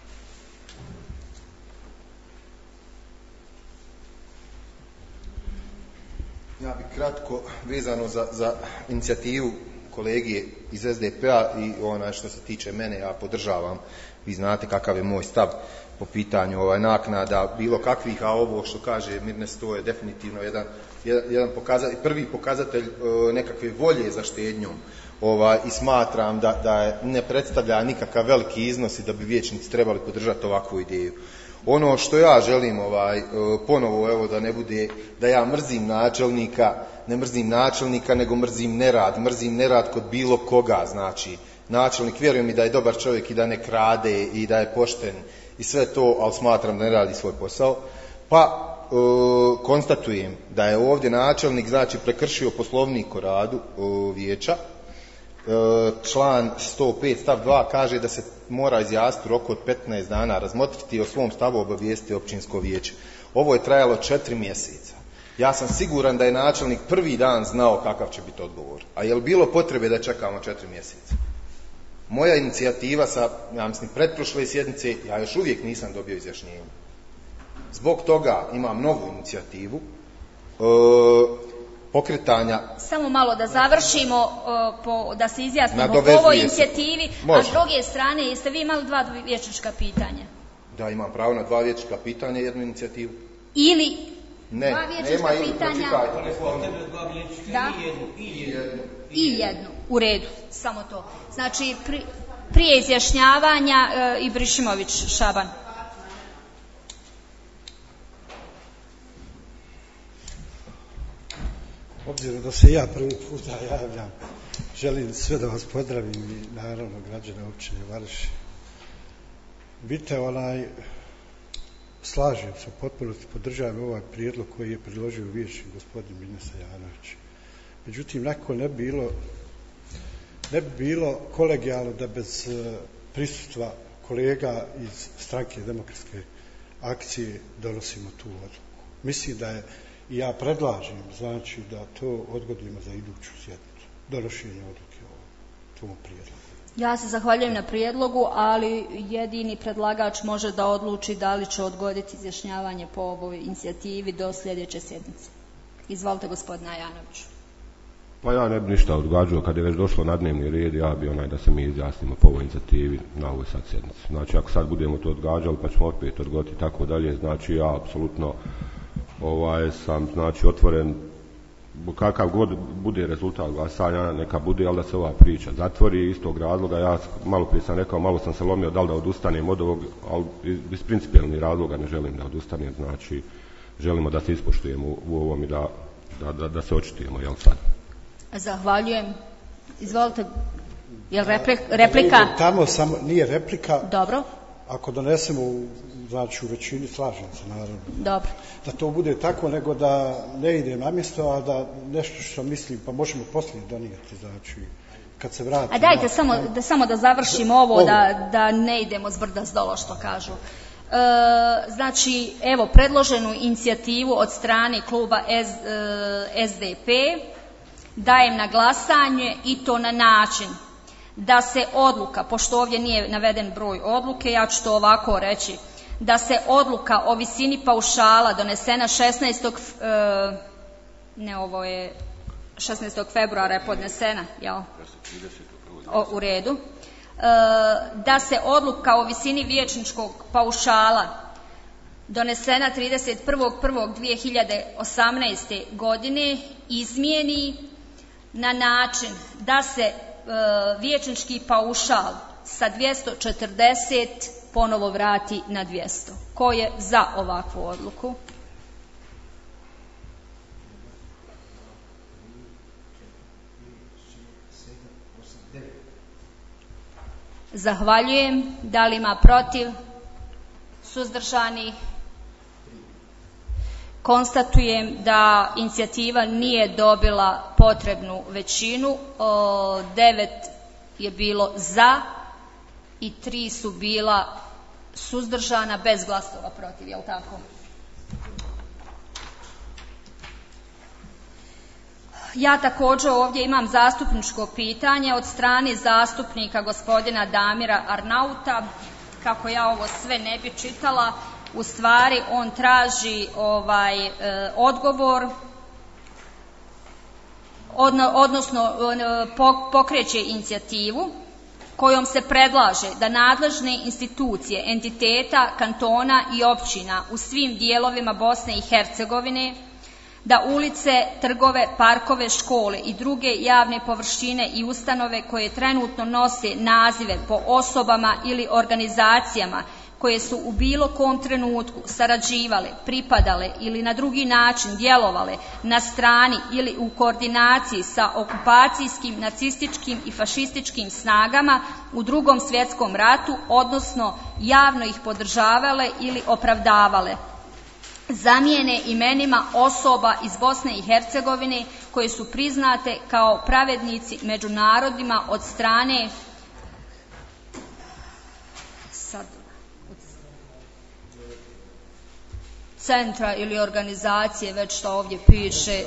Ja bih kratko vezano za, za inicijativu kolege iz S D P-a i onaj što se tiče mene, ja podržavam. Vi znate kakav je moj stav po pitanju ovaj naknada, bilo kakvih, a ovo što kaže Mirnes, to je definitivno jedan, jedan, jedan pokazatelj, prvi pokazatelj e, nekakve volje za štednjom. Ovaj, i smatram da, da je, ne predstavlja nikakav veliki iznos i da bi vijećnici trebali podržati ovakvu ideju. Ono što ja želim ovaj, e, ponovo, evo, da ne bude da ja mrzim načelnika, ne mrzim načelnika, nego mrzim nerad, mrzim nerad kod bilo koga, znači načelnik, vjerujem mi da je dobar čovjek i da ne krade i da je pošten i sve to, ali smatram da ne radi svoj posao. Pa e, konstatujem da je ovdje načelnik, znači, prekršio poslovnik o radu e, vijeća. E, član sto pet stav dva kaže da se mora izjasniti u roku od petnaest dana, razmotriti i o svom stavu obavijestiti općinsko vijeće. Ovo je trajalo četiri mjeseca. Ja sam siguran da je načelnik prvi dan znao kakav će biti odgovor. A je li bilo potrebe da čekamo četiri mjeseca? Moja inicijativa sa, ja mislim, pretprošle sjednice, ja još uvijek nisam dobio izjašnjenje. Zbog toga imam novu inicijativu e, pokretanja... Samo malo da završimo, e, po, da se izjasnimo po ovoj inicijativi, a s druge strane, jeste vi imali dva vijećnička pitanja? Da, imam pravo na dva vijećnička pitanja i jednu inicijativu. Ili ne, dva vijećnička pitanja... Da? I jednu. I jednu. I jednu, u redu, samo to. Znači, pri, prije izjašnjavanja e, Ibrišimović Šaban. Obzirom da se ja prvi puta javljam, želim sve da vas pozdravim i naravno građane općine Vareš. Vidite, onaj, slažem se, potpuno podržavam ovaj prijedlog koji je predložio vijećnik gospodin Mirnes Ajanović. Međutim, nakon ne bi bilo, ne bi bilo kolegijalno da bez prisustva kolega iz stranke Demokratske akcije donosimo tu odluku. Mislim da je, i ja predlažem, znači da to odgodimo za iduću sjednicu, donošenje odluke o tom prijedlogu. Ja se zahvaljujem na prijedlogu, ali jedini predlagač može da odluči da li će odgoditi izjašnjavanje po ovoj inicijativi do sljedeće sjednice. Izvolite, gospodine Ajanoviću. Pa ja ne bi ništa odgađao, kad je već došlo na dnevni red, ja bi onaj da se mi izjasnimo po ovoj inicijativi na ovoj sad sjednici. Znači, ako sad budemo to odgađali, pa ćemo opet odgoditi tako dalje, znači ja apsolutno ovaj, sam, znači, otvoren kakav god bude rezultat glasanja, neka bude, ali da se ova priča zatvori. Iz tog razloga, ja malo prije sam rekao, malo sam se lomio da li da odustanem od ovog, ali iz principijelnih razloga ne želim da odustanem, znači želimo da se ispoštujemo u, u ovom i da, da, da, da se očitujemo, jel sad? Zahvaljujem. Izvolite, jel replika? Tamo samo nije replika. Dobro. Ako donesemo, znači u većini, slažem se naravno. Dobro. Da to bude tako, nego da ne ide na mjesto, a da nešto što mislim, pa možemo poslije donijeti, znači kad se vrati. A dajte samo da, samo da završimo ovo, ovo. Da, da ne idemo s brda s dola, što kažu. E, znači, evo, predloženu inicijativu od strane kluba S, e, S D P dajem na glasanje i to na način da se odluka, pošto ovdje nije naveden broj odluke, ja ću to ovako reći, da se odluka o visini paušala donesena šesnaestog E, ne, ovo je šesnaestog februara je podnesena, jel? O, u redu. E, da se odluka o visini vijećničkog paušala donesena trideset prvog prvog dvije hiljade osamnaeste. godine izmijeni na način da se e, vijećnički paušal sa dvjesto četrdeset ponovo vrati na dvjesto. Ko je za ovakvu odluku? Zahvaljujem. Da li ima protiv? Suzdržani? Konstatujem da inicijativa nije dobila potrebnu većinu. O, devet je bilo za i tri su bila suzdržana bez glasova protiv, je li tako? Ja također ovdje imam zastupničko pitanje od strane zastupnika gospodina Damira Arnauta. Kako ja ovo sve ne bi čitala, u stvari on traži ovaj, e, odgovor, odno, odnosno e, pokreće inicijativu kojom se predlaže da nadležne institucije, entiteta, kantona i općina u svim dijelovima Bosne i Hercegovine, da ulice, trgove, parkove, škole i druge javne površine i ustanove koje trenutno nose nazive po osobama ili organizacijama koje su u bilo kom trenutku sarađivale, pripadale ili na drugi način djelovale na strani ili u koordinaciji sa okupacijskim, nacističkim i fašističkim snagama u Drugom svjetskom ratu, odnosno javno ih podržavale ili opravdavale, zamijene imenima osoba iz Bosne i Hercegovine koje su priznate kao pravednici među narodima od strane sad, centra ili organizacije, već što ovdje piše.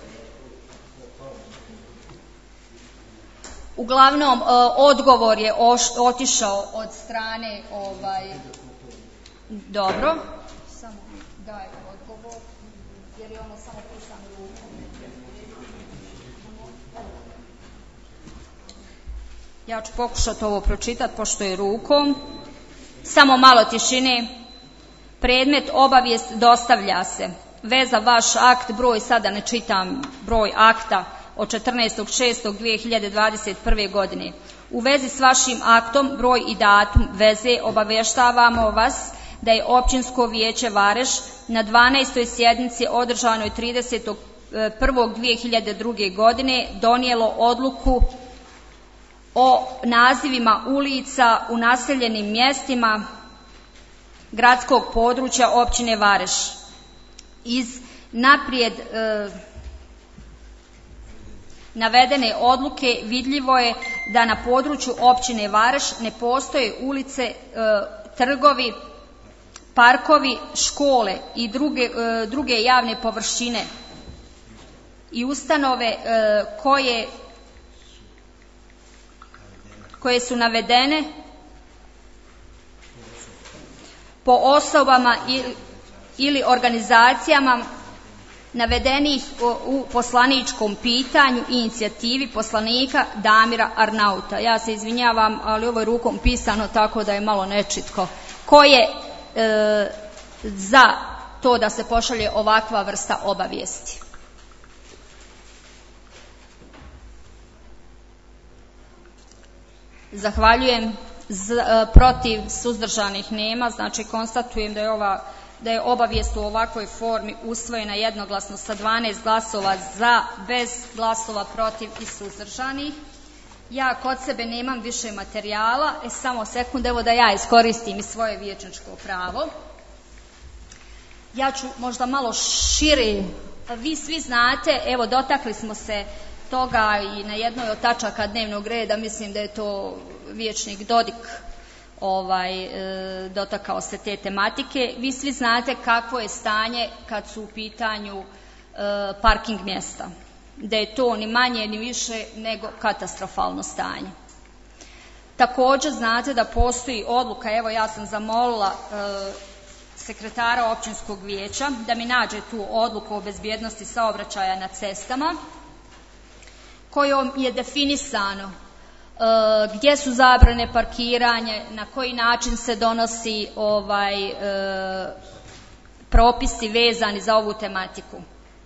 Uglavnom, odgovor je otišao od strane ovaj, dobro. Samo daj odgovor, jer je ono samo pisano rukom. Ja ću pokušati ovo pročitati, pošto je rukom. Samo malo tišine. Predmet obavijest dostavlja se. Veza vaš akt, broj, sada ne čitam broj akta, od četrnaestog šestog dvije hiljade dvadeset prve. godine. U vezi s vašim aktom, broj i datum veze obavještavamo vas da je Općinsko vijeće Vareš na dvanaestoj sjednici održanoj tridesetog prvog dvije hiljade druge. godine donijelo odluku o nazivima ulica u naseljenim mjestima gradskog područja općine Vareš. Iz naprijed e, navedene odluke vidljivo je da na području općine Vareš ne postoje ulice, e, trgovi, parkovi, škole i druge, e, druge javne površine i ustanove e, koje, koje su navedene po osobama ili, ili organizacijama navedenih u poslaničkom pitanju i inicijativi poslanika Damira Arnauta. Ja se izvinjavam, ali ovo je rukom pisano, tako da je malo nečitko. Ko je e, za to da se pošalje ovakva vrsta obavijesti? Zahvaljujem. Z, protiv, suzdržanih nema, znači konstatujem da je, ova, da je obavijest u ovakvoj formi usvojena jednoglasno sa dvanaest glasova za, bez glasova protiv i suzdržanih. Ja kod sebe nemam više materijala, e samo sekund, evo da ja iskoristim i svoje vijećničko pravo. Ja ću možda malo šire, vi svi znate, evo dotakli smo se toga i na jednoj od tačaka dnevnog reda, mislim da je to vijećnik Dodik ovaj, e, dotakao se te tematike. Vi svi znate kakvo je stanje kad su u pitanju e, parking mjesta, da je to ni manje ni više nego katastrofalno stanje. Također znate da postoji odluka, evo ja sam zamolila e, sekretara općinskog vijeća da mi nađe tu odluku o bezbjednosti saobraćaja na cestama, kojom je definisano e, gdje su zabrane parkiranja, na koji način se donosi ovaj, e, propisi vezani za ovu tematiku.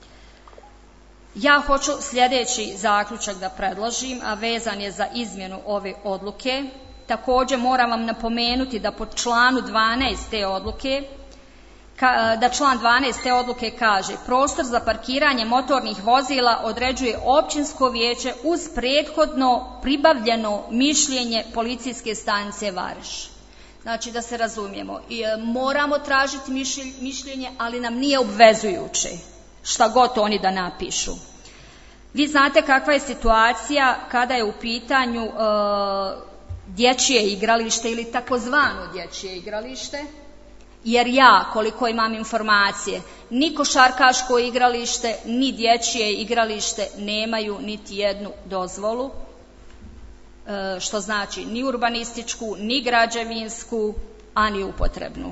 Ja hoću sljedeći zaključak da predložim, a vezan je za izmjenu ove odluke. Također moram vam napomenuti da po članu dvanaest te odluke da član dvanaest te odluke kaže: prostor za parkiranje motornih vozila određuje općinsko vijeće uz prethodno pribavljeno mišljenje policijske stanice Vareš. Znači da se razumijemo, I, e, moramo tražiti mišljenje, ali nam nije obvezujuće, šta god oni da napišu. Vi znate kakva je situacija kada je u pitanju e, dječje igralište ili takozvano dječje igralište, jer ja, koliko imam informacije, ni košarkaško igralište, ni dječje igralište nemaju niti jednu dozvolu, što znači ni urbanističku, ni građevinsku, a ni upotrebnu.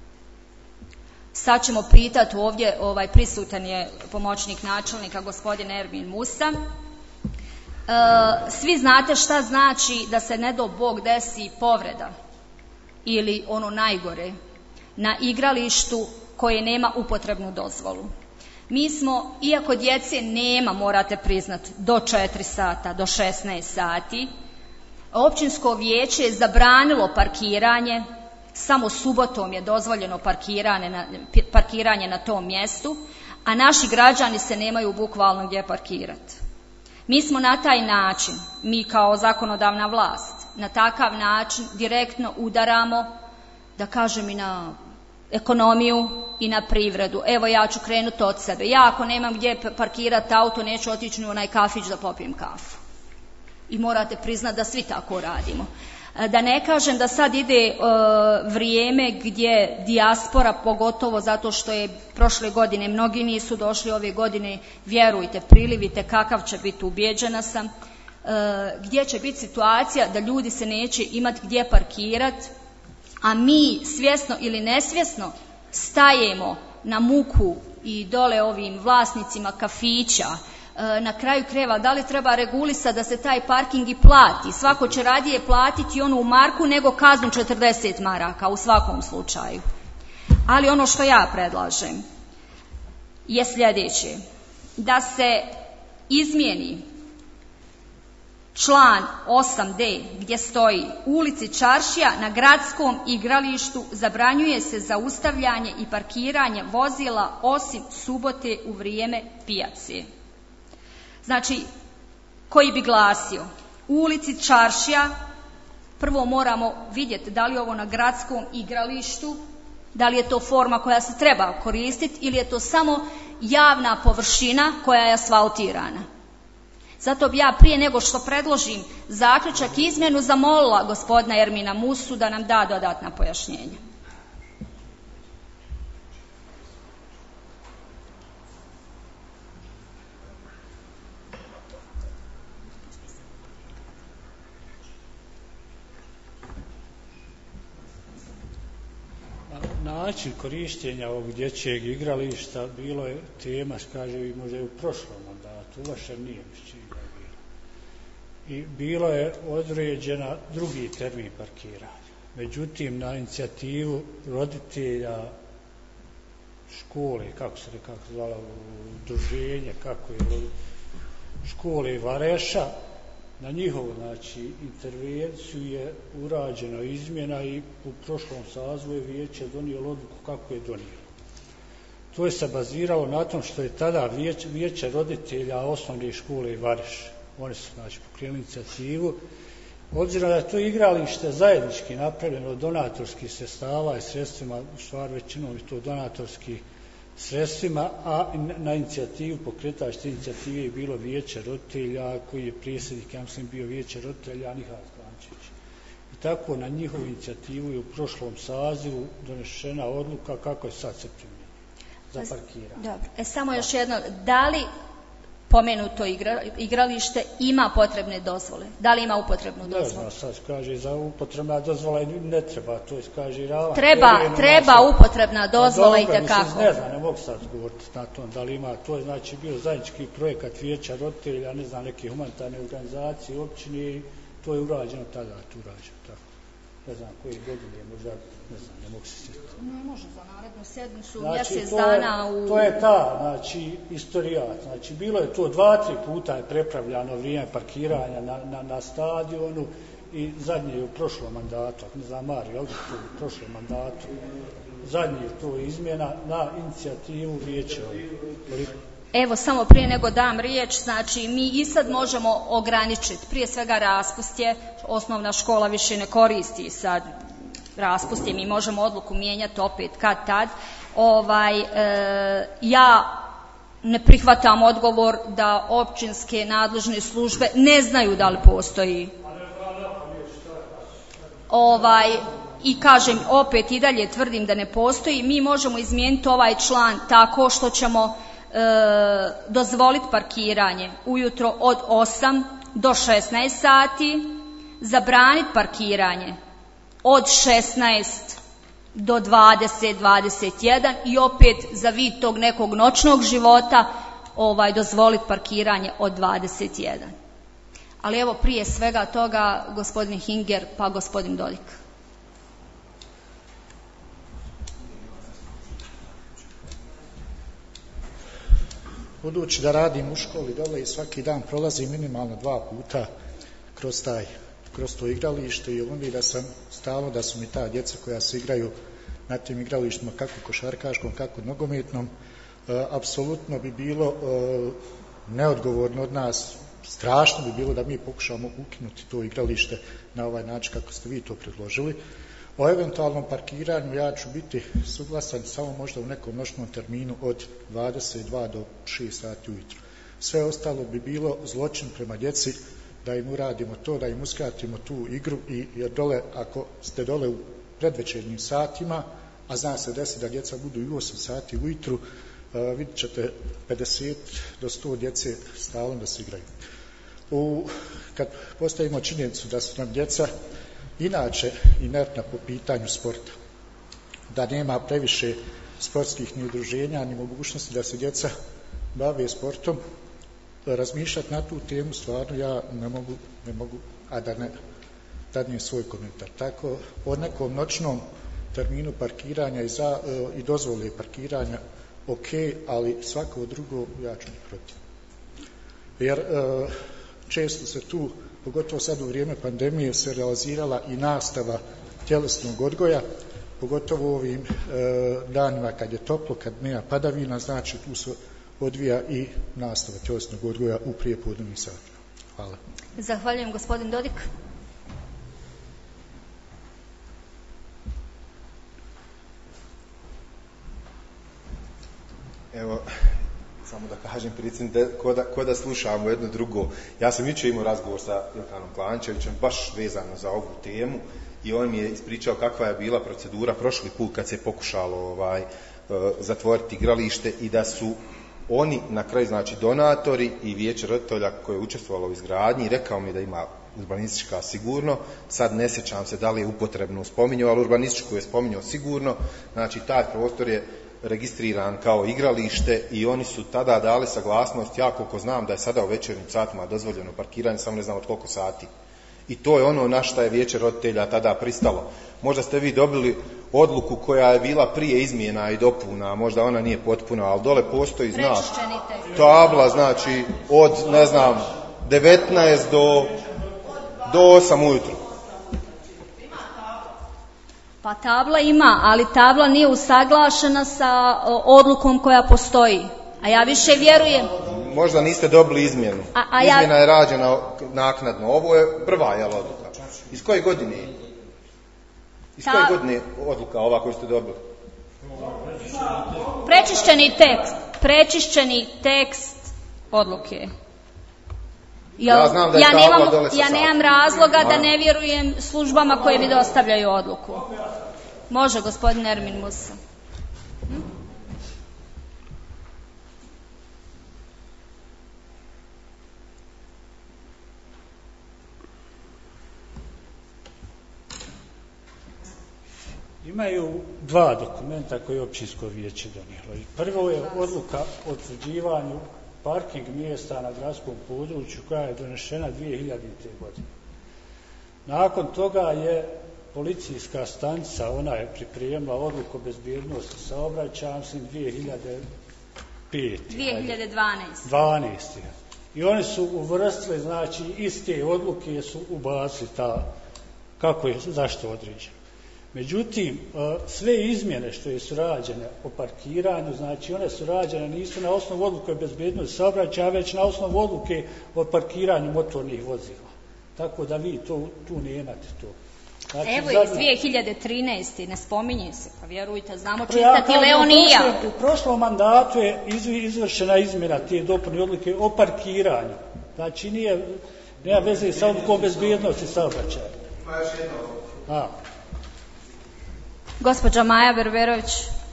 Sad ćemo pitati ovdje, ovaj, prisutan je pomoćnik načelnika, gospodin Ermin Musa. Svi znate šta znači da se ne do Bog desi povreda ili ono najgore na igralištu koje nema upotrebnu dozvolu. Mi smo, iako djece nema, morate priznati, do četiri sata, do šesnaest sati, općinsko vijeće je zabranilo parkiranje, samo subotom je dozvoljeno parkiranje na, parkiranje na tom mjestu, a naši građani se nemaju bukvalno gdje parkirati. Mi smo na taj način, mi kao zakonodavna vlast, na takav način direktno udaramo, da kažem, i na ekonomiju i na privredu. Evo ja ću krenuti od sebe. Ja ako nemam gdje parkirati auto, neću otići u onaj kafić da popijem kafu. I morate priznati da svi tako radimo. Da ne kažem da sad ide e, vrijeme gdje dijaspora, pogotovo zato što je prošle godine mnogi nisu došli, ove godine vjerujte, prilivite kakav će biti, ubijeđena sam, e, gdje će biti situacija da ljudi se neće imati gdje parkirati, a mi svjesno ili nesvjesno stajemo na muku i dole ovim vlasnicima kafića. E, na kraju krajeva, da li treba regulisati da se taj parking i plati? Svako će radije platiti onu marku nego kaznu četrdeset maraka u svakom slučaju. Ali ono što ja predlažem je sljedeće: da se izmijeni član osam de gdje stoji: u ulici Čaršija na gradskom igralištu zabranjuje se zaustavljanje i parkiranje vozila osim subote u vrijeme pijace. Znači, koji bi glasio: u ulici Čaršija, prvo moramo vidjeti da li je ovo na gradskom igralištu, da li je to forma koja se treba koristiti ili je to samo javna površina koja je asfaltirana. Zato bi ja prije nego što predložim zaključak i izmjenu zamolila gospodina Ermina Musu da nam da dodatna pojašnjenja. Način korištenja ovog dječjeg igrališta bilo je tema, kaže, možda i u prošlom mandatu, u vašem nije mišljenja bilo. I bilo je određena drugi termin parkiranja. Međutim, na inicijativu roditelja škole, kako se nekako zvala, udruženje, kako je, škole Vareša, Na njihovu, znači, intervenciju je urađena izmjena i u prošlom sazivu je vijeće donijelo odluku kako je donijelo. To je se baziralo na tom što je tada vijeće, vijeće roditelja osnovne škole Vareš. Oni su, znači, pokrenuli inicijativu. Obzirom da je to igralište zajednički napravljeno od donatorskih sredstava i sredstvima, u stvari većinom je to donatorskih sredstvima, a na inicijativu, pokretač te inicijative je bilo vijeće roditelja, koji je predsjednik, ja mislim, bio vijeće roditelja Nihal Klančić. I tako na njihovu inicijativu je u prošlom sazivu donešena odluka kako je sad se primjenjuje za parkiranje. Dobro. E, samo još jedno, da li pomenuto igra, igralište ima potrebne dozvole? Da li ima upotrebnu dozvolu? Ne znam, sad kaže za upotrebna dozvola ne treba, to je kaže ravan. Treba, treba upotrebna dozvola i tekako. Ne znam, ne mogu sad govoriti na tom da li ima, to je znači bio zajednički projekat vijeća roditelja, ne znam, neke humanitarne organizacije, općine, to je urađeno tada, to urađeno tako. Ne znam koje godine, možda, ne znam, ne mogu se sjetiti. Ne može za narednu sedmicu, znači, mjesec to dana je, u... To je ta, znači, istorijat. Znači, bilo je to dva, tri puta je prepravljano vrijeme parkiranja na, na, na stadionu i zadnje je u prošlom mandatu, ne znam, Mario, ali to u prošlom mandatu, zadnje je to izmjena na inicijativu vijeća. Evo, samo prije nego dam riječ, znači mi i sad možemo ograničiti, prije svega raspust je, osnovna škola više ne koristi sad raspust je, mi možemo odluku mijenjati opet kad tad. Ovaj, e, ja ne prihvatam odgovor da općinske nadležne službe ne znaju da li postoji. Ovaj, i kažem, opet i dalje tvrdim da ne postoji, mi možemo izmijeniti ovaj član tako što ćemo E, dozvoliti parkiranje ujutro od osam do šesnaest sati, zabraniti parkiranje od šesnaest do dvadeset, dvadeset jedan i opet za vid tog nekog noćnog života ovaj, dozvoliti parkiranje od dvadeset jedan. Ali evo prije svega toga gospodin Hinger pa gospodin Dodik. Budući da radim u školi dole i svaki dan prolazim minimalno dva puta kroz, taj, kroz to igralište i onda da sam stalno da su mi ta djeca koja se igraju na tim igralištima kako košarkaškom, kako nogometnom, e, apsolutno bi bilo e, neodgovorno od nas, strašno bi bilo da mi pokušamo ukinuti to igralište na ovaj način kako ste vi to predložili. O eventualnom parkiranju ja ću biti suglasan samo možda u nekom noćnom terminu od dvadeset dva do šest sati ujutro. Sve ostalo bi bilo zločin prema djeci da im uradimo to, da im uskratimo tu igru i jer dole, ako ste dole u predvečernjim satima, a zna se desi da djeca budu i u osam sati ujutru, uh, vidjet ćete pedeset do sto djece stalno da se igraju. U, kad postavimo činjenicu da su nam djeca inače inertna po pitanju sporta, da nema previše sportskih ni udruženja, ni mogućnosti da se djeca bave sportom, razmišljati na tu temu stvarno ja ne mogu, ne mogu a da ne dadnem svoj komentar. Tako, o nekom noćnom terminu parkiranja i, za, i dozvole parkiranja ok, ali svako drugo ja ću biti protiv. Jer često se tu, pogotovo sad u vrijeme pandemije, se realizirala i nastava tjelesnog odgoja, pogotovo u ovim e, danima kad je toplo, kad nema padavina, znači tu se odvija i nastava tjelesnog odgoja u prijepodnevnim satima. Hvala. Zahvaljujem, gospodin Dodik. Evo, samo da kažem, predsjednik, ko da, ko da slušamo jedno drugo. Ja sam jučer imao razgovor sa Ilkanom Klančevićem, baš vezano za ovu temu, i on mi je ispričao kakva je bila procedura prošli put kad se pokušalo ovaj, zatvoriti igralište i da su oni na kraju, znači donatori i vijeće roditelja koje je učestvovalo u izgradnji, rekao mi da ima urbanistička sigurno, sad ne sjećam se da li je upotrebno spominjao, ali urbanističku je spominjao sigurno, znači taj prostor je registriran kao igralište i oni su tada dali saglasnost, ja koliko znam da je sada u večernjim satima dozvoljeno parkiranje, samo ne znam od koliko sati. I to je ono na što je vijeće roditelja tada pristalo. Možda ste vi dobili odluku koja je bila prije izmjena i dopuna, možda ona nije potpuna, ali dole postoji znak. Tabla, znači od, ne znam, devetnaest do do osam ujutru. Pa tabla ima, ali tabla nije usaglašena sa odlukom koja postoji. A ja više vjerujem... Možda niste dobili izmjenu. A, a ja... Izmjena je rađena naknadno. Ovo je prva jel odluka. Iz koje godine je? Iz Ta... koje godine je odluka ova koju ste dobili? Prečišćeni tekst. Prečišćeni tekst odluke. Jel, ja znam da je ja tabla nemam, dole sa ja nemam razloga da ne vjerujem službama koje mi dostavljaju odluku. Može, gospodin Ermin Musa. Hm? Imaju dva dokumenta koje je općinsko vijeće donijelo. Prvo je odluka o utvrđivanju parking mjesta na gradskom području koja je donešena dvije hiljadite. godine. Nakon toga je policijska stanica, ona je pripremila odluku o bezbjednosti saobraćaja, mislim dvije hiljade pete. dvije hiljade dvanaeste. dvanaeste. I oni su uvrstili, znači, iz te odluke su ubacili ta, kako je, zašto određeno. Međutim, sve izmjene što su rađene o parkiranju, znači one su rađene nisu na osnovu odluke o bezbjednosti saobraćaja, već na osnovu odluke o parkiranju motornih vozila. Tako da vi to, tu nemate to. Znači, evo zadnje... iz dvije hiljade trinaeste. ne spominje se, pa vjerujte, znamo čitati ja, Leonija. U, u prošlom mandatu je izvršena izmjena te dopune odluke o parkiranju. Znači nije, nema veze sa odlukom o bezbjednosti saobraćaja. Pa još jedno. A. Gospođa Maja Berberović.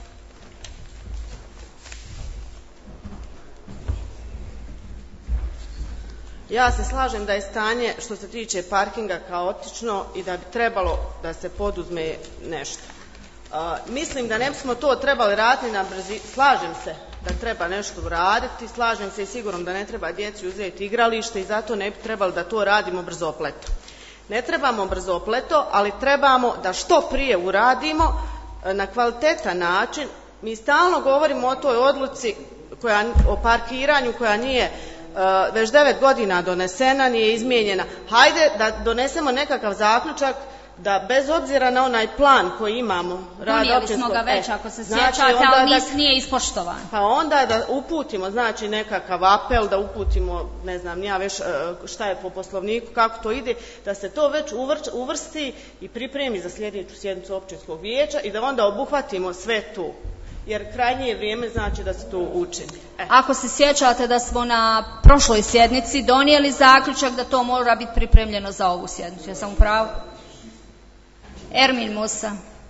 Ja se slažem da je stanje što se tiče parkinga kaotično i da bi trebalo da se poduzme nešto. Uh, mislim da ne bismo to trebali raditi na brzi. Slažem se da treba nešto uraditi, slažem se i sigurno da ne treba djeci uzeti igralište i zato ne bi trebali da to radimo brzopleto. Ne trebamo brzopleto, ali trebamo da što prije uradimo na kvalitetan način. Mi stalno govorimo o toj odluci koja, o parkiranju koja nije uh, već devet godina donesena, nije izmijenjena. Hajde da donesemo nekakav zaključak da bez obzira na onaj plan koji imamo donijeli smo ga već, ako se znači, sjećate, ali nis, da, nije ispoštovan. Pa onda da uputimo, znači nekakav apel, da uputimo, ne znam, ja već šta je po poslovniku, kako to ide, da se to već uvrsti i pripremi za sljedeću sjednicu općinskog vijeća i da onda obuhvatimo sve tu. Jer krajnje je vrijeme, znači, da se to učini. E. Ako se sjećate da smo na prošloj sjednici donijeli zaključak da to mora biti pripremljeno za ovu sjednicu. Ja sam u pravu? Ermin Musa.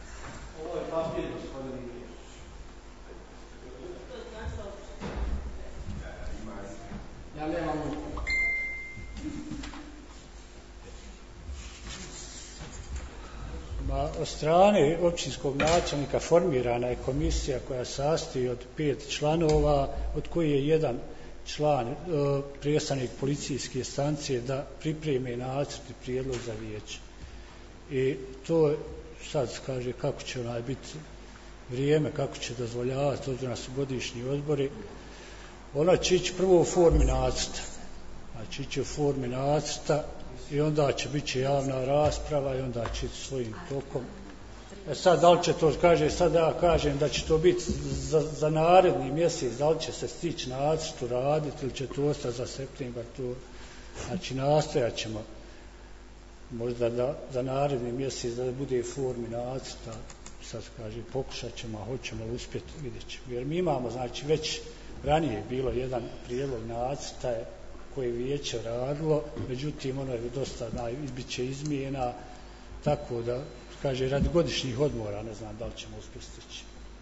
Od strane općinskog načelnika formirana je komisija koja sastoji od pet članova, od koji je jedan član e, predstavnik policijske stanice da pripreme nacrt i prijedlog za vijeće. I to sad kaže kako će onaj biti vrijeme, kako će dozvoljavati, ovdje nas su godišnji odbori. Ona će ići prvo u formi nacrta. Znači ići u formi nacrta i onda će biti javna rasprava i onda će ići svojim tokom. E sad, da li će to, kaže, sad ja kažem da će to biti za, za naredni mjesec, da li će se stići nacrt uraditi ili će to ostati za septembar, to, znači nastojat ćemo možda da za naredni mjesec da bude u formi nacrta, sad kaže, pokušat ćemo, a hoćemo li uspjeti, vidjet ćemo. Jer mi imamo, znači, već ranije bilo jedan prijedlog nacrta koje je vijeće radilo, međutim, ono je dosta, bit će izmjena, tako da, kaže, radi godišnjih odmora, ne znam da li ćemo uspjeti stići.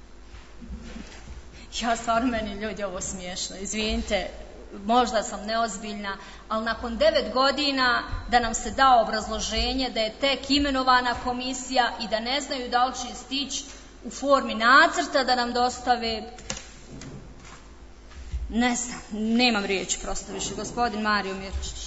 Ja stvarno, meni ljudi ovo smiješno, izvinite, možda sam neozbiljna, ali nakon devet godina da nam se da obrazloženje da je tek imenovana komisija i da ne znaju da li će stići u formi nacrta da nam dostave, ne znam, nemam riječi prosto više. Gospodin Mario Mirčić.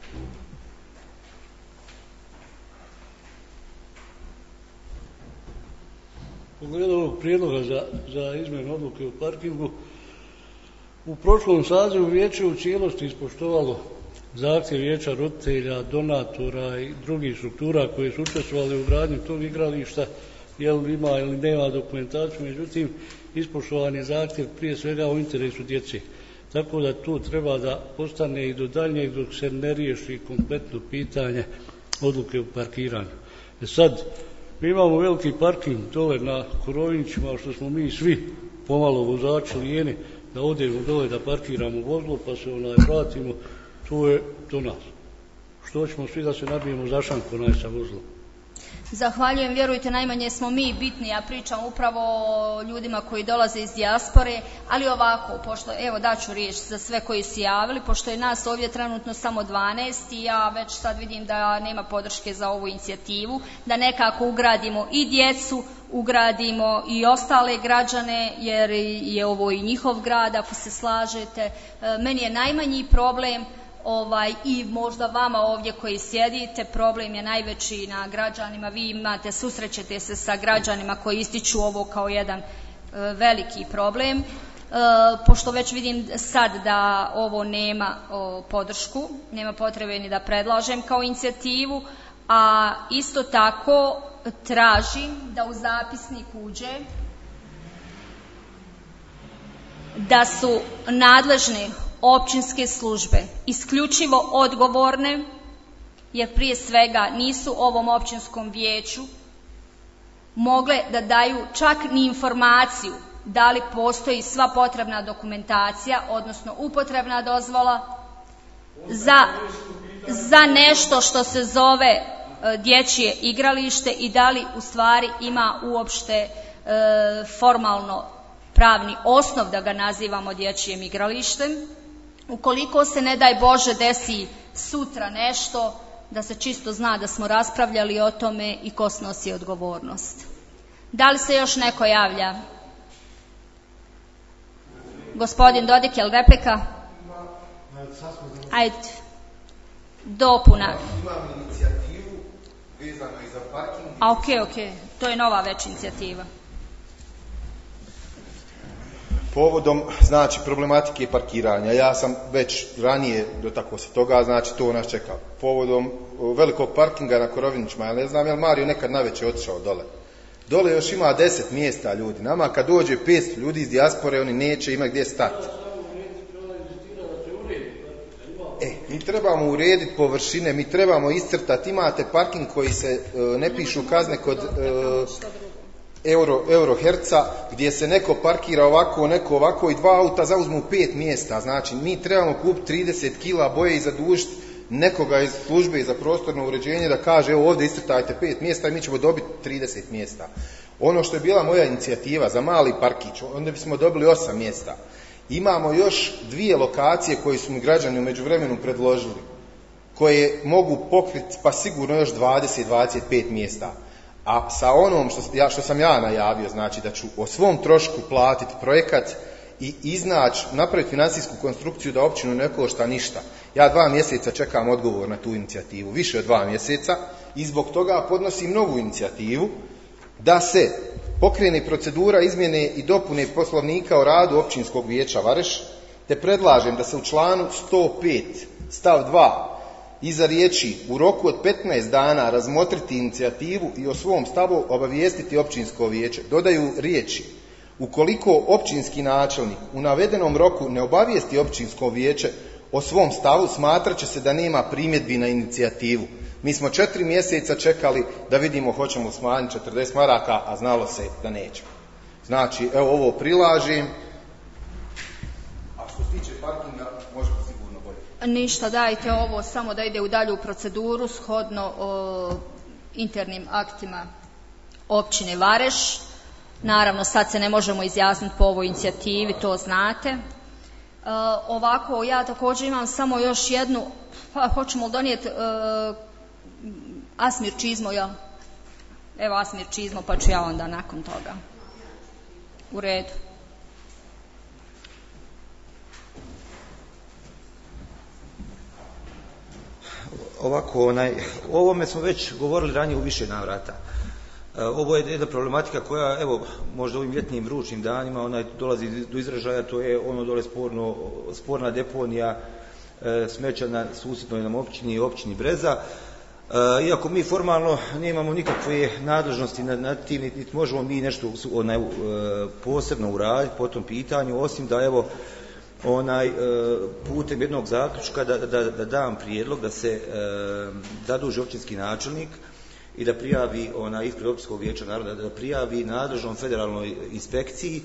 Pogledam ovog prijedloga za, za izmjenu odluke o parkingu, u prošlom sazivu vijeće u cijelosti ispoštovalo zahtjev vijeća roditelja, donatora i drugih struktura koje su učestvovali u gradnji tog igrališta, jel ima ili nema dokumentaciju, međutim ispoštovan je zahtjev prije svega u interesu djece. Tako da tu treba da postane i do daljnjeg dok se ne riješi kompletno pitanje odluke o parkiranju. E sad, mi imamo veliki parking dole na Korovinićima, što smo mi svi pomalo vozači lijeni, da odemo dole da parkiramo vozilo pa se onaj vratimo, to je do nas. Što ćemo svi da se nabijemo za šanku onaj sa vozilom? Zahvaljujem, vjerujte, najmanje smo mi bitni, ja pričam upravo o ljudima koji dolaze iz dijaspore, ali ovako, pošto, evo daću riječ za sve koji su javili, pošto je nas ovdje trenutno samo dvanaest i ja već sad vidim da nema podrške za ovu inicijativu, da nekako ugradimo i djecu, ugradimo i ostale građane, jer je ovo i njihov grad, ako se slažete. Meni je najmanji problem Ovaj, i možda vama ovdje koji sjedite, problem je najveći na građanima, vi imate, susrećete se sa građanima koji ističu ovo kao jedan e, veliki problem, e, pošto već vidim sad da ovo nema o, podršku, nema potrebe ni da predlažem kao inicijativu, a isto tako tražim da u zapisnik uđe da su nadležne općinske službe isključivo odgovorne, jer prije svega nisu ovom općinskom vijeću mogle da daju čak ni informaciju da li postoji sva potrebna dokumentacija, odnosno upotrebna dozvola za, za nešto što se zove dječje igralište i da li u stvari ima uopšte e, formalno pravni osnov da ga nazivamo dječjim igralištem. Ukoliko se, ne daj Bože, desi sutra nešto, da se čisto zna da smo raspravljali o tome i ko snosi odgovornost. Da li se još neko javlja? Gospodin Dodik, jel replika? Ajde. Dopuna. Imam inicijativu vezano i za parking. A okej, okay, okej. Okay. To je nova već inicijativa. Povodom, znači, problematike parkiranja, ja sam već ranije dotakao se toga, znači to nas čeka. Povodom velikog parkinga na Korovinićima, ja ne znam, jel Mario nekad navečer otišao dole. Dole još ima deset mjesta ljudi. Nama kad dođe petsto ljudi iz dijaspore, oni neće imati gdje stati. E, mi trebamo urediti površine, mi trebamo iscrtati, imate parking koji se e, ne pišu kazne kod e, euro, euroherca, gdje se neko parkira ovako, neko ovako i dva auta zauzmu pet mjesta. Znači, mi trebamo kupiti trideset kila boje i zadužiti nekoga iz službe za prostorno uređenje da kaže, evo ovdje iscrtajte pet mjesta i mi ćemo dobiti trideset mjesta. Ono što je bila moja inicijativa za mali parkić, onda bismo dobili osam mjesta. Imamo još dvije lokacije koje su mi građani u međuvremenu predložili, koje mogu pokriti pa sigurno još dvadeset do dvadeset pet mjesta. A sa onom što, ja, što sam ja najavio, znači da ću o svom trošku platiti projekat i iznaći, napraviti financijsku konstrukciju da općinu ne košta ništa. Ja dva mjeseca čekam odgovor na tu inicijativu, više od dva mjeseca, i zbog toga podnosim novu inicijativu da se pokrene procedura izmjene i dopune Poslovnika o radu Općinskog vijeća Vareš, te predlažem da se u članu sto pet stav dva iza riječi u roku od petnaest dana razmotriti inicijativu i o svom stavu obavijestiti općinsko vijeće dodaju riječi: ukoliko općinski načelnik u navedenom roku ne obavijesti općinsko vijeće o svom stavu, smatrat će se da nema primjedbi na inicijativu. Mi smo četiri mjeseca čekali da vidimo hoćemo smanjiti četrdeset maraka, a znalo se da nećemo. Znači, evo ovo prilažem. A što se tiče parkinga, možemo sigurno bolje. Ništa, dajte ovo samo da ide u dalju proceduru shodno o internim aktima općine Vareš. Naravno, sad se ne možemo izjasniti po ovoj inicijativi, to znate. E, ovako, ja također imam samo još jednu, pa hoćemo donijeti e, Asmir Čizmo, jel? Evo Asmir Čizmo, pa ću ja onda nakon toga. U redu. Ovako, onaj, o ovome smo već govorili ranije u više navrata. Ovo je jedna problematika koja, evo, možda ovim ljetnim vrućim danima onaj dolazi do izražaja, to je ono dole sporno, sporna deponija smeća na susjednoj nam općini i općini Breza. Iako mi formalno nemamo nikakve nadležnosti nad tim, niti možemo mi nešto onaj, posebno uraditi po tom pitanju, osim da evo onaj putem jednog zaključka da, da, da dam prijedlog da se zaduži općinski načelnik i da prijavi onaj ispred općinskog vijeća naroda, da prijavi nadležnom federalnoj inspekciji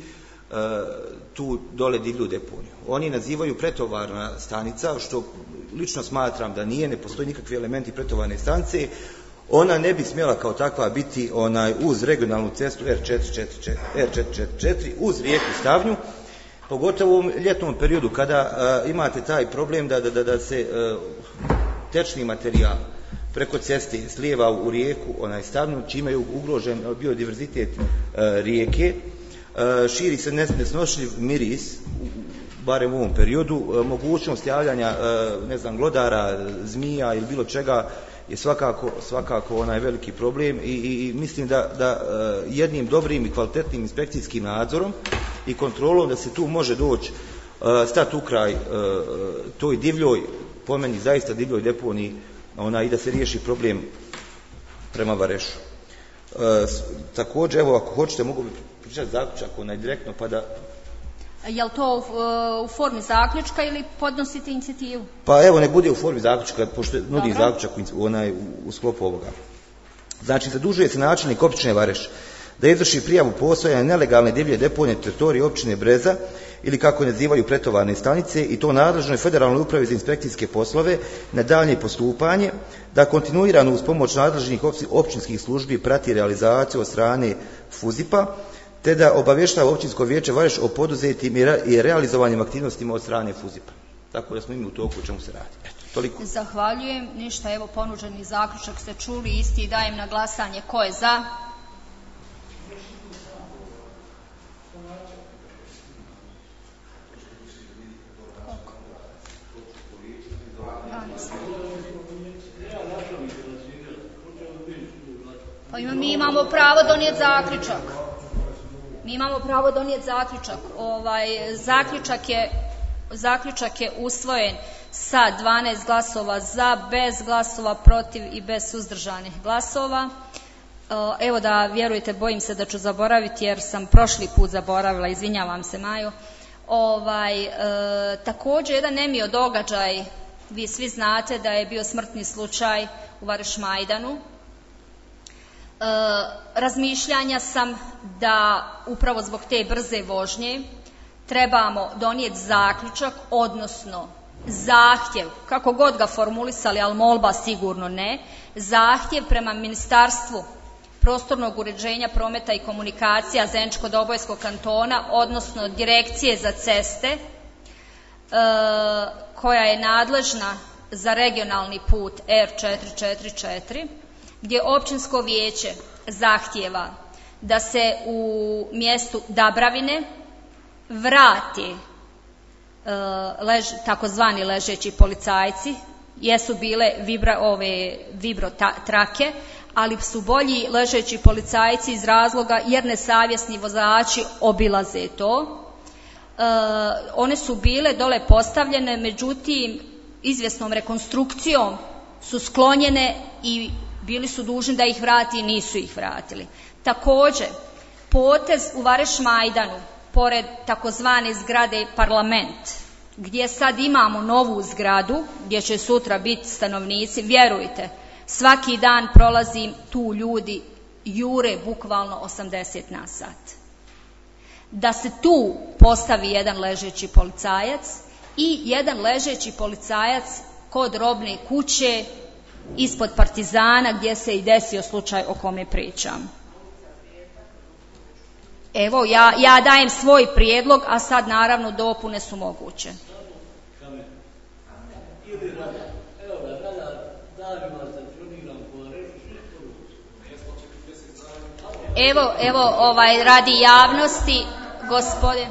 tu dole divlju deponiju. Oni nazivaju pretovarna stanica, što lično smatram da nije, ne postoji nikakvi elementi pretovarne stanice. Ona ne bi smjela kao takva biti onaj uz regionalnu cestu R četiri četiri četiri, uz rijeku Stavnju, pogotovo u ovom ljetnom periodu kada uh, imate taj problem da, da, da se uh, tečni materijal preko ceste slijeva u rijeku onaj Stavnju, čime je ugrožen biodiverzitet uh, rijeke. Uh, širi se nesnošljiv miris, barem u ovom periodu, uh, mogućnost javljanja uh, ne znam, glodara, zmija ili bilo čega je svakako, svakako onaj veliki problem i, i, i mislim da, da uh, jednim dobrim i kvalitetnim inspekcijskim nadzorom i kontrolom da se tu može doći, uh, stati u kraj uh, toj divljoj, po meni zaista divljoj deponiji, ona, i da se riješi problem prema Varešu. Uh, također, evo, ako hoćete, mogu bi pričati zaključak onaj direktno, pa da... Je li to u, u formi zaključka ili podnosite inicijativu? Pa evo, ne bude u formi zaključka, pošto nudi zaključak onaj, u, u sklopu ovoga. Znači, zadužuje se načelnik općine Vareš da izvrši prijavu postojanja nelegalne divlje deponije na teritoriji općine Breza ili kako je nazivaju pretovarne stanice i to nadležnoj federalnoj upravi za inspekcijske poslove na daljnje postupanje, da kontinuirano uz pomoć nadležnih općinskih službi prati realizaciju od strane Fuzipa, te da obavještava općinsko vijeće Vareš o poduzetim i realizovanim aktivnostima od strane Fuzipa. Tako da smo im u toku o čemu se radi. Eto, toliko. Zahvaljujem. Ništa, evo ponuđeni zaključak ste čuli, isti dajem na glasanje. Ko je za? Pa mi imamo pravo donijeti zaključak. Mi imamo pravo donijeti zaključak. Ovaj, zaključak je, zaključak je usvojen sa dvanaest glasova za, bez glasova protiv i bez suzdržanih glasova. Evo da vjerujete, bojim se da ću zaboraviti jer sam prošli put zaboravila, izvinjavam se Majo. Ovaj, e, također jedan nemio događaj, vi svi znate da je bio smrtni slučaj u Vareš-Majdanu. E, razmišljanja sam da upravo zbog te brze vožnje trebamo donijeti zaključak, odnosno zahtjev, kako god ga formulisali, ali molba sigurno ne, zahtjev prema Ministarstvu prostornog uređenja, prometa i komunikacija Zeničko-Dobojskog kantona, odnosno Direkcije za ceste, e, koja je nadležna za regionalni put R četiri četiri četiri, gdje općinsko vijeće zahtjeva da se u mjestu Dabravine vrati e, lež, takozvani ležeći policajci, jesu bile vibra, ove vibro ta, trake, ali su bolji ležeći policajci iz razloga jer nesavjesni vozači obilaze to. E, one su bile dole postavljene, međutim izvjesnom rekonstrukcijom su sklonjene i bili su dužni da ih vrati i nisu ih vratili. Također, potez u Vareš-Majdanu, pored takozvane zgrade Parlament, gdje sad imamo novu zgradu, gdje će sutra biti stanovnici, vjerujte, svaki dan prolazim tu ljudi jure bukvalno osamdeset na sat. Da se tu postavi jedan ležeći policajac i jedan ležeći policajac kod robne kuće ispod Partizana gdje se i desio slučaj o kome pričam. Evo, ja, ja dajem svoj prijedlog, a sad naravno dopune su moguće. Evo, evo, ovaj, radi javnosti, gospodin,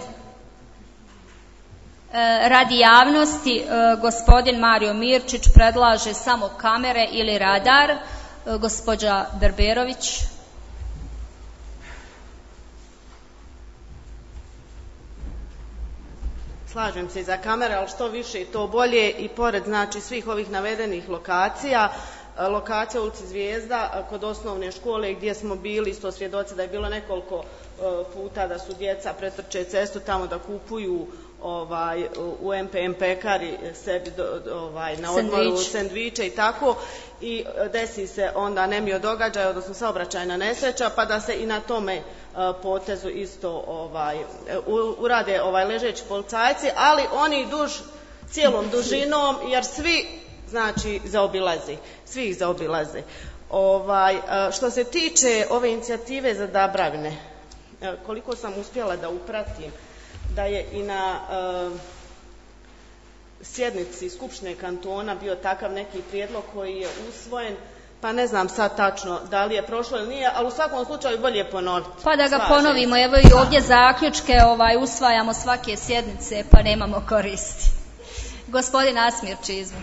e, radi javnosti, e, gospodin Mario Mirčić predlaže samo kamere ili radar, e, gospođa Berberović. slažem se i za kamere, ali što više to bolje i pored znači svih ovih navedenih lokacija, lokacija u ulici Zvijezda kod osnovne škole gdje smo bili isto svjedoci da je bilo nekoliko puta da su djeca pretrče cestu tamo da kupuju ovaj, u M P M pekari sebi do, ovaj, na odmoru sendviče i tako i desi se onda nemio događaj, odnosno saobraćajna nesreća, pa da se i na tome potezu isto ovaj, urade ovaj, ležeći policajci, ali oni duž cijelom dužinom jer svi znači zaobilazi, svi ih zaobilaze. Ovaj, što se tiče ove inicijative za Dabravine, koliko sam uspjela da upratim, da je i na uh, sjednici Skupštine kantona bio takav neki prijedlog koji je usvojen, pa ne znam sad tačno da li je prošlo ili nije, ali u svakom slučaju bolje ponoviti. Pa da ga Slažem. ponovimo, evo i ovdje zaključke ovaj, usvajamo svake sjednice, pa nemamo koristi. Gospodin Asmir Čizma.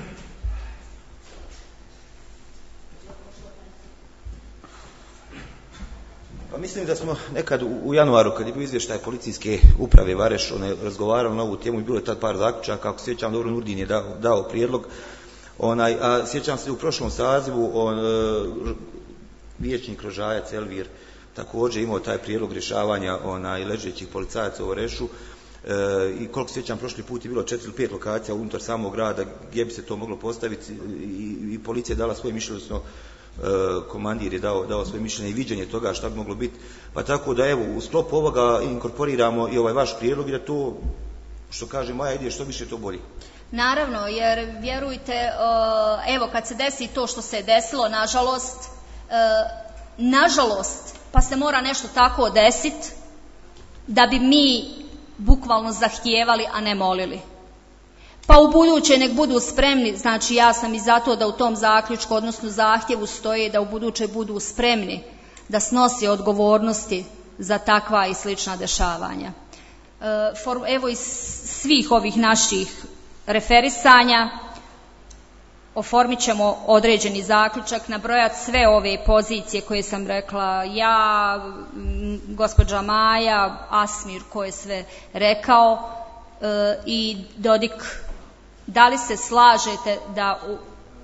Pa mislim da smo nekad u januaru, kad je bio izvještaj policijske uprave Vareš, on je razgovarao na ovu temu i bilo je tad par zaključaka, ako sjećam dobro, Nurdin je dao, dao prijedlog. Onaj, a sjećam se u prošlom sazivu, on, vijećnik Rožajac Elvir također imao taj prijedlog rješavanja onaj, ležećih policajaca u Varešu. E, I koliko sjećam, prošli put je bilo četiri ili pet lokacija unutar samog grada gdje bi se to moglo postaviti i, i policija je dala svoje mišljenje, odnosno komandir je dao, dao svoje mišljenje i viđenje toga šta bi moglo biti. Pa tako da evo, u sklopu ovoga inkorporiramo i ovaj vaš prijedlog i da to, što kaže moja ideja, što više to bolje. Naravno, jer vjerujte, evo kad se desi to što se je desilo, nažalost, nažalost, pa se mora nešto tako desiti da bi mi bukvalno zahtijevali, a ne molili. Pa u buduće nek budu spremni, znači ja sam i zato da u tom zaključku, odnosno zahtjevu stoji da u buduće budu spremni da snosi odgovornosti za takva i slična dešavanja. Evo iz svih ovih naših referisanja oformit ćemo određeni zaključak, nabrojati sve ove pozicije koje sam rekla ja, gospođa Maja, Asmir ko je sve rekao i Dodik. Da li se slažete da u...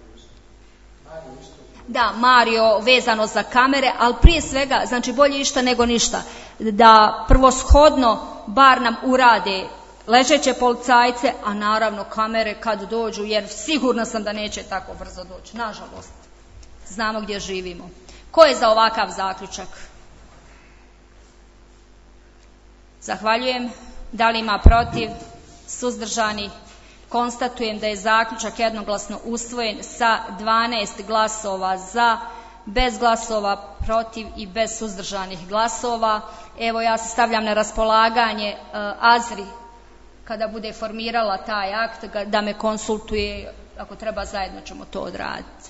Da, Mario, vezano za kamere, ali prije svega, znači bolje išta nego ništa, da prvoshodno bar nam urade ležeće policajce, a naravno kamere kad dođu, jer sigurno sam da neće tako brzo doći, nažalost. Znamo gdje živimo. Ko je za ovakav zaključak? Zahvaljujem. Da li ima protiv? Suzdržani? Konstatujem da je zaključak jednoglasno usvojen sa dvanaest glasova za, bez glasova protiv i bez suzdržanih glasova. Evo ja se stavljam na raspolaganje uh, Azri kada bude formirala taj akt da me konsultuje, ako treba zajedno ćemo to odraditi.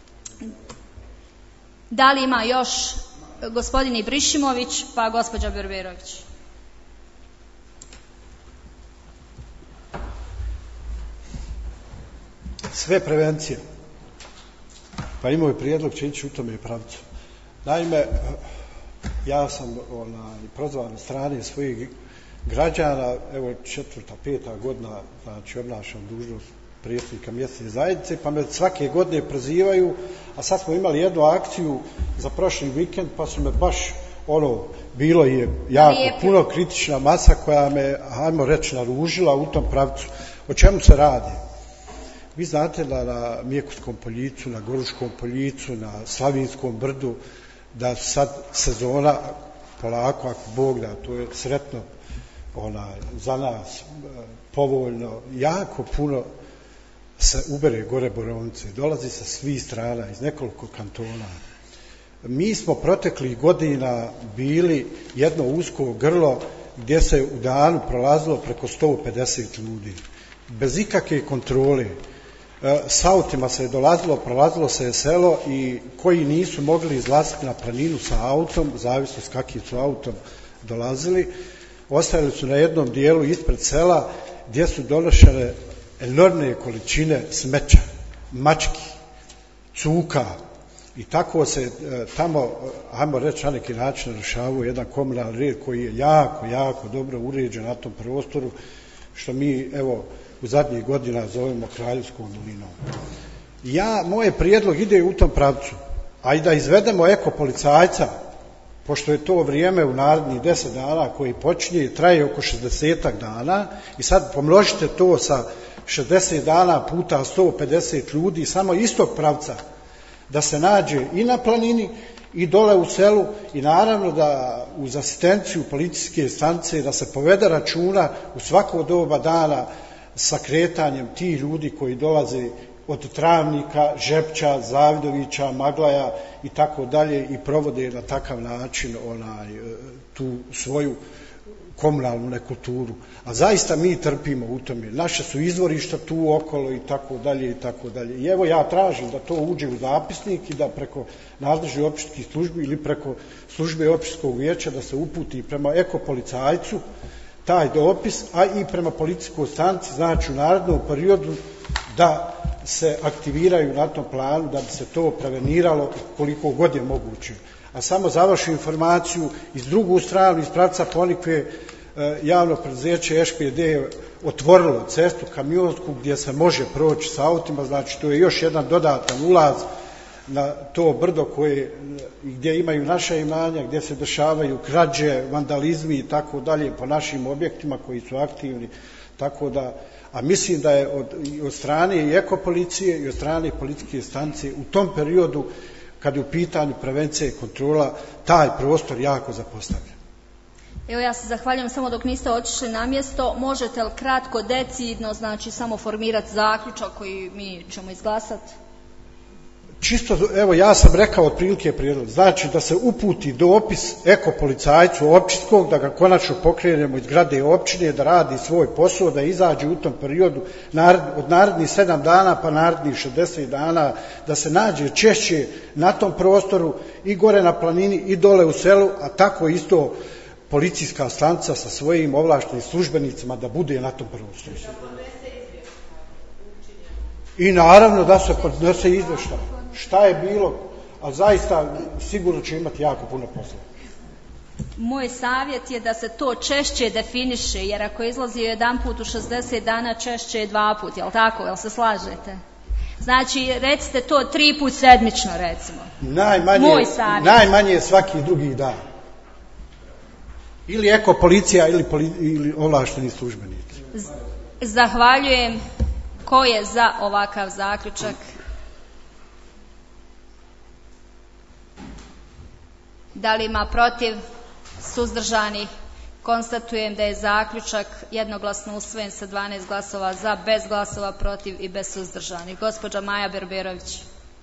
Da li ima još gospodin Ibrišimović pa gospođa Berberović? Sve prevencije. Pa imao je prijedlog će ići u tome pravcu. Naime, ja sam onaj, prozvan od strane svojih građana, evo četvrta, peta godina, znači obnašam dužnost predsjednika mjesne zajednice, pa me svake godine prozivaju, a sad smo imali jednu akciju za prošli vikend, pa su me baš, ono, bilo je jako Lijepi. puno kritična masa koja me, hajmo reći, naružila u tom pravcu. O čemu se radi? Vi znate da na Mijekutskom poljicu, na Goruškom poljicu, na Slavinskom brdu, da sad sezona polako, ako Bog da, to je sretno ona, za nas povoljno, jako puno se ubere gore borovnice, dolazi sa svih strana, iz nekoliko kantona. Mi smo proteklih godina bili jedno usko grlo gdje se u danu prolazilo preko sto pedeset ljudi, bez ikakve kontrole. S autima se je dolazilo, prolazilo se je selo i koji nisu mogli izlaziti na planinu sa autom, zavisno s kakvim su autom dolazili, ostajali su na jednom dijelu ispred sela gdje su donošene enormne količine smeća, mački, cuka i tako se tamo, hajmo reći na neki način, rješavao jedan komunalni red koji je jako, jako dobro uređen na tom prostoru. što mi evo u zadnjih godina zovemo Kraljevskom dolinom. Ja, moj prijedlog ide u tom pravcu, a i da izvedemo eko policajca, pošto je to vrijeme u narednih deset dana koji počinje i traje oko šezdeset dana, i sad pomnožite to sa šezdeset dana puta sto pedeset ljudi samo istog pravca, da se nađe i na planini i dole u selu, i naravno da uz asistenciju policijske stanice da se povede računa u svako doba dana sa kretanjem tih ljudi koji dolaze od Travnika, Žepča, Zavidovića, Maglaja i tako dalje, i provode na takav način onaj, tu svoju komunalnu nekulturu. A zaista mi trpimo u tome. Naše su izvorišta tu okolo i tako dalje i tako dalje. I evo ja tražim da to uđe u zapisnik i da preko nadležnih općinskih službi ili preko službe općinskog vijeća da se uputi prema ekopolicajcu taj dopis, a i prema policijskoj stanici, znači u narednom periodu da se aktiviraju na tom planu, da bi se to preveniralo koliko god je moguće. A samo za vašu informaciju, iz drugu stranu, iz pravca Ponikve, javno preduzeće Š P D je otvorilo cestu kamionsku gdje se može proći sa autima, znači to je još jedan dodatan ulaz na to brdo koje, gdje imaju naša imanja, gdje se dešavaju krađe, vandalizmi i tako dalje po našim objektima koji su aktivni, tako da, a mislim da je od, od strane i ekopolicije i od strane policijske stanice u tom periodu, kad je u pitanju prevencija i kontrola, taj prostor jako zapostavljen. Evo ja se zahvaljujem, samo dok niste otišli na mjesto, možete li kratko, decidno, znači samo formirati zaključak koji mi ćemo izglasati? Čisto, evo ja sam rekao otprilike prijedlog, znači da se uputi dopis ekopolicajcu općinskog, da ga konačno pokrenemo iz grade općine, da radi svoj posao, da izađe u tom periodu od narednih sedam dana pa narednih šezdeset dana, da se nađe češće na tom prostoru i gore na planini i dole u selu, a tako isto policijska stanica sa svojim ovlaštenim službenicima da bude na tom prostoru. I naravno da se podnese izvještaj šta je bilo, a zaista sigurno će imati jako puno posla. Moj savjet je da se to češće definiše, jer ako izlazi jedan put u šezdeset dana, češće je dva put, jel tako, jel se slažete? Znači, recite to tri put sedmično, recimo. Najmanje, Moj savjet. Najmanje svaki drugi dan. Ili ekopolicija ili, poli, ili ovlašteni službenici. Zahvaljujem. Ko je za ovakav zaključak? Da li ima protiv? Suzdržanih? Konstatujem da je zaključak jednoglasno usvojen sa dvanaest glasova za, bez glasova protiv i bez suzdržanih. Gospođa Maja Berberović.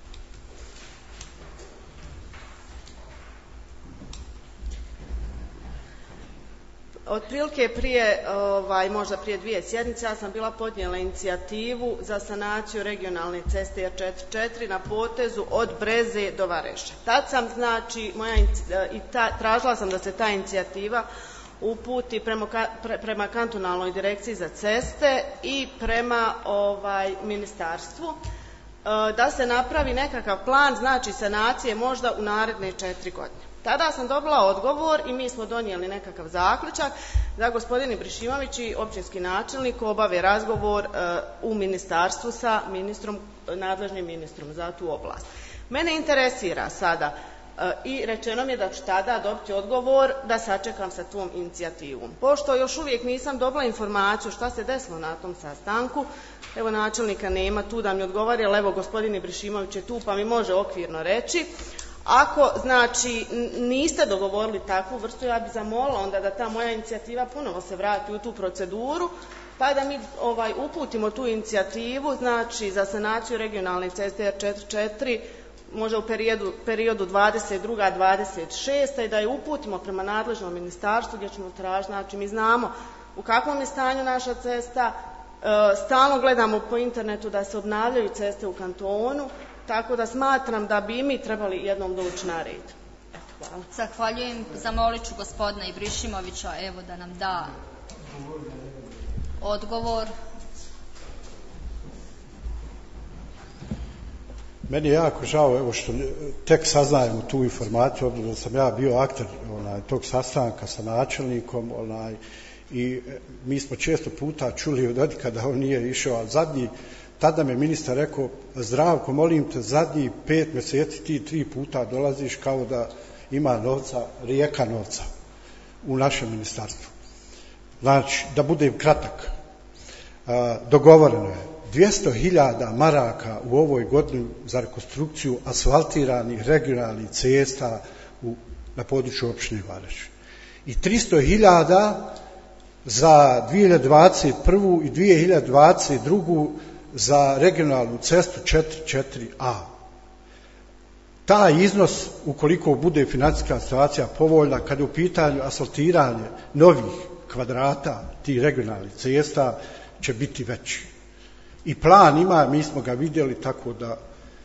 Otprilike prije, ovaj, možda prije dvije sjednice, ja sam bila podnijela inicijativu za sanaciju regionalne ceste R četrdeset četiri na potezu od Breze do Vareša. Tad sam, znači, moja, i ta, tražila sam da se ta inicijativa uputi prema, pre, prema kantonalnoj direkciji za ceste i prema ovaj, ministarstvu, da se napravi nekakav plan, znači sanacije možda u naredne četiri godine. Tada sam dobila odgovor i mi smo donijeli nekakav zaključak da gospodin Ibrišimović i općinski načelnik obave razgovor uh, u ministarstvu sa ministrom, nadležnim ministrom za tu oblast. Mene interesira sada uh, i rečeno mi je da ću tada dobiti odgovor da sačekam sa tom inicijativom. Pošto još uvijek nisam dobila informaciju šta se desilo na tom sastanku, evo načelnika nema tu da mi odgovori, ali evo gospodin Ibrišimović je tu pa mi može okvirno reći. Ako, znači, niste dogovorili takvu vrstu, ja bih zamolila onda da ta moja inicijativa ponovo se vrati u tu proceduru, pa da mi ovaj, uputimo tu inicijativu, znači, za sanaciju regionalne ceste R četrdeset četiri, možda u periodu, periodu dvadeset druga dvadeset šesta i da je uputimo prema nadležnom ministarstvu gdje ćemo tražiti, znači, mi znamo u kakvom je stanju naša cesta, e, stalno gledamo po internetu da se obnavljaju ceste u kantonu, tako da smatram da bi i mi trebali jednom doći na red. Eto, hvala. Zahvaljujem. Zamolit ću gospodina Ibrišimovića evo da nam da odgovor. Meni je jako žao evo što tek saznajemo tu informaciju, obzirom da sam ja bio akter onaj, tog sastanka sa načelnikom onaj, i mi smo često puta čuli od Dodika da on nije išao, a zadnji, tada me ministar rekao, Zdravko, molim te, zadnji pet mjeseci ti tri puta dolaziš kao da ima novca, rijeka novca u našem ministarstvu. Znači, da budem kratak, dogovoreno je dvjesto hiljada maraka u ovoj godini za rekonstrukciju asfaltiranih regionalnih cesta u, na području općine Vareš. I tristo hiljada za dvije hiljade dvadeset prvu i dvije hiljade dvadeset drugu za regionalnu cestu četiri četiri A. Taj iznos, ukoliko bude financijska situacija povoljna, kada je u pitanju asfaltiranje novih kvadrata tih regionalnih cesta, će biti veći. I plan ima, mi smo ga vidjeli, tako da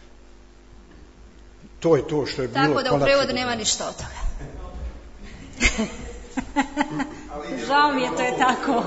to je to što je bilo. Tako da u prevodu nema ništa od toga. Žao mi je, to je tako.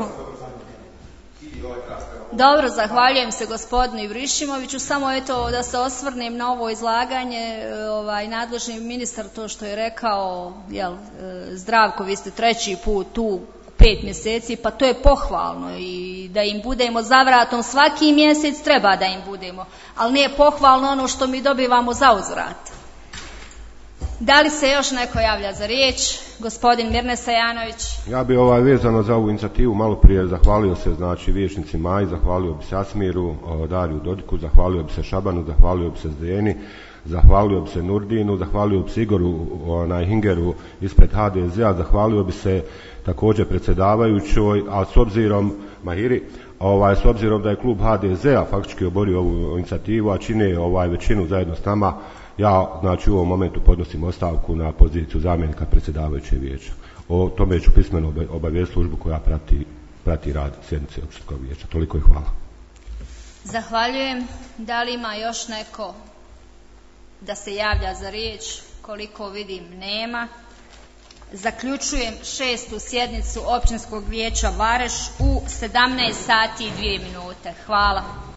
Dobro, zahvaljujem se gospodinu Ivrišimoviću. Samo eto da se osvrnem na ovo izlaganje. Ovaj, nadležni ministar to što je rekao, jel, Zdravko, vi ste treći put tu pet mjeseci, pa to je pohvalno i da im budemo zavratom svaki mjesec treba da im budemo, ali nije pohvalno ono što mi dobivamo za uzvrat. Da li se još neko javlja za riječ? Gospodin Mirne Sajanović. Ja bi ovaj vezano za ovu inicijativu malo prije zahvalio se znači vijećnici Maji, zahvalio bi se Asmiru, Dariju Dodiku, zahvalio bi se Šabanu, zahvalio bi se Zdeni, zahvalio bi se Nurdinu, zahvalio bi se Igoru onaj Hingeru ispred H D Z-a, zahvalio bi se također predsjedavajućoj, a s obzirom Mahiri, ovaj, s obzirom da je klub H D Z-a faktički oborio ovu inicijativu, a čine ovaj, većinu zajedno s nama, ja znači u ovom momentu podnosim ostavku na poziciju zamjenika predsjedavajućeg vijeća. O tome ću pismeno obavijestiti službu koja prati, prati rad sjednice općinskog vijeća. Toliko i hvala. Zahvaljujem. Da li ima još neko da se javlja za riječ? Koliko vidim, nema. Zaključujem šestu sjednicu općinskog vijeća Vareš u sedamnaest sati i dvije minute. Hvala.